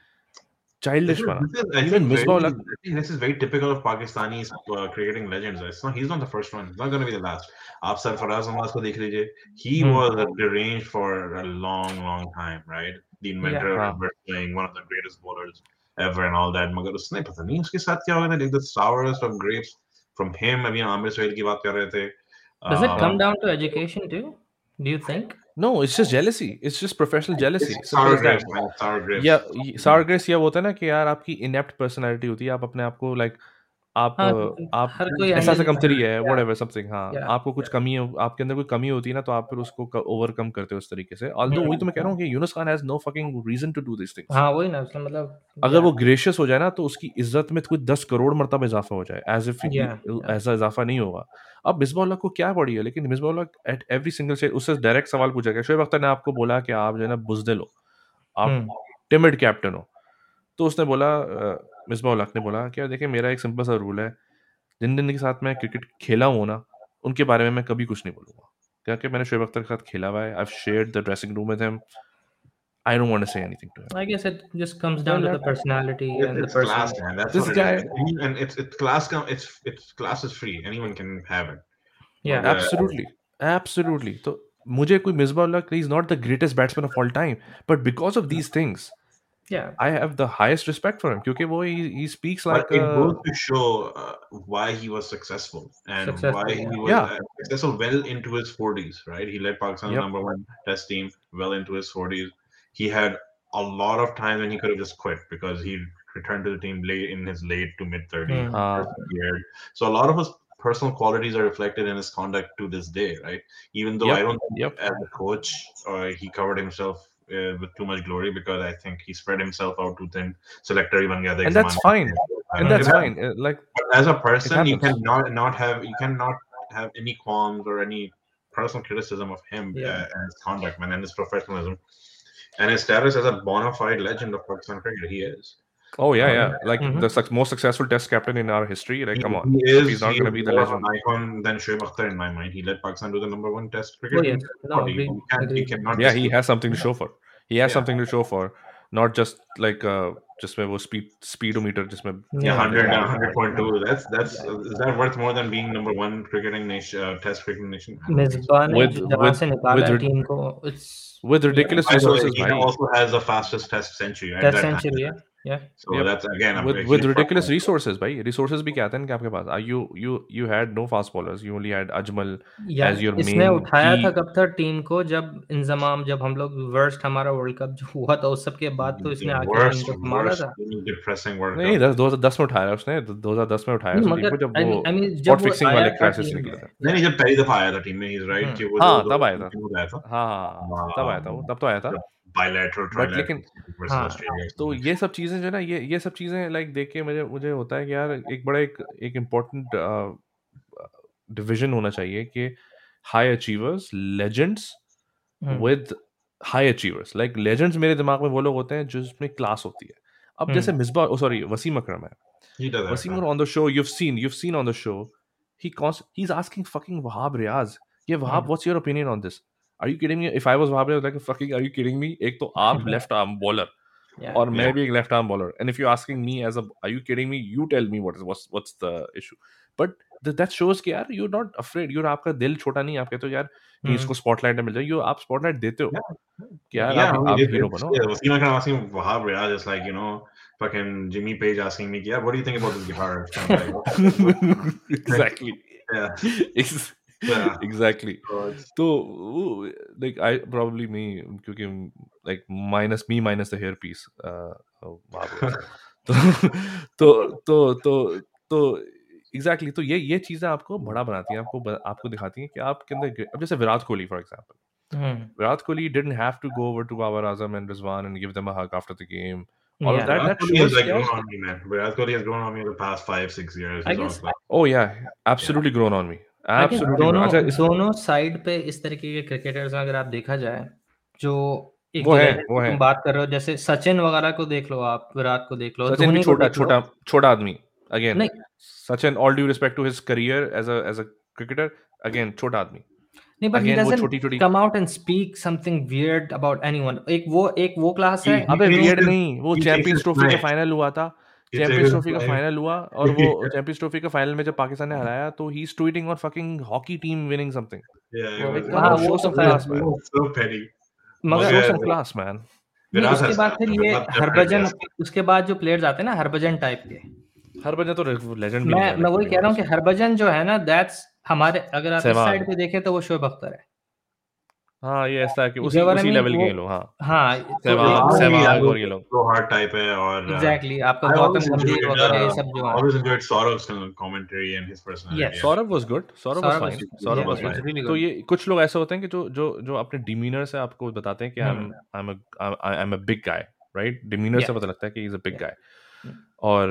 Speaker 3: This
Speaker 1: childish
Speaker 3: is,
Speaker 1: पना.
Speaker 3: this is, I
Speaker 1: Even
Speaker 3: think, very.
Speaker 1: Misbah like
Speaker 3: I think this is very typical of Pakistani uh, cricketing legends. It's not. He's not the first one. He's not going to be the last. आप सरफराज नवाज को देख लीजिए. He was
Speaker 2: hmm
Speaker 3: deranged for a long, long time, right? The
Speaker 2: या
Speaker 3: inventor of
Speaker 1: हाँ
Speaker 3: reverse swing, one of the greatest bowlers ever, and all that. मगर उसने पता नहीं उसके साथ क्या हो गया था. Like the sourest of grapes from him. अभी हम आमिर सुहेल की बात कर रहे थे.
Speaker 2: does it
Speaker 3: Uh,
Speaker 2: come
Speaker 1: हाँ.
Speaker 2: down to education too do you think
Speaker 1: No, it's just jealousy. It's just professional
Speaker 3: it's
Speaker 1: jealousy. Simple
Speaker 3: sour
Speaker 1: as that.
Speaker 3: grapes, man. Sour
Speaker 1: या
Speaker 3: grapes.
Speaker 1: Sour grapes या वो होता है ना कि यार आपकी इनेप्ट पर्सनालिटी होती है, आप अपने आप को लाइक आप
Speaker 2: हाँ
Speaker 1: आप
Speaker 2: हर कोई
Speaker 1: ऐसा
Speaker 2: हैंडल
Speaker 1: से
Speaker 2: नहीं
Speaker 1: कमतरी
Speaker 2: कर
Speaker 1: है
Speaker 2: या
Speaker 1: व्हाटएवर समथिंग, हाँ
Speaker 2: या
Speaker 1: आपको कुछ कमी है, आपके अंदर कोई कमी होती है ना, तो आप फिर उसको ओवरकम करते हो उस तरीके से। ऑल्दो वही तो मैं कह रहा हूँ कि Younis Khan has no fucking reason to do this things.
Speaker 2: हाँ वही ना उसने मतलब
Speaker 1: अगर
Speaker 2: या
Speaker 1: वो ग्रेशियस हो जाए ना तो उसकी इज्जत में कोई दस करोड़ मरतबा इजाफा हो जाए, एज इफ
Speaker 2: या या
Speaker 1: ऐसा इजाफा नहीं होगा। अब मिसबाउल्लाह को क्या पड़ी है, लेकिन मिसबाउल्लाह एट एवरी सिंगल से उससे डायरेक्ट सवाल पूछा गया, शोएब अख्तर ने आपको बोला कि आप जो है ना बुजदिल हो, आप
Speaker 2: हम्म
Speaker 1: टिमिड कैप्टन हो। तो उसने बोला, मिसबाह उल हक ने बोला कि यार देखिए मेरा एक सिंपल सा रूल है, जिन जिन के साथ मैं क्रिकेट खेला हूँ ना उनके बारे में मैं कभी कुछ नहीं बोलूंगा, क्योंकि मैंने शोएब अख्तर के साथ खेला हुआ है, I have shared the dressing room with him, I don't want to say anything to him.
Speaker 2: I guess it just comes
Speaker 1: They
Speaker 2: down to the
Speaker 1: left
Speaker 2: personality
Speaker 3: It's,
Speaker 2: and the
Speaker 3: it's class,
Speaker 2: person
Speaker 3: man. That's
Speaker 1: this
Speaker 3: what it is.
Speaker 1: guy,
Speaker 3: And, and it's it's class. Com- it's it's class is free. Anyone can have it.
Speaker 2: yeah
Speaker 3: मगर
Speaker 1: absolutely absolutely. तो मुझे कोई Misbah ul Haq, he is not the greatest batsman of all time, but because of these things
Speaker 2: yeah
Speaker 1: I have the highest respect for him, क्योंकि वो he speaks
Speaker 3: but
Speaker 1: like
Speaker 3: it goes to show uh, why he was successful and why
Speaker 2: successful yeah
Speaker 3: he was
Speaker 1: या
Speaker 3: uh, successful well into his forties, right? He led Pakistan's
Speaker 1: yup
Speaker 3: number one test team well into his forties. He had a lot of time when he could have just quit because he returned to the team late in his late to mid thirties.
Speaker 2: hmm.
Speaker 1: हाँ
Speaker 3: Years. So a lot of his personal qualities are reflected in his conduct to this day, right? Even though I
Speaker 1: yup
Speaker 3: don't think
Speaker 1: yup
Speaker 3: as a coach uh, he covered himself uh, with too much glory because I think he spread himself out too thin. Selector ही बन गया था एक
Speaker 1: And that's
Speaker 3: ज़माने
Speaker 1: fine.
Speaker 3: में.
Speaker 1: And that's
Speaker 3: It
Speaker 1: fine.
Speaker 3: happens.
Speaker 1: Uh, Like
Speaker 3: But as a
Speaker 1: it
Speaker 3: person, you
Speaker 1: happens.
Speaker 3: cannot not have you cannot have any qualms or any personal criticism of him
Speaker 2: Yeah.
Speaker 3: uh, and his conduct, man, and his professionalism and his status as a bona fide legend of Pakistan cricket. He is.
Speaker 1: Oh yeah,
Speaker 3: Um,
Speaker 1: yeah. Like
Speaker 2: Mhm.
Speaker 1: the suc- most successful Test captain in our history. Like,
Speaker 3: He,
Speaker 1: come on.
Speaker 3: he
Speaker 1: If
Speaker 3: is
Speaker 1: he's not
Speaker 3: he
Speaker 1: gonna
Speaker 3: is
Speaker 1: be the
Speaker 3: more of
Speaker 1: legend.
Speaker 3: an icon than Shoaib Akhtar in my mind. He led Pakistan to the number one Test cricket
Speaker 2: Oh
Speaker 3: in
Speaker 2: yes,
Speaker 3: twenty
Speaker 2: no,
Speaker 3: forty.
Speaker 2: agreed,
Speaker 3: You can't, you
Speaker 2: agreed.
Speaker 3: cannot
Speaker 1: Yeah, he
Speaker 3: dispute.
Speaker 1: has something to show for. He has
Speaker 3: Yeah.
Speaker 1: something to show for. Not just like uh, just वो speed speedometer जिसमें
Speaker 3: Yeah,
Speaker 2: Yeah,
Speaker 3: hundred
Speaker 1: yeah,
Speaker 3: and hundred point two. That's that's
Speaker 2: Yeah.
Speaker 3: uh, is that worth more than being number one cricketing nation, uh, Test cricketing nation? I don't think so.
Speaker 2: Misbah ने
Speaker 1: with
Speaker 2: जो जहाँ
Speaker 1: with
Speaker 2: से निकाला
Speaker 1: with
Speaker 2: है
Speaker 1: rid-
Speaker 2: team को, it's
Speaker 1: with ridiculous
Speaker 3: By the way,
Speaker 1: resources,
Speaker 3: he
Speaker 1: bhai.
Speaker 3: also has the fastest Test century at
Speaker 2: Test
Speaker 3: that time.
Speaker 2: century है. Yeah.
Speaker 3: So
Speaker 1: Yep.
Speaker 3: that's again a
Speaker 1: with
Speaker 3: a
Speaker 1: with
Speaker 3: huge
Speaker 1: ridiculous
Speaker 3: factor.
Speaker 1: resources, bhai. Resources भी क्या थे इनके आपके पास? Uh, you you you had no fast bowlers. You only had Ajmal
Speaker 2: यार
Speaker 1: as your
Speaker 2: इसने
Speaker 1: main
Speaker 2: उठाया
Speaker 1: key.
Speaker 2: था कब था टीम को, जब इंजमाम जब हम लोग वर्स्ट हमारा वर्ल्ड कप जो हुआ था उस सब के बाद तो इसने
Speaker 3: The
Speaker 2: आके टीम
Speaker 3: worst,
Speaker 2: को संभाला
Speaker 3: worst,
Speaker 2: था.
Speaker 3: depressing World
Speaker 1: नहीं
Speaker 3: Cup.
Speaker 1: दस दो हजार दस में उठाया उसने दो हजार दस में उठाया
Speaker 2: नहीं
Speaker 1: उस टीम
Speaker 2: मगर
Speaker 1: को जब
Speaker 2: आई
Speaker 1: वो
Speaker 2: मीन आई मीन
Speaker 1: स्पॉट
Speaker 2: जब वो
Speaker 1: फिक्सिंग
Speaker 2: आया
Speaker 1: वाले
Speaker 2: था
Speaker 1: क्राइसिस
Speaker 2: टीम
Speaker 1: निकले
Speaker 2: में.
Speaker 1: थे.
Speaker 3: नहीं नहीं, जब पहली दफा आया था टीम में, he's right
Speaker 2: हम्म.
Speaker 3: कि वो
Speaker 1: हाँ
Speaker 3: दो
Speaker 1: तब
Speaker 3: दो
Speaker 1: आया था.
Speaker 3: टीम में आया था.
Speaker 1: हाँ तब आया था वो, तब तो आया था.
Speaker 3: Bilateral,
Speaker 1: बट
Speaker 3: trilateral
Speaker 1: लेकिन
Speaker 3: versus
Speaker 2: हाँ.
Speaker 3: Australia.
Speaker 1: तो ये सब चीज़ें जो है ना, ये ये सब चीज़ें लाइक देख के मुझे मुझे होता है कि यार एक बड़ा एक एक इम्पोर्टेंट डिवीजन होना चाहिए कि high achievers, legends
Speaker 2: hmm.
Speaker 1: With high achievers. Like legends मेरे दिमाग में वो लोग होते हैं जिसमें क्लास होती है. अब जैसे
Speaker 2: हम्म.
Speaker 1: मिसबा, सॉरी वसीम अकरम है.
Speaker 3: He does
Speaker 1: Wasim
Speaker 3: that.
Speaker 1: on the show, you've seen, you've seen on the show, he const- he's asking fucking Wahab Riaz, yeah Wahab,
Speaker 2: hmm.
Speaker 1: what's your opinion on this? Are you kidding me? If I was Wahab Riaz, like fucking, are you kidding me? एक तो आप left arm bowler
Speaker 2: Yeah.
Speaker 1: और मैं
Speaker 3: Yeah.
Speaker 1: भी एक left arm bowler, and if you're asking me as a, are you kidding me? You tell me what is what's what's the issue. But th- that shows कि यार you're not afraid. You're आपका दिल छोटा नहीं. आप कहते हो यार कि
Speaker 2: हम्म.
Speaker 1: इसको spotlight में मिल जाए. You आप spotlight देते हो कि यार
Speaker 3: Yeah,
Speaker 1: आप
Speaker 3: I mean,
Speaker 1: आप
Speaker 3: it,
Speaker 1: हीरो
Speaker 3: it's,
Speaker 1: बनो.
Speaker 3: yeah, Wasim Akram asking Wahab Riaz is like, you know, fucking Jimmy Page asking me, yeah, what do you think about this guitar?
Speaker 1: Exactly.
Speaker 3: Yeah.
Speaker 1: Ex-
Speaker 3: Yeah.
Speaker 1: Exactly.
Speaker 3: So it's,
Speaker 1: तो like I probably me क्योंकि like minus me minus the hair piece uh, वहाँ पे तो तो तो तो exactly तो ये ये चीज़ें आपको बड़ा बनाती हैं, आपको ब- आपको दिखाती हैं कि आपके अंदर. अब जैसे Virat Kohli for example,
Speaker 2: hmm.
Speaker 1: Virat Kohli didn't have to go over to Babar Azam and Rizwan and give them a hug after the game. All
Speaker 2: Yeah.
Speaker 1: of that
Speaker 3: Virat
Speaker 1: that
Speaker 3: Kohli has
Speaker 1: shows
Speaker 3: like
Speaker 1: yeah,
Speaker 3: grown on me, man. Virat Kohli has grown on me in the past five, six years.
Speaker 2: I
Speaker 3: He's
Speaker 2: guess-
Speaker 3: also like,
Speaker 1: oh yeah, absolutely grown on me.
Speaker 2: I guess
Speaker 1: Absolutely.
Speaker 2: दोनों
Speaker 1: अच्छा, इस-
Speaker 2: दोनों side पे इस तरीके के cricketers अगर आप देखा जाए जो एक
Speaker 1: वो है,
Speaker 2: legend
Speaker 1: वो
Speaker 2: की
Speaker 1: है.
Speaker 2: तुम बात कर रहे हो, जैसे सचिन वगैरह को देख लो आप, विराट को देख लो,
Speaker 1: सचिन भी
Speaker 2: धोनी को
Speaker 1: छोटा
Speaker 2: देख लो.
Speaker 1: छोटा छोटा आदमी. Again,
Speaker 2: नहीं
Speaker 1: Sachin, all due respect to his career as a as a cricketer, again छोटा आदमी.
Speaker 2: नहीं बट ही
Speaker 1: Again वो
Speaker 2: डजंट
Speaker 1: छोटी छोटी.
Speaker 2: Come out and speak something weird about anyone. एक वो एक वो क्लास है.
Speaker 3: He-
Speaker 1: अबे
Speaker 3: he
Speaker 1: weird
Speaker 3: takes
Speaker 1: नहीं, वो
Speaker 3: he takes
Speaker 1: champions
Speaker 3: his
Speaker 1: trophy का
Speaker 3: time.
Speaker 1: फाइनल हुआ था.
Speaker 3: He
Speaker 1: champions
Speaker 3: takes
Speaker 1: trophy
Speaker 3: his
Speaker 1: का
Speaker 3: time.
Speaker 1: फाइनल हुआ और वो चैंपियंस ट्रॉफी का फाइनल में जब पाकिस्तान ने हराया तो he is tweeting on fucking hockey team winning something.
Speaker 3: Yeah, it
Speaker 1: Like,
Speaker 3: was,
Speaker 1: come
Speaker 2: हाँ,
Speaker 1: on,
Speaker 2: वो
Speaker 1: show
Speaker 2: तो
Speaker 1: some
Speaker 2: खैर-
Speaker 1: class, man.
Speaker 3: so petty.
Speaker 2: मगर
Speaker 1: Show
Speaker 3: मगर-
Speaker 1: some class, man.
Speaker 2: नहीं,
Speaker 3: Virat
Speaker 2: उसके
Speaker 3: has
Speaker 2: बाद फिर ये
Speaker 3: Virat definitely
Speaker 2: हरभजन,
Speaker 3: has-
Speaker 2: उसके बाद जो प्लेयर्स आते हैं ना हरभजन टाइप के,
Speaker 1: हर बंदा तो लेजेंड भी
Speaker 2: मैं
Speaker 1: नहीं है,
Speaker 2: मैं वही
Speaker 1: like,
Speaker 2: कह रहा हूँ कि हरभजन जो है ना, दैट्स हमारे, अगर आप इस
Speaker 1: सहवाग.
Speaker 2: साइड पे देखें तो वो शोएब अख्तर है.
Speaker 1: हाँ ये ऐसा है कि
Speaker 2: You
Speaker 1: उसी
Speaker 2: get what I
Speaker 1: उसी
Speaker 2: mean?
Speaker 1: लेवल के
Speaker 2: वो-
Speaker 1: ये लोग. हाँ
Speaker 2: हाँ तो
Speaker 1: सहवाग,
Speaker 2: एक वो-
Speaker 1: सहवाग और ये लोग.
Speaker 3: तो hard type है और uh,
Speaker 2: एग्जैक्टली आपका
Speaker 3: I
Speaker 2: Gautam
Speaker 3: always
Speaker 2: Gambhir
Speaker 3: enjoyed,
Speaker 2: वगैरह ये
Speaker 3: uh,
Speaker 2: सब जो है.
Speaker 3: always enjoyed Saurav's commentary and his personality.
Speaker 2: Yes.
Speaker 1: Saurabh was good. Saurabh was
Speaker 2: Saurav
Speaker 1: fine.
Speaker 2: was-
Speaker 1: Saurabh
Speaker 2: yeah,
Speaker 1: was
Speaker 2: he was
Speaker 1: fine.
Speaker 2: really
Speaker 1: तो
Speaker 2: good.
Speaker 1: ये कुछ लोग ऐसे होते हैं कि जो जो जो अपने डिमीनर से आपको बताते हैं कि I am I am I am a big guy, right? Demeanour से
Speaker 2: Yeah.
Speaker 1: पता लगता है कि he is a big
Speaker 2: Yeah.
Speaker 1: Guy. और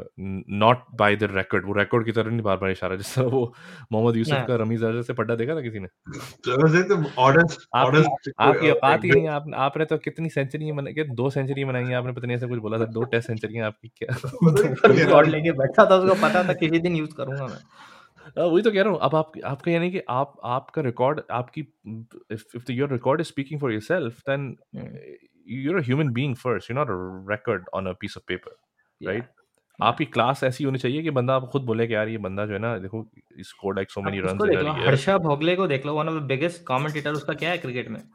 Speaker 1: नॉट बाय द रिकॉर्ड. वो रिकॉर्ड की तरह नहीं बार बार इशारा, जिस तरह वो मोहम्मद यूसुफ
Speaker 2: Yeah.
Speaker 1: का रमीज अजहर से पड्डा देखा था किसी ने.
Speaker 3: So I was like the honest,
Speaker 1: आपकी
Speaker 3: honest.
Speaker 1: आपकी
Speaker 3: uh,
Speaker 1: औकात ही
Speaker 3: like,
Speaker 1: नहीं. आप आपने तो कितनी सेंचुरी बनाई, कि दो सेंचुरी बनाई हैं आपने, पता नहीं ऐसा कुछ बोला था, दो टेस्ट सेंचुरी आपकी क्या.
Speaker 2: रिकॉर्ड लेके बैठा था, उसको पता था किसी दिन यूज करूंगा मैं.
Speaker 1: हाँ, वही तो कह रहा हूँ. अब आप आपका यानी कि आप आपका रिकॉर्ड आपकी, if if the, your record is speaking for yourself, then
Speaker 2: Hmm.
Speaker 1: you're a human being first. You're not a record on a piece of paper,
Speaker 2: Yeah.
Speaker 1: right? आपकी क्लास ऐसी होनी चाहिए कि बंदा आप खुद बोले कि यार ये बंदा जो है ना, देखो स्कोर्ड लाइक सो मेनी
Speaker 2: आप
Speaker 1: रन्स
Speaker 2: उसको
Speaker 1: इन
Speaker 2: देख
Speaker 1: अ
Speaker 2: लो,
Speaker 1: ईयर.
Speaker 2: हर्षा भोगले को देख लो, one of the biggest commentator. उसका क्या है क्रिकेट में,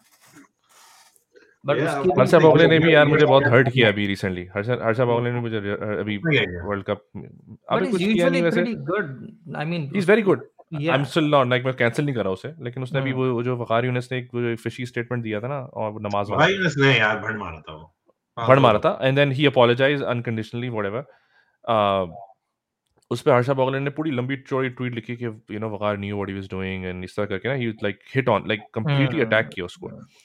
Speaker 2: बट
Speaker 3: Yeah,
Speaker 2: उसकी
Speaker 1: हर्षा
Speaker 3: Like,
Speaker 1: भोगले ने
Speaker 3: yeah,
Speaker 1: भी यार
Speaker 3: yeah,
Speaker 1: मुझे बहुत
Speaker 3: yeah,
Speaker 1: हर्ट किया
Speaker 3: yeah.
Speaker 1: अभी रिसेंटली. हर्षा हर्षा भोगले ने मुझे अभी
Speaker 3: Yeah, yeah.
Speaker 1: World cup
Speaker 2: but
Speaker 1: अभी
Speaker 2: इज
Speaker 1: कुछ किया
Speaker 2: यूजुअली
Speaker 1: नहीं वैसे.
Speaker 2: Pretty good. I mean
Speaker 1: he is very good. I am still not like, मैं कैंसिल नहीं कर रहा उसे, लेकिन उसने भी
Speaker 2: हम्म.
Speaker 1: वो वो जो वकार यूनिस ने एक वो जो फिशी स्टेटमेंट दिया था ना, और वो नमाज वाला
Speaker 3: भाई उसने यार भड़ मारा था वो.
Speaker 1: भड़ मारा था, and then he apologise unconditionally whatever. उस पे हर्षा भोगले ने पूरी लंबी चौड़ी ट्वीट लिखी कि you know Waqar knew what he was doing, and इस तरह करके ना he like hit on, like completely attack किया उसको.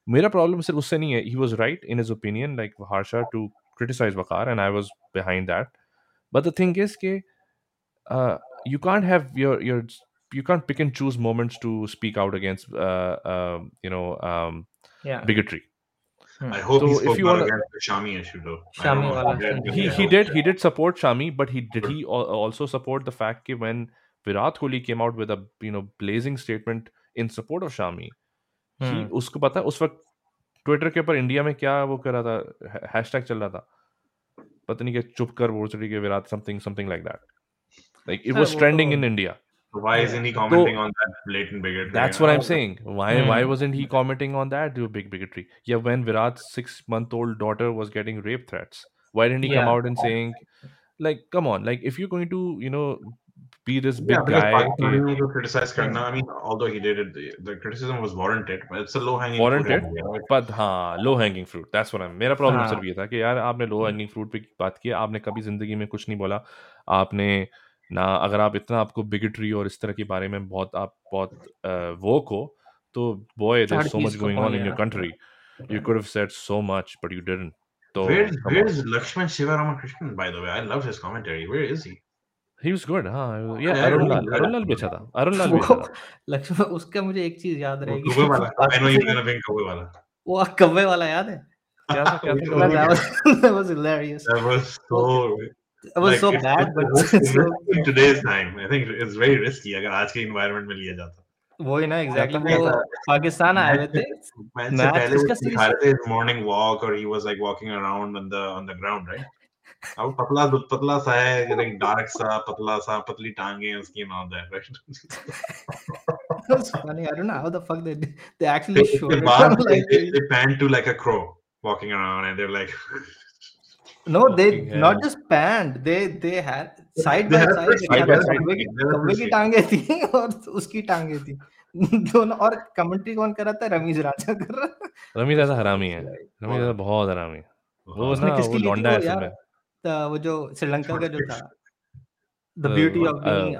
Speaker 1: मेरा प्रॉब्लम सिर्फ उससे नहीं है. He was right in his opinion, like Harsha, to criticize Waqar, and I was behind that. But the thing is, ke, uh, you can't have your your you can't pick and choose moments to speak out against uh, um, you know um,
Speaker 2: Yeah.
Speaker 1: bigotry.
Speaker 3: I hope
Speaker 1: So
Speaker 3: he
Speaker 1: if
Speaker 3: spoke
Speaker 1: you
Speaker 3: out
Speaker 1: want,
Speaker 3: against the Shami issue though. I don't
Speaker 2: Shami
Speaker 3: know.
Speaker 2: wala
Speaker 3: He did,
Speaker 2: thing.
Speaker 3: but
Speaker 1: he
Speaker 3: yeah,
Speaker 1: he
Speaker 3: okay.
Speaker 1: did he did support Shami, but he did he al- also support the fact that when Virat Kohli came out with a you know blazing statement in support of Shami, he
Speaker 2: Hmm.
Speaker 1: उसको पता है उस वक्त Twitter के ऊपर India में क्या वो कर रहा था, हैशटैग चल रहा था, पता नहीं क्या चुप कर भोसड़ी के Virat, something something like that, like it
Speaker 2: Sir,
Speaker 1: was
Speaker 2: वो
Speaker 1: ट्रेंडिंग
Speaker 2: तो
Speaker 1: in India.
Speaker 3: So why
Speaker 2: yeah.
Speaker 3: isn't he
Speaker 1: तो
Speaker 3: commenting on that blatant bigotry?
Speaker 1: that's
Speaker 3: Uh,
Speaker 1: what I'm saying. Why why
Speaker 2: Hmm.
Speaker 1: wasn't he commenting on that, you big bigotry? Yeah, when Virat's six month old daughter was getting rape threats, why didn't he come
Speaker 2: Yeah.
Speaker 1: out and saying, like, come on, like, if you're going to you know be this
Speaker 3: Yeah,
Speaker 1: big
Speaker 3: because
Speaker 1: guy ke,
Speaker 3: Pakistani को criticize करना,
Speaker 2: Hmm.
Speaker 3: I mean, although he did it, the, the criticism was warranted, but it's a low-hanging fruit.
Speaker 1: warranted,
Speaker 3: in India, right?
Speaker 1: but हाँ low hanging fruit, that's what I, मेरा problem
Speaker 2: हाँ.
Speaker 1: सिर्फ ये था कि यार आपने लो हैंगिंग फ्रूट पे बात की, आपने कभी जिंदगी में कुछ नहीं बोला. आपने ना, अगर आप इतना आपको बिगेटरी और इस तरह के बारे में बहुत आप बहुत वोक हो, तो बॉय देयर
Speaker 2: हर
Speaker 1: सो
Speaker 2: चीज
Speaker 1: मच
Speaker 2: को
Speaker 1: गोइंग ऑन इन
Speaker 2: पहुंच
Speaker 1: your country, you could have said so much but you didn't. तो
Speaker 3: Where's
Speaker 1: come on,
Speaker 3: Where's Lakshman Sivaramakrishnan? By the way, I love his commentary. Where is he?
Speaker 1: he was good. हाँ, ये
Speaker 3: I, I
Speaker 1: Arun
Speaker 3: really
Speaker 1: Lal,
Speaker 3: enjoyed
Speaker 1: Arun
Speaker 3: his
Speaker 1: लाल भी अच्छा
Speaker 3: commentary.
Speaker 1: था, अरुण लाल भी
Speaker 2: वो
Speaker 1: अच्छा था.
Speaker 2: लक्ष्मण, उसका मुझे एक चीज याद
Speaker 3: वो
Speaker 2: रहेगी.
Speaker 3: कौवे वाला. I know you're
Speaker 2: Pakistan
Speaker 3: gonna bring कौवे वाला.
Speaker 2: वो कव्वे वाला याद है?
Speaker 1: क्या था क्या
Speaker 3: वही
Speaker 1: था
Speaker 3: तो
Speaker 1: क्या
Speaker 3: बोल
Speaker 1: था?
Speaker 2: That
Speaker 3: गया.
Speaker 2: was that was hilarious.
Speaker 3: That was so
Speaker 2: वो it was
Speaker 3: like
Speaker 2: so
Speaker 3: it's,
Speaker 2: bad,
Speaker 3: it's,
Speaker 2: but
Speaker 3: it's risky
Speaker 2: so
Speaker 3: in today's time. I think it's very risky अगर आज के environment में लिया जाता.
Speaker 2: वही ना
Speaker 1: क्या
Speaker 2: एग्जैक्टली.
Speaker 1: था
Speaker 2: वो
Speaker 1: क्या था?
Speaker 2: पाकिस्तान आए हुए
Speaker 3: मैच
Speaker 2: थे.
Speaker 3: से मैच से
Speaker 2: मैच
Speaker 3: पहले वो
Speaker 2: किसका सीरीज
Speaker 3: दिखा
Speaker 2: था?
Speaker 3: रहे थे his morning walk or he was like walking around on the on the ground, right? अब पतला पतला सा है, like dark सा पतला सा पतली टांगे उसकी and all that, right?
Speaker 2: That was funny. I don't know how the fuck they did- they actually
Speaker 3: फिर
Speaker 2: showed
Speaker 3: उसके
Speaker 2: it
Speaker 3: बाद
Speaker 2: on
Speaker 3: they,
Speaker 2: like
Speaker 3: they, they pan to like a crow walking around and they're like
Speaker 2: no, they
Speaker 1: Fucking hell.
Speaker 2: not just panned. They they had side
Speaker 3: they
Speaker 2: by
Speaker 3: had
Speaker 2: side
Speaker 3: frisky,
Speaker 2: दिखा
Speaker 1: Side
Speaker 2: था.
Speaker 1: by side.
Speaker 2: कव्वे की
Speaker 3: they had
Speaker 2: कव्वे की
Speaker 3: frisky.
Speaker 2: टांगे थी और उसकी टांगे थी. दोनों. और कमेंट्री कौन कर रहा था? रमीज राजा कर रहा था.
Speaker 1: रमीज
Speaker 2: It was
Speaker 1: ऐसा
Speaker 2: funny.
Speaker 1: हरामी है, रमीज ऐसा बहुत हरामी है. वो
Speaker 3: हाँ.
Speaker 2: उसने
Speaker 1: ना
Speaker 2: किसकी
Speaker 1: वो
Speaker 2: ली थी
Speaker 1: लौंडा
Speaker 2: वो
Speaker 1: है असल
Speaker 2: यार?
Speaker 1: में.
Speaker 2: त- वो जो श्रीलंका का जो था, the
Speaker 1: uh,
Speaker 2: beauty of
Speaker 1: uh,
Speaker 2: being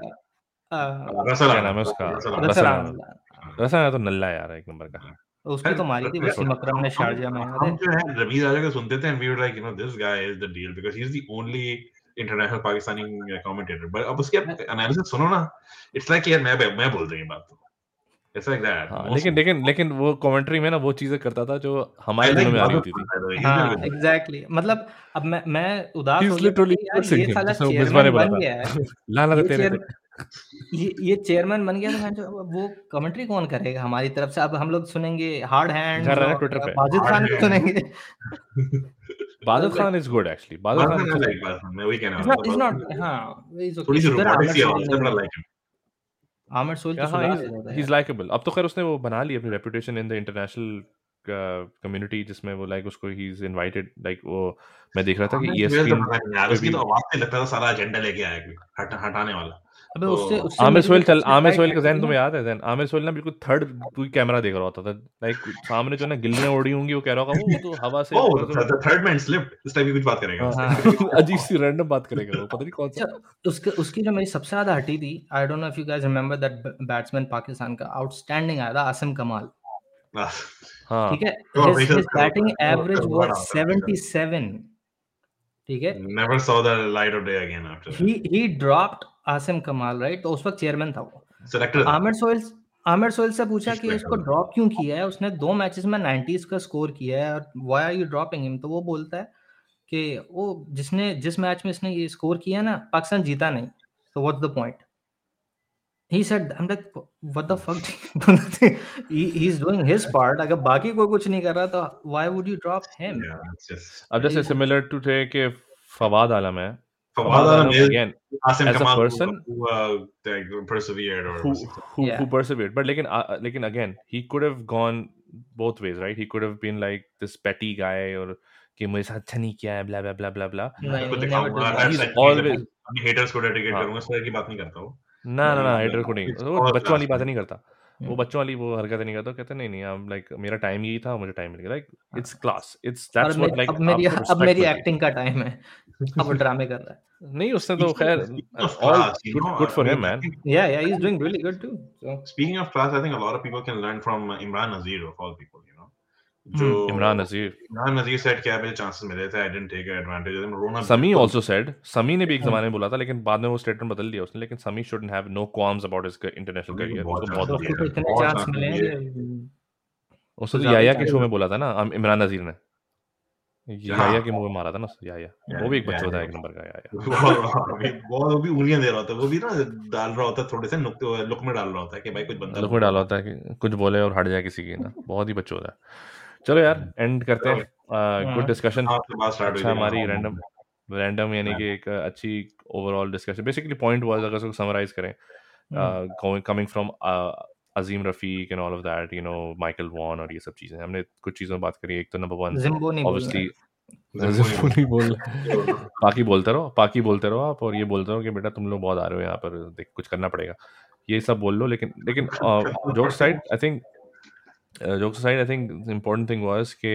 Speaker 3: Russel
Speaker 1: क्या
Speaker 3: आना
Speaker 1: नाम है उसका?
Speaker 3: रसल आना.
Speaker 1: Russel
Speaker 2: Russel
Speaker 1: Anand.
Speaker 2: Anand.
Speaker 1: Russel Anand तो नल्ला है यार, एक नंबर का.
Speaker 2: उसकी तो मारी थी
Speaker 3: हम
Speaker 2: वसीम अकरम ने शारजा में, याद है?
Speaker 3: हम जो है रमीज राजा को सुनते थे and we were like, you know, this guy is the deal because he's the only international Pakistani commentator. But अब उसके analysis सुनो ना, it's like यार मैं मैं बोल रही हूँ बात तो. It's like that.
Speaker 1: हाँ,
Speaker 3: Most-
Speaker 1: लेकिन लेकिन लेकिन वो कमेंट्री में ना वो चीजें करता था जो
Speaker 3: I
Speaker 1: हमारे
Speaker 3: like
Speaker 1: दिनों में आ रही
Speaker 3: Bahadur
Speaker 1: होती थी.
Speaker 3: Khan, by the way. He's been
Speaker 2: हाँ
Speaker 3: with us.
Speaker 2: एग्जैक्टली. मतलब अब मैं मैं उदास
Speaker 1: He's
Speaker 2: हो गया
Speaker 1: literally
Speaker 2: कि यार
Speaker 1: cursing
Speaker 2: ये
Speaker 1: him,
Speaker 2: साला
Speaker 1: जिसमें वो मिसबा ने
Speaker 2: चेयरमैन
Speaker 1: बोला
Speaker 2: बन
Speaker 1: था.
Speaker 2: गया है.
Speaker 1: लाना
Speaker 2: ये
Speaker 1: तो तेरे
Speaker 2: चेयर
Speaker 1: थे.
Speaker 2: ये ये चेयरमैन बन गया तो मैं जो अब वो कमेंट्री कौन करेगा हमारी तरफ से? अब हम लोग सुनेंगे हार्ड
Speaker 1: घर
Speaker 2: हैंड्स
Speaker 1: रहा है
Speaker 2: और
Speaker 1: ट्विटर पे.
Speaker 2: बाजिद
Speaker 3: Hard
Speaker 2: खान को
Speaker 3: hand.
Speaker 2: सुनेंगे.
Speaker 1: Badal
Speaker 2: Like,
Speaker 1: Khan is good actually. Badal Khan
Speaker 3: Bahadur
Speaker 1: अच्छा
Speaker 3: I like
Speaker 1: singer है.
Speaker 3: Bahadur. मैं वही कहने
Speaker 2: it's
Speaker 3: वाला
Speaker 2: not
Speaker 3: था.
Speaker 2: it's not
Speaker 3: Bahadur-
Speaker 2: हाँ he's okay.
Speaker 3: थोड़ी सी
Speaker 2: इधर
Speaker 3: robotic
Speaker 2: आमिर
Speaker 3: सी
Speaker 2: सोहेल
Speaker 3: आवाज है,
Speaker 2: नहीं
Speaker 3: but I
Speaker 2: है.
Speaker 3: like him.
Speaker 2: आमिर सोहेल तो
Speaker 1: हाँ,
Speaker 2: सुधार
Speaker 1: he's
Speaker 2: देता था
Speaker 1: he's
Speaker 2: यार.
Speaker 1: likable. अब तो खैर उसने वो बना ली अपनी reputation in the international community, जिसमें वो लाइक उसको ही इज इनवाइटेड, लाइक वो मैं देख रहा था कि
Speaker 3: आमिर सोहेल तो
Speaker 1: ईएसपीएन
Speaker 3: पता नहीं यार,
Speaker 1: पे
Speaker 3: उसकी
Speaker 1: भी
Speaker 3: तो आवाज से लगता था सारा एजेंडा लेके आया कोई हट हटाने वाला.
Speaker 2: अबे
Speaker 3: तो
Speaker 2: उससे उससे
Speaker 1: आमिर
Speaker 2: मेरी
Speaker 1: सोहेल
Speaker 2: जो
Speaker 1: चल
Speaker 2: सबसे
Speaker 1: आमिर
Speaker 2: टाइट
Speaker 1: सोहेल का
Speaker 2: लगती
Speaker 1: जहन
Speaker 2: थी
Speaker 1: तुम्हें
Speaker 2: ना,
Speaker 1: याद है? जहन आमिर सोहेल ना बिल्कुल थर्ड कोई कैमरा देख रहा होता था, लाइक सामने जो ना गिल्लियां उड़ी होंगी, वो कह रहा होगा वो तो हवा से
Speaker 3: oh,
Speaker 1: ऊपर से
Speaker 3: the third man slipped. इस टाइप की कुछ बात करेगा.
Speaker 1: हाँ,
Speaker 2: हाँ.
Speaker 1: अजीब सी रैंडम बात करेगा वो, पता नहीं कौन सा.
Speaker 2: अच्छा, उसके उसकी जो मेरी सबसे ज्यादा हटी थी, I don't know if you guys remember that batsman Pakistan का आउटस्टैंडिंग आया था, आसिम कमाल.
Speaker 1: हाँ,
Speaker 2: ठीक है,
Speaker 3: Oh,
Speaker 2: his
Speaker 3: Faisal
Speaker 2: his
Speaker 3: Khan.
Speaker 2: Batting
Speaker 3: Oh,
Speaker 2: average
Speaker 3: God,
Speaker 2: was
Speaker 3: Faisal.
Speaker 2: seventy-seven. ठीक है,
Speaker 3: Never saw the light of day again after that.
Speaker 2: He he dropped Asim Kamal, right? तो उस वक्त चेयरमैन था वो.
Speaker 3: Selected था.
Speaker 2: आमिर सोहेल आमिर सोहेल से पूछा कि
Speaker 3: Selected
Speaker 2: इसको
Speaker 3: था.
Speaker 2: ड्रॉप क्यों किया है? उसने दो मैचेस में नाइंटीज़ का स्कोर किया है और why are you dropping him? तो वो बोलता है कि वो जिसने जिस मैच में इसने ये स्कोर किया ना, पाकिस्तान जीता नहीं, so what's the point? He said, I'm like, what the fuck? he, he's doing his part. अगर बाकी कोई कुछ नहीं कर रहा तो why would you drop him?
Speaker 3: Yeah, it's just.
Speaker 1: अब जैसे सिमिलर टू थे कि फवाद आलम है.
Speaker 3: Fawad Alam is
Speaker 1: again
Speaker 3: Asim
Speaker 1: as a
Speaker 3: Kamal
Speaker 1: person
Speaker 3: who, who uh, like, persevered or
Speaker 1: who who
Speaker 2: Yeah.
Speaker 1: who persevered, but लेकिन uh, लेकिन again he could have gone both ways, right? He could have been like this petty guy और कि मेरे साथ अच्छा नहीं किया है, blah blah blah blah blah.
Speaker 2: नहीं,
Speaker 3: उसको
Speaker 2: he never
Speaker 3: दिखाऊंगा.
Speaker 2: does
Speaker 3: I've
Speaker 2: that.
Speaker 1: He's
Speaker 3: said things
Speaker 1: always
Speaker 3: that अपने haters को dedicate
Speaker 1: हाँ.
Speaker 3: करूंगा. इस तरह की बात नहीं करता वो.
Speaker 1: ना ना ना
Speaker 3: But,
Speaker 1: हाइडर
Speaker 3: uh,
Speaker 1: को नहीं,
Speaker 3: it's
Speaker 1: वो
Speaker 3: all
Speaker 1: बच्चों वाली
Speaker 3: class,
Speaker 1: बातें
Speaker 3: man.
Speaker 1: नहीं करता वो. बच्चों वाली वो हरकतें नहीं करता. वो कहते नहीं नहीं आई एम लाइक मेरा टाइम यही था, मुझे टाइम मिल गया. लाइक इट्स क्लास, इट्स
Speaker 2: और
Speaker 1: दैट्स व्हाट
Speaker 2: मेरी,
Speaker 1: लाइक
Speaker 2: अब मेरी
Speaker 1: आपको
Speaker 2: अब
Speaker 1: रिस्पेक्ट
Speaker 2: मेरी
Speaker 1: मिलती
Speaker 2: एक्टिंग का टाइम है. अब वो ड्रामे कर रहा है.
Speaker 1: है. नहीं उसने तो
Speaker 3: Speaking,
Speaker 1: खैर
Speaker 3: speaking of
Speaker 1: all
Speaker 3: class, you
Speaker 1: good
Speaker 3: know,
Speaker 1: good
Speaker 3: I
Speaker 1: for
Speaker 3: mean,
Speaker 1: him
Speaker 3: I
Speaker 1: man.
Speaker 3: think
Speaker 2: Yeah, yeah, he's doing really good too. So
Speaker 3: speaking of class, I think a lot of people can learn from uh, Imran Nazir of all people. You know, जो
Speaker 1: Imran Nazir
Speaker 3: Imran Nazir set क्या मुझे chances मिले थे, I didn't take advantage of them. रोना
Speaker 1: समी
Speaker 3: बिल्कुल
Speaker 1: also said, समी ने भी एक जमाने में बोला था, लेकिन बाद में वो स्टेटमेंट बदल दिया उसने, लेकिन Sami shouldn't have no qualms about his international
Speaker 3: Sami को
Speaker 1: करियर,
Speaker 3: बहुत
Speaker 1: उसको बहुत
Speaker 3: चांसेस
Speaker 1: दुख
Speaker 2: उसको
Speaker 1: है।
Speaker 2: तो
Speaker 3: दिए,
Speaker 2: इतने
Speaker 3: बहुत
Speaker 2: चांस
Speaker 3: चांसेस
Speaker 2: मिले हैं
Speaker 3: दिए।
Speaker 2: कि
Speaker 1: उसने तो
Speaker 2: ज्यादा ही
Speaker 1: याया के
Speaker 2: चांस
Speaker 1: शो में बोला था ना अम- इमरान नजीर ने,
Speaker 3: हाँ
Speaker 1: याया के मुंह में मारा था ना उसने, याया वो भी एक
Speaker 3: या
Speaker 1: बच्चों था एक नंबर का याया।
Speaker 3: बहुत बहुत वो भी उंगलियां दे रहा होता है, वो भी ना डाल रहा होता है, थोड़े से नुक्ते लुक में डाल रहा होता है कि भाई कुछ बंदा
Speaker 1: लुक
Speaker 3: बोल
Speaker 1: में
Speaker 3: रहा
Speaker 1: डाला होता है कि कुछ बोले और हट जाए किसी की ना, बहुत ही बच्चों होता है। चलो यार एंड करते
Speaker 3: है।
Speaker 1: हैं, गुड डिस्कशन।
Speaker 3: हाँ, उसके बाद स्टार्ट हुई
Speaker 1: अच्छा
Speaker 3: थी
Speaker 1: हमारी
Speaker 3: कहाँ
Speaker 1: रैंडम रैंडम यानी कि एक अच्छी overall discussion, basically point was अगर उसको समराइज करें, coming from Azeem Rafiq and all of that, you know Michael Vaughan और ये सब चीज़ें हमने कुछ चीज़ों में बात करी। एक तो नंबर वन
Speaker 2: जिम्बो नहीं बोलना
Speaker 1: ऑब्वियसली
Speaker 3: जिम्बो नहीं
Speaker 1: जिम्बो नहीं बोल
Speaker 3: बोल
Speaker 1: पाकि बोलते रहो, पाकि बोलते रहो आप, और ये बोलते रहो कि बेटा तुम लोग बहुत आ रहे हो यहाँ पर, देख कुछ करना पड़ेगा, ये सब बोल लो। लेकिन लेकिन jokes side, I think jokes side I think the important thing was कि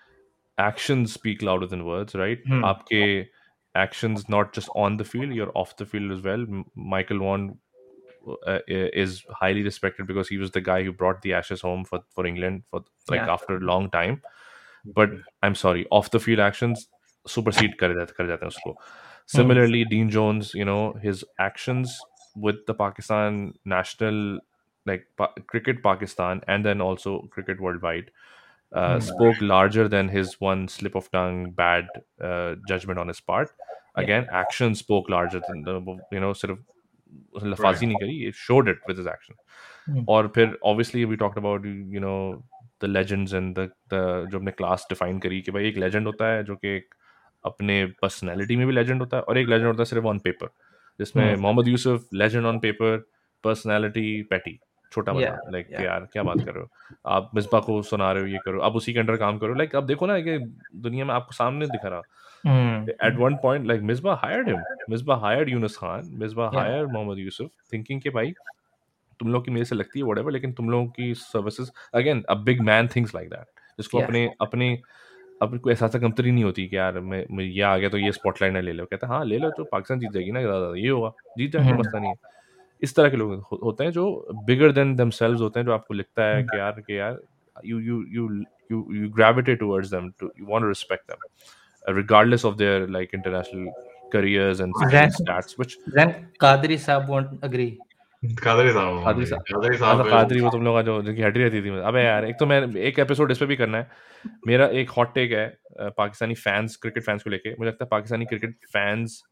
Speaker 1: actions speak louder than words, right?
Speaker 2: Hmm
Speaker 1: आपके actions not just on the field, you're off the field as well. M- Michael Vaughan uh, is highly respected because he was the guy who brought the Ashes home for for England for like
Speaker 2: या
Speaker 1: after a long time. But I'm sorry, off the field actions supersede कर जाते कर जाते हैं उसको. Similarly, Dean Jones, you know, his actions with the Pakistan national like pa- cricket Pakistan and then also cricket worldwide uh, spoke larger than his one slip of tongue, bad uh, judgment on his part.
Speaker 2: या
Speaker 1: Again, action spoke larger than the, you know, sort of
Speaker 3: Right.
Speaker 1: लफाजी नहीं करी, it showed it with his action. और फिर obviously we talked about you know the legends and the the जो हमने class define करी कि भाई एक legend होता है जो कि एक अपने personality में भी legend होता है, और एक legend होता है सिर्फ on paper, जिसमें Mohammad Yusuf legend on paper, personality petty, छोटा
Speaker 2: या
Speaker 1: बंदा, लाइक
Speaker 2: या
Speaker 1: यार क्या बात कर रहे हो आप, मिसबा को सुना रहे हो, ये करो, आप उसी के अंडर काम करो, लाइक अब देखो ना कि दुनिया में आपको सामने दिख रहा, at one point like Misbah hired him, Misbah hired Yunus Khan, Misbah
Speaker 2: या
Speaker 1: hired Mohammad Yusuf, thinking कि भाई तुम लोग की मेरे से लगती है whatever, लेकिन तुम लोगों की services, again a big man things like that, जिसको
Speaker 2: या
Speaker 1: अपने अपने अब कोई एहसास कमतरी नहीं होती कि यार मैं, मैं ये आ गया तो ये स्पॉटलाइट ना ले लो, कहता हाँ ले लो, जो पाकिस्तान जीत जाएगी ना ज़्यादा ये होगा, जीत जाए कोई मसला नहीं है। इस तरह के लोग हो, होते हैं जो बिगर देन देमसेल्व्स होते हैं, जो आपको लगता है कि यार कि यार you you you you you gravitate towards them, to you want to respect them regardless of their like international careers and such
Speaker 2: Then,
Speaker 1: stats, which
Speaker 2: then Qadri Saab won't agree.
Speaker 3: Qadri Saab हो
Speaker 1: कादरी
Speaker 3: भाई,
Speaker 1: साहब,
Speaker 3: कादरी
Speaker 1: अच्छा
Speaker 3: साहब
Speaker 1: कादरी वो तुम लोग का जो जिनकी हटी रहती थी, अबे यार एक तो मैं एक एपिसोड इस पे भी करना है, मेरा एक हॉट टेक है अ, पाकिस्तानी फैंस, क्रिकेट फैंस को लेके, मुझे लगता है Pakistani cricket fans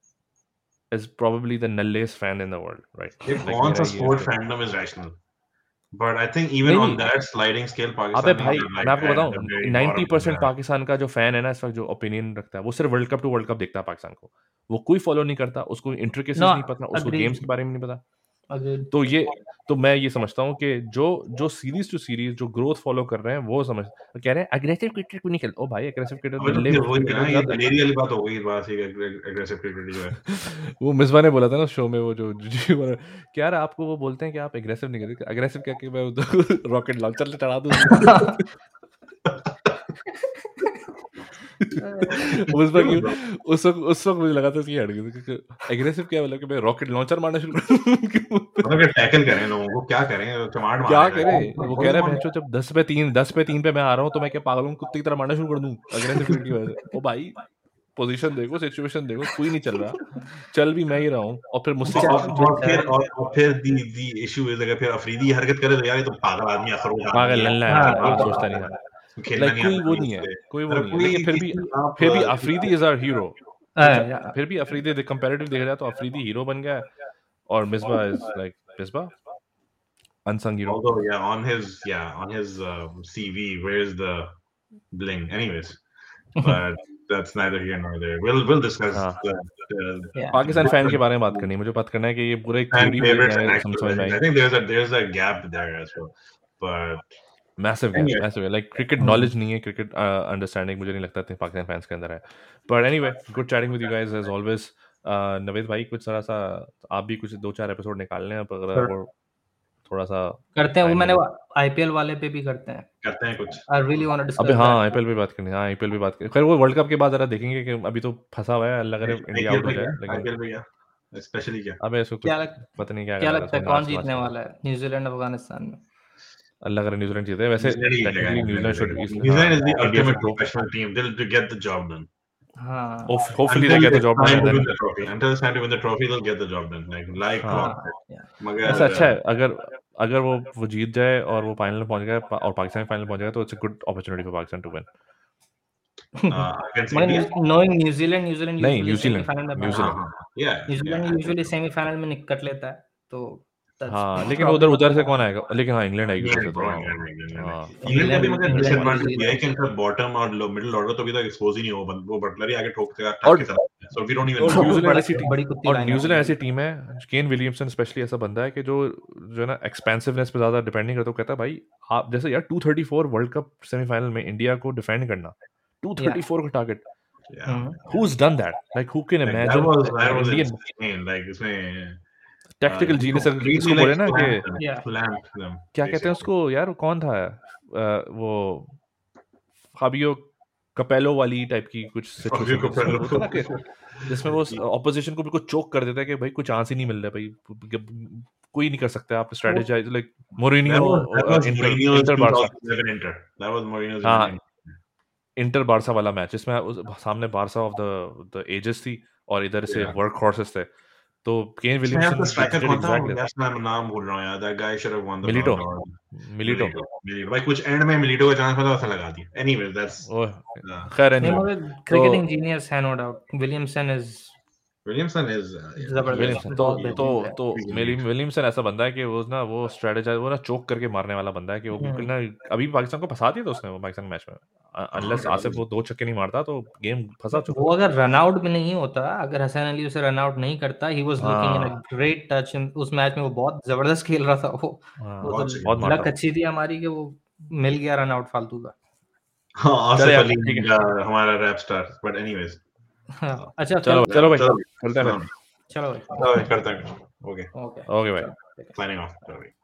Speaker 1: is probably the nullest fan in the world, right?
Speaker 3: ये
Speaker 1: Like
Speaker 3: कौन
Speaker 1: मेरा
Speaker 3: सा
Speaker 1: ये
Speaker 3: sport
Speaker 1: opinion-
Speaker 3: fandom is rational, but I think even
Speaker 1: नहीं
Speaker 3: ऑन
Speaker 1: नहीं,
Speaker 3: दैट स्लाइडिंग स्केल
Speaker 1: अबे
Speaker 3: पाकिस्तानी
Speaker 1: भाई
Speaker 3: आर
Speaker 1: मैं
Speaker 3: लाइक
Speaker 1: आपको
Speaker 3: एट
Speaker 1: बताऊं,
Speaker 3: the very
Speaker 1: ninety
Speaker 3: bottom of
Speaker 1: percent
Speaker 3: that.
Speaker 1: Pakistan का जो फैन है ना इस वक्त, जो ओपिनियन रखता है, वो सिर्फ world cup to world cup देखता है पाकिस्तान को, वो कोई फॉलो नहीं करता, उसको इंट्रिकेसीज
Speaker 2: No,
Speaker 1: नहीं पता, उसको
Speaker 2: agreed.
Speaker 1: गेम्स के बारे में नहीं पता।
Speaker 2: Agreed.
Speaker 1: तो ये तो मैं ये समझता हूँ कि जो जो सीरीज टू सीरीज जो ग्रोथ फॉलो कर रहे हैं वो समझ कह रहे हैं अग्रेसिव क्रिकेट क्यों नहीं खेलते, ओ भाई अग्रेसिव क्रिकेट
Speaker 3: अबे तो
Speaker 1: नल्ले
Speaker 3: फिर वही है ना,
Speaker 1: क्रिकेटर
Speaker 3: ये
Speaker 1: ज्यादा
Speaker 3: दलेरी वाली बात हो गई, बात ही एग्रेसिव क्रिकेट जो है।
Speaker 1: वो मिसबा ने बोला था ना शो में, वो जो जी वाला, क्या यार आपको वो बोलते हैं कि आप एग्रेसिव नहीं करते, अग्रेसिव क्या कि मैं रॉकेट लॉन्चर चढ़ा दूं उस वक्त की- उस वक्त उस वक्त मुझे लगा था कि हट गई, एग्रेसिव क्या मतलब कि मैं रॉकेट लॉन्चर मारना शुरू कर दूं?
Speaker 3: मतलब कि टैकल करें लोगों को, क्या करें, चमाट
Speaker 1: क्या
Speaker 3: मारेगा
Speaker 1: करे, वो कह रहा है भैंचो जब दस पे तीन दस पे तीन पे मैं आ रहा हूँ तो मैं क्या पागलों कुत्ते की तरह मारना शुरू कर दूं अग्रेसिव क्रिकेट की वजह से? ओ भाई पोजीशन देखो, सिचुएशन देखो, कोई नहीं चल रहा, चल भी मैं ही रहा हूँ, और फिर मुझसे
Speaker 3: और,
Speaker 1: क्या
Speaker 3: और फिर और, और फिर दी दी इशू इज अगर फिर अफरीदी हरकत करे तो यार ये तो पागल आदमी, अखरोट आदमी
Speaker 1: पागल
Speaker 3: है,
Speaker 1: नल्ला है
Speaker 2: हाँ,
Speaker 1: यार,
Speaker 3: दिमाग
Speaker 1: कुछ
Speaker 2: ये
Speaker 1: सोचता
Speaker 3: खराब
Speaker 1: नहीं
Speaker 3: है,
Speaker 1: था,
Speaker 3: तो खेलना
Speaker 1: लाइक
Speaker 3: नहीं
Speaker 1: कोई
Speaker 3: आता
Speaker 1: वो
Speaker 3: नहीं
Speaker 1: नहीं है,
Speaker 3: उससे।
Speaker 1: कोई वो
Speaker 3: अरे
Speaker 1: नहीं है,
Speaker 3: कोई
Speaker 1: लेकिन फिर भी
Speaker 3: किसी आप
Speaker 1: फिर भी
Speaker 3: किसी
Speaker 1: अफरीदी इज आवर हीरो,
Speaker 2: हाँ,
Speaker 1: कुछ
Speaker 2: yeah.
Speaker 1: फिर भी अफरीदी कंपैरेटिव देखा जाए तो अफरीदी हीरो बन गया है, और Misbah is like Misbah unsung hero.
Speaker 3: although yeah on his yeah on his um, C V where's the bling anyways, but that's neither here nor there. We'll we'll discuss
Speaker 1: हाँ,
Speaker 3: the, the,
Speaker 2: Yeah.
Speaker 1: Pakistan
Speaker 3: the
Speaker 1: fan के बारे में बात करनी है, मुझे बात करना है कि ये पूरा एक
Speaker 3: fan
Speaker 1: थ्योरी मुझे
Speaker 3: favorites and
Speaker 1: मैंने समझ
Speaker 3: actual
Speaker 1: समझ में
Speaker 3: legends.
Speaker 1: I,
Speaker 3: I think there's a there's a gap there as well, but
Speaker 1: massive gap,
Speaker 3: anyway
Speaker 1: massive, like cricket knowledge नहीं है, क्रिकेट अंडरस्टैंडिंग मुझे नहीं लगता था पाकिस्तान फैंस के अंदर है। But anyway, good chatting with you guys as always. Naveed भाई कुछ सारा सा आप भी कुछ दो चार एपिसोड निकाल लें आप, अगर
Speaker 2: Sure.
Speaker 1: आपको थोड़ा सा
Speaker 2: करते हैं वो,
Speaker 1: टाइम
Speaker 2: मैंने
Speaker 1: मिले।
Speaker 2: आईपीएल वाले पे भी करते हैं।
Speaker 3: करते हैं कुछ।
Speaker 2: I really want to
Speaker 1: अबे
Speaker 2: discuss
Speaker 1: हाँ
Speaker 2: that.
Speaker 1: आईपीएल पे बात करनी है, हाँ आईपीएल पे बात करें, खैर वो वर्ल्ड कप के बाद जरा देखेंगे कि अभी तो फंसा हुआ है, अल्लाह करे इंडिया
Speaker 3: आईपीएल
Speaker 1: आउट हो
Speaker 3: पे
Speaker 1: जाए,
Speaker 3: क्या
Speaker 1: लेकिन
Speaker 3: आईपीएल पे क्या स्पेशली क्या
Speaker 1: अबे इसको कुछ
Speaker 2: क्या लग,
Speaker 1: पता नहीं क्या
Speaker 2: क्या
Speaker 1: करना था
Speaker 2: लगता है
Speaker 1: उसमें,
Speaker 2: कौन
Speaker 1: लास्ट
Speaker 2: जीतने
Speaker 1: लास्ट
Speaker 2: वाला है न्यूजीलैंड अफगानिस्तान में?
Speaker 1: अल्लाह करे न्यूजीलैंड जीते। वैसे technically New Zealand should
Speaker 3: New Zealand is the ultimate professional team, they will get the job done.
Speaker 2: हाँ
Speaker 1: hopefully they get the job done,
Speaker 3: until the trophy until it's time to win the trophy, they'll get the job done, like like मगर
Speaker 1: ऐसा अच्छा है अगर अगर वो वो जीत जाए और वो फाइनल में पहुंच गया और पाकिस्तान फाइनल पहुंच गया तो it's a good opportunity for Pakistan to win.
Speaker 2: knowing New Zealand New Zealand
Speaker 1: नहीं
Speaker 2: usually
Speaker 1: न्यूजीलैंड
Speaker 2: सेमीफाइनल में
Speaker 1: New Zealand
Speaker 3: yeah
Speaker 2: New Zealand usually semifinal में निकट लेता है तो
Speaker 1: हाँ लेकिन उधर उधर से कौन आएगा, लेकिन हाँ इंग्लैंड आएगी उधर से तो
Speaker 3: इंग्लैंड का भी मगर डिसएडवांटेज ये है कि उनका बॉटम और लो मिडिल ऑर्डर तो अभी तक एक्सपोज ही नहीं हुआ, वो बटलर ही आगे ठोक देगा टक के साथ, so we don't even know.
Speaker 1: New Zealand ऐसी टीम
Speaker 2: बड़ी कुत्ती
Speaker 1: और
Speaker 2: लाइन
Speaker 1: न्यूजीलैंड ऐसी टीम है, केन विलियमसन स्पेशली ऐसा बंदा है कि जो जो है ना एक्सपेंसिवनेस पे ज्यादा डिपेंड नहीं करता, कहता है भाई आप जैसे यार two thirty four world cup semifinal में इंडिया को डिफेंड करना, टू थर्टी फोर का target, who's done that, like who can imagine
Speaker 3: that was, that was
Speaker 1: Indian
Speaker 3: insane, like इसमें
Speaker 1: टैक्टिकल जीनियस इसको बोले ना कि
Speaker 3: them,
Speaker 1: क्या कहते हैं उसको यार, वो कौन था वो फाबियो कपेलो वाली टाइप की कुछ सिचुएशन होता ना कि जिसमें वो ऑपोजिशन को बिल्कुल चोक कर देता है कि भाई कुछ चांस ही नहीं मिल रहा भाई, कोई नहीं कर सकता आप strategise, like Mourinho Inter Barca, हाँ इंटर बार्सा वाला मैच जिसमें उस सामने Barca of the the ages थी और इधर से वर्क हॉर्सेस थे, तो केन विलियमसन
Speaker 3: स्ट्राइकर कौन था मैं नाम भूल रहा हूं यार, that guy should have won the
Speaker 1: Milito Milito
Speaker 3: Milito भाई कुछ एंड में मिलिटो का चांस था, ऐसा लगा दिया। एनीवेज दैट्स
Speaker 1: खैर एनीवे
Speaker 2: क्रिकेटिंग जीनियस है no doubt, Williamson is
Speaker 3: Williamson is
Speaker 2: जबरदस्त।
Speaker 1: तो तो तो विलियमसन ऐसा बंदा है कि वो ना वो स्ट्रेटेजाइज वो ना चोक करके मारने वाला बंदा है कि वो बिल्कुल ना अभी पाकिस्तान को फंसा दिया था उसने वो पाकिस्तान मैच में, अनलेस आसिफ वो दो छक्के नहीं मारता तो गेम फंसा चुका।
Speaker 2: वो अगर रन आउट भी नहीं होता, अगर हसन अली उसे रन आउट नहीं करता, he was looking in a great touch उस मैच में, वो बहुत जबरदस्त खेल रहा था वो वो तो लक अच्छी थी हमारी कि वो मिल गया रन आउट फालतू का।
Speaker 3: हां आसिफ अली हमारा रैप स्टार, बट एनीवेज
Speaker 2: अच्छा
Speaker 1: चलो चलो भाई चलते हैं,
Speaker 2: चलो भाई
Speaker 3: करते हैं, ओके
Speaker 2: ओके
Speaker 1: ओके भाई
Speaker 3: साइनिंग ऑफ।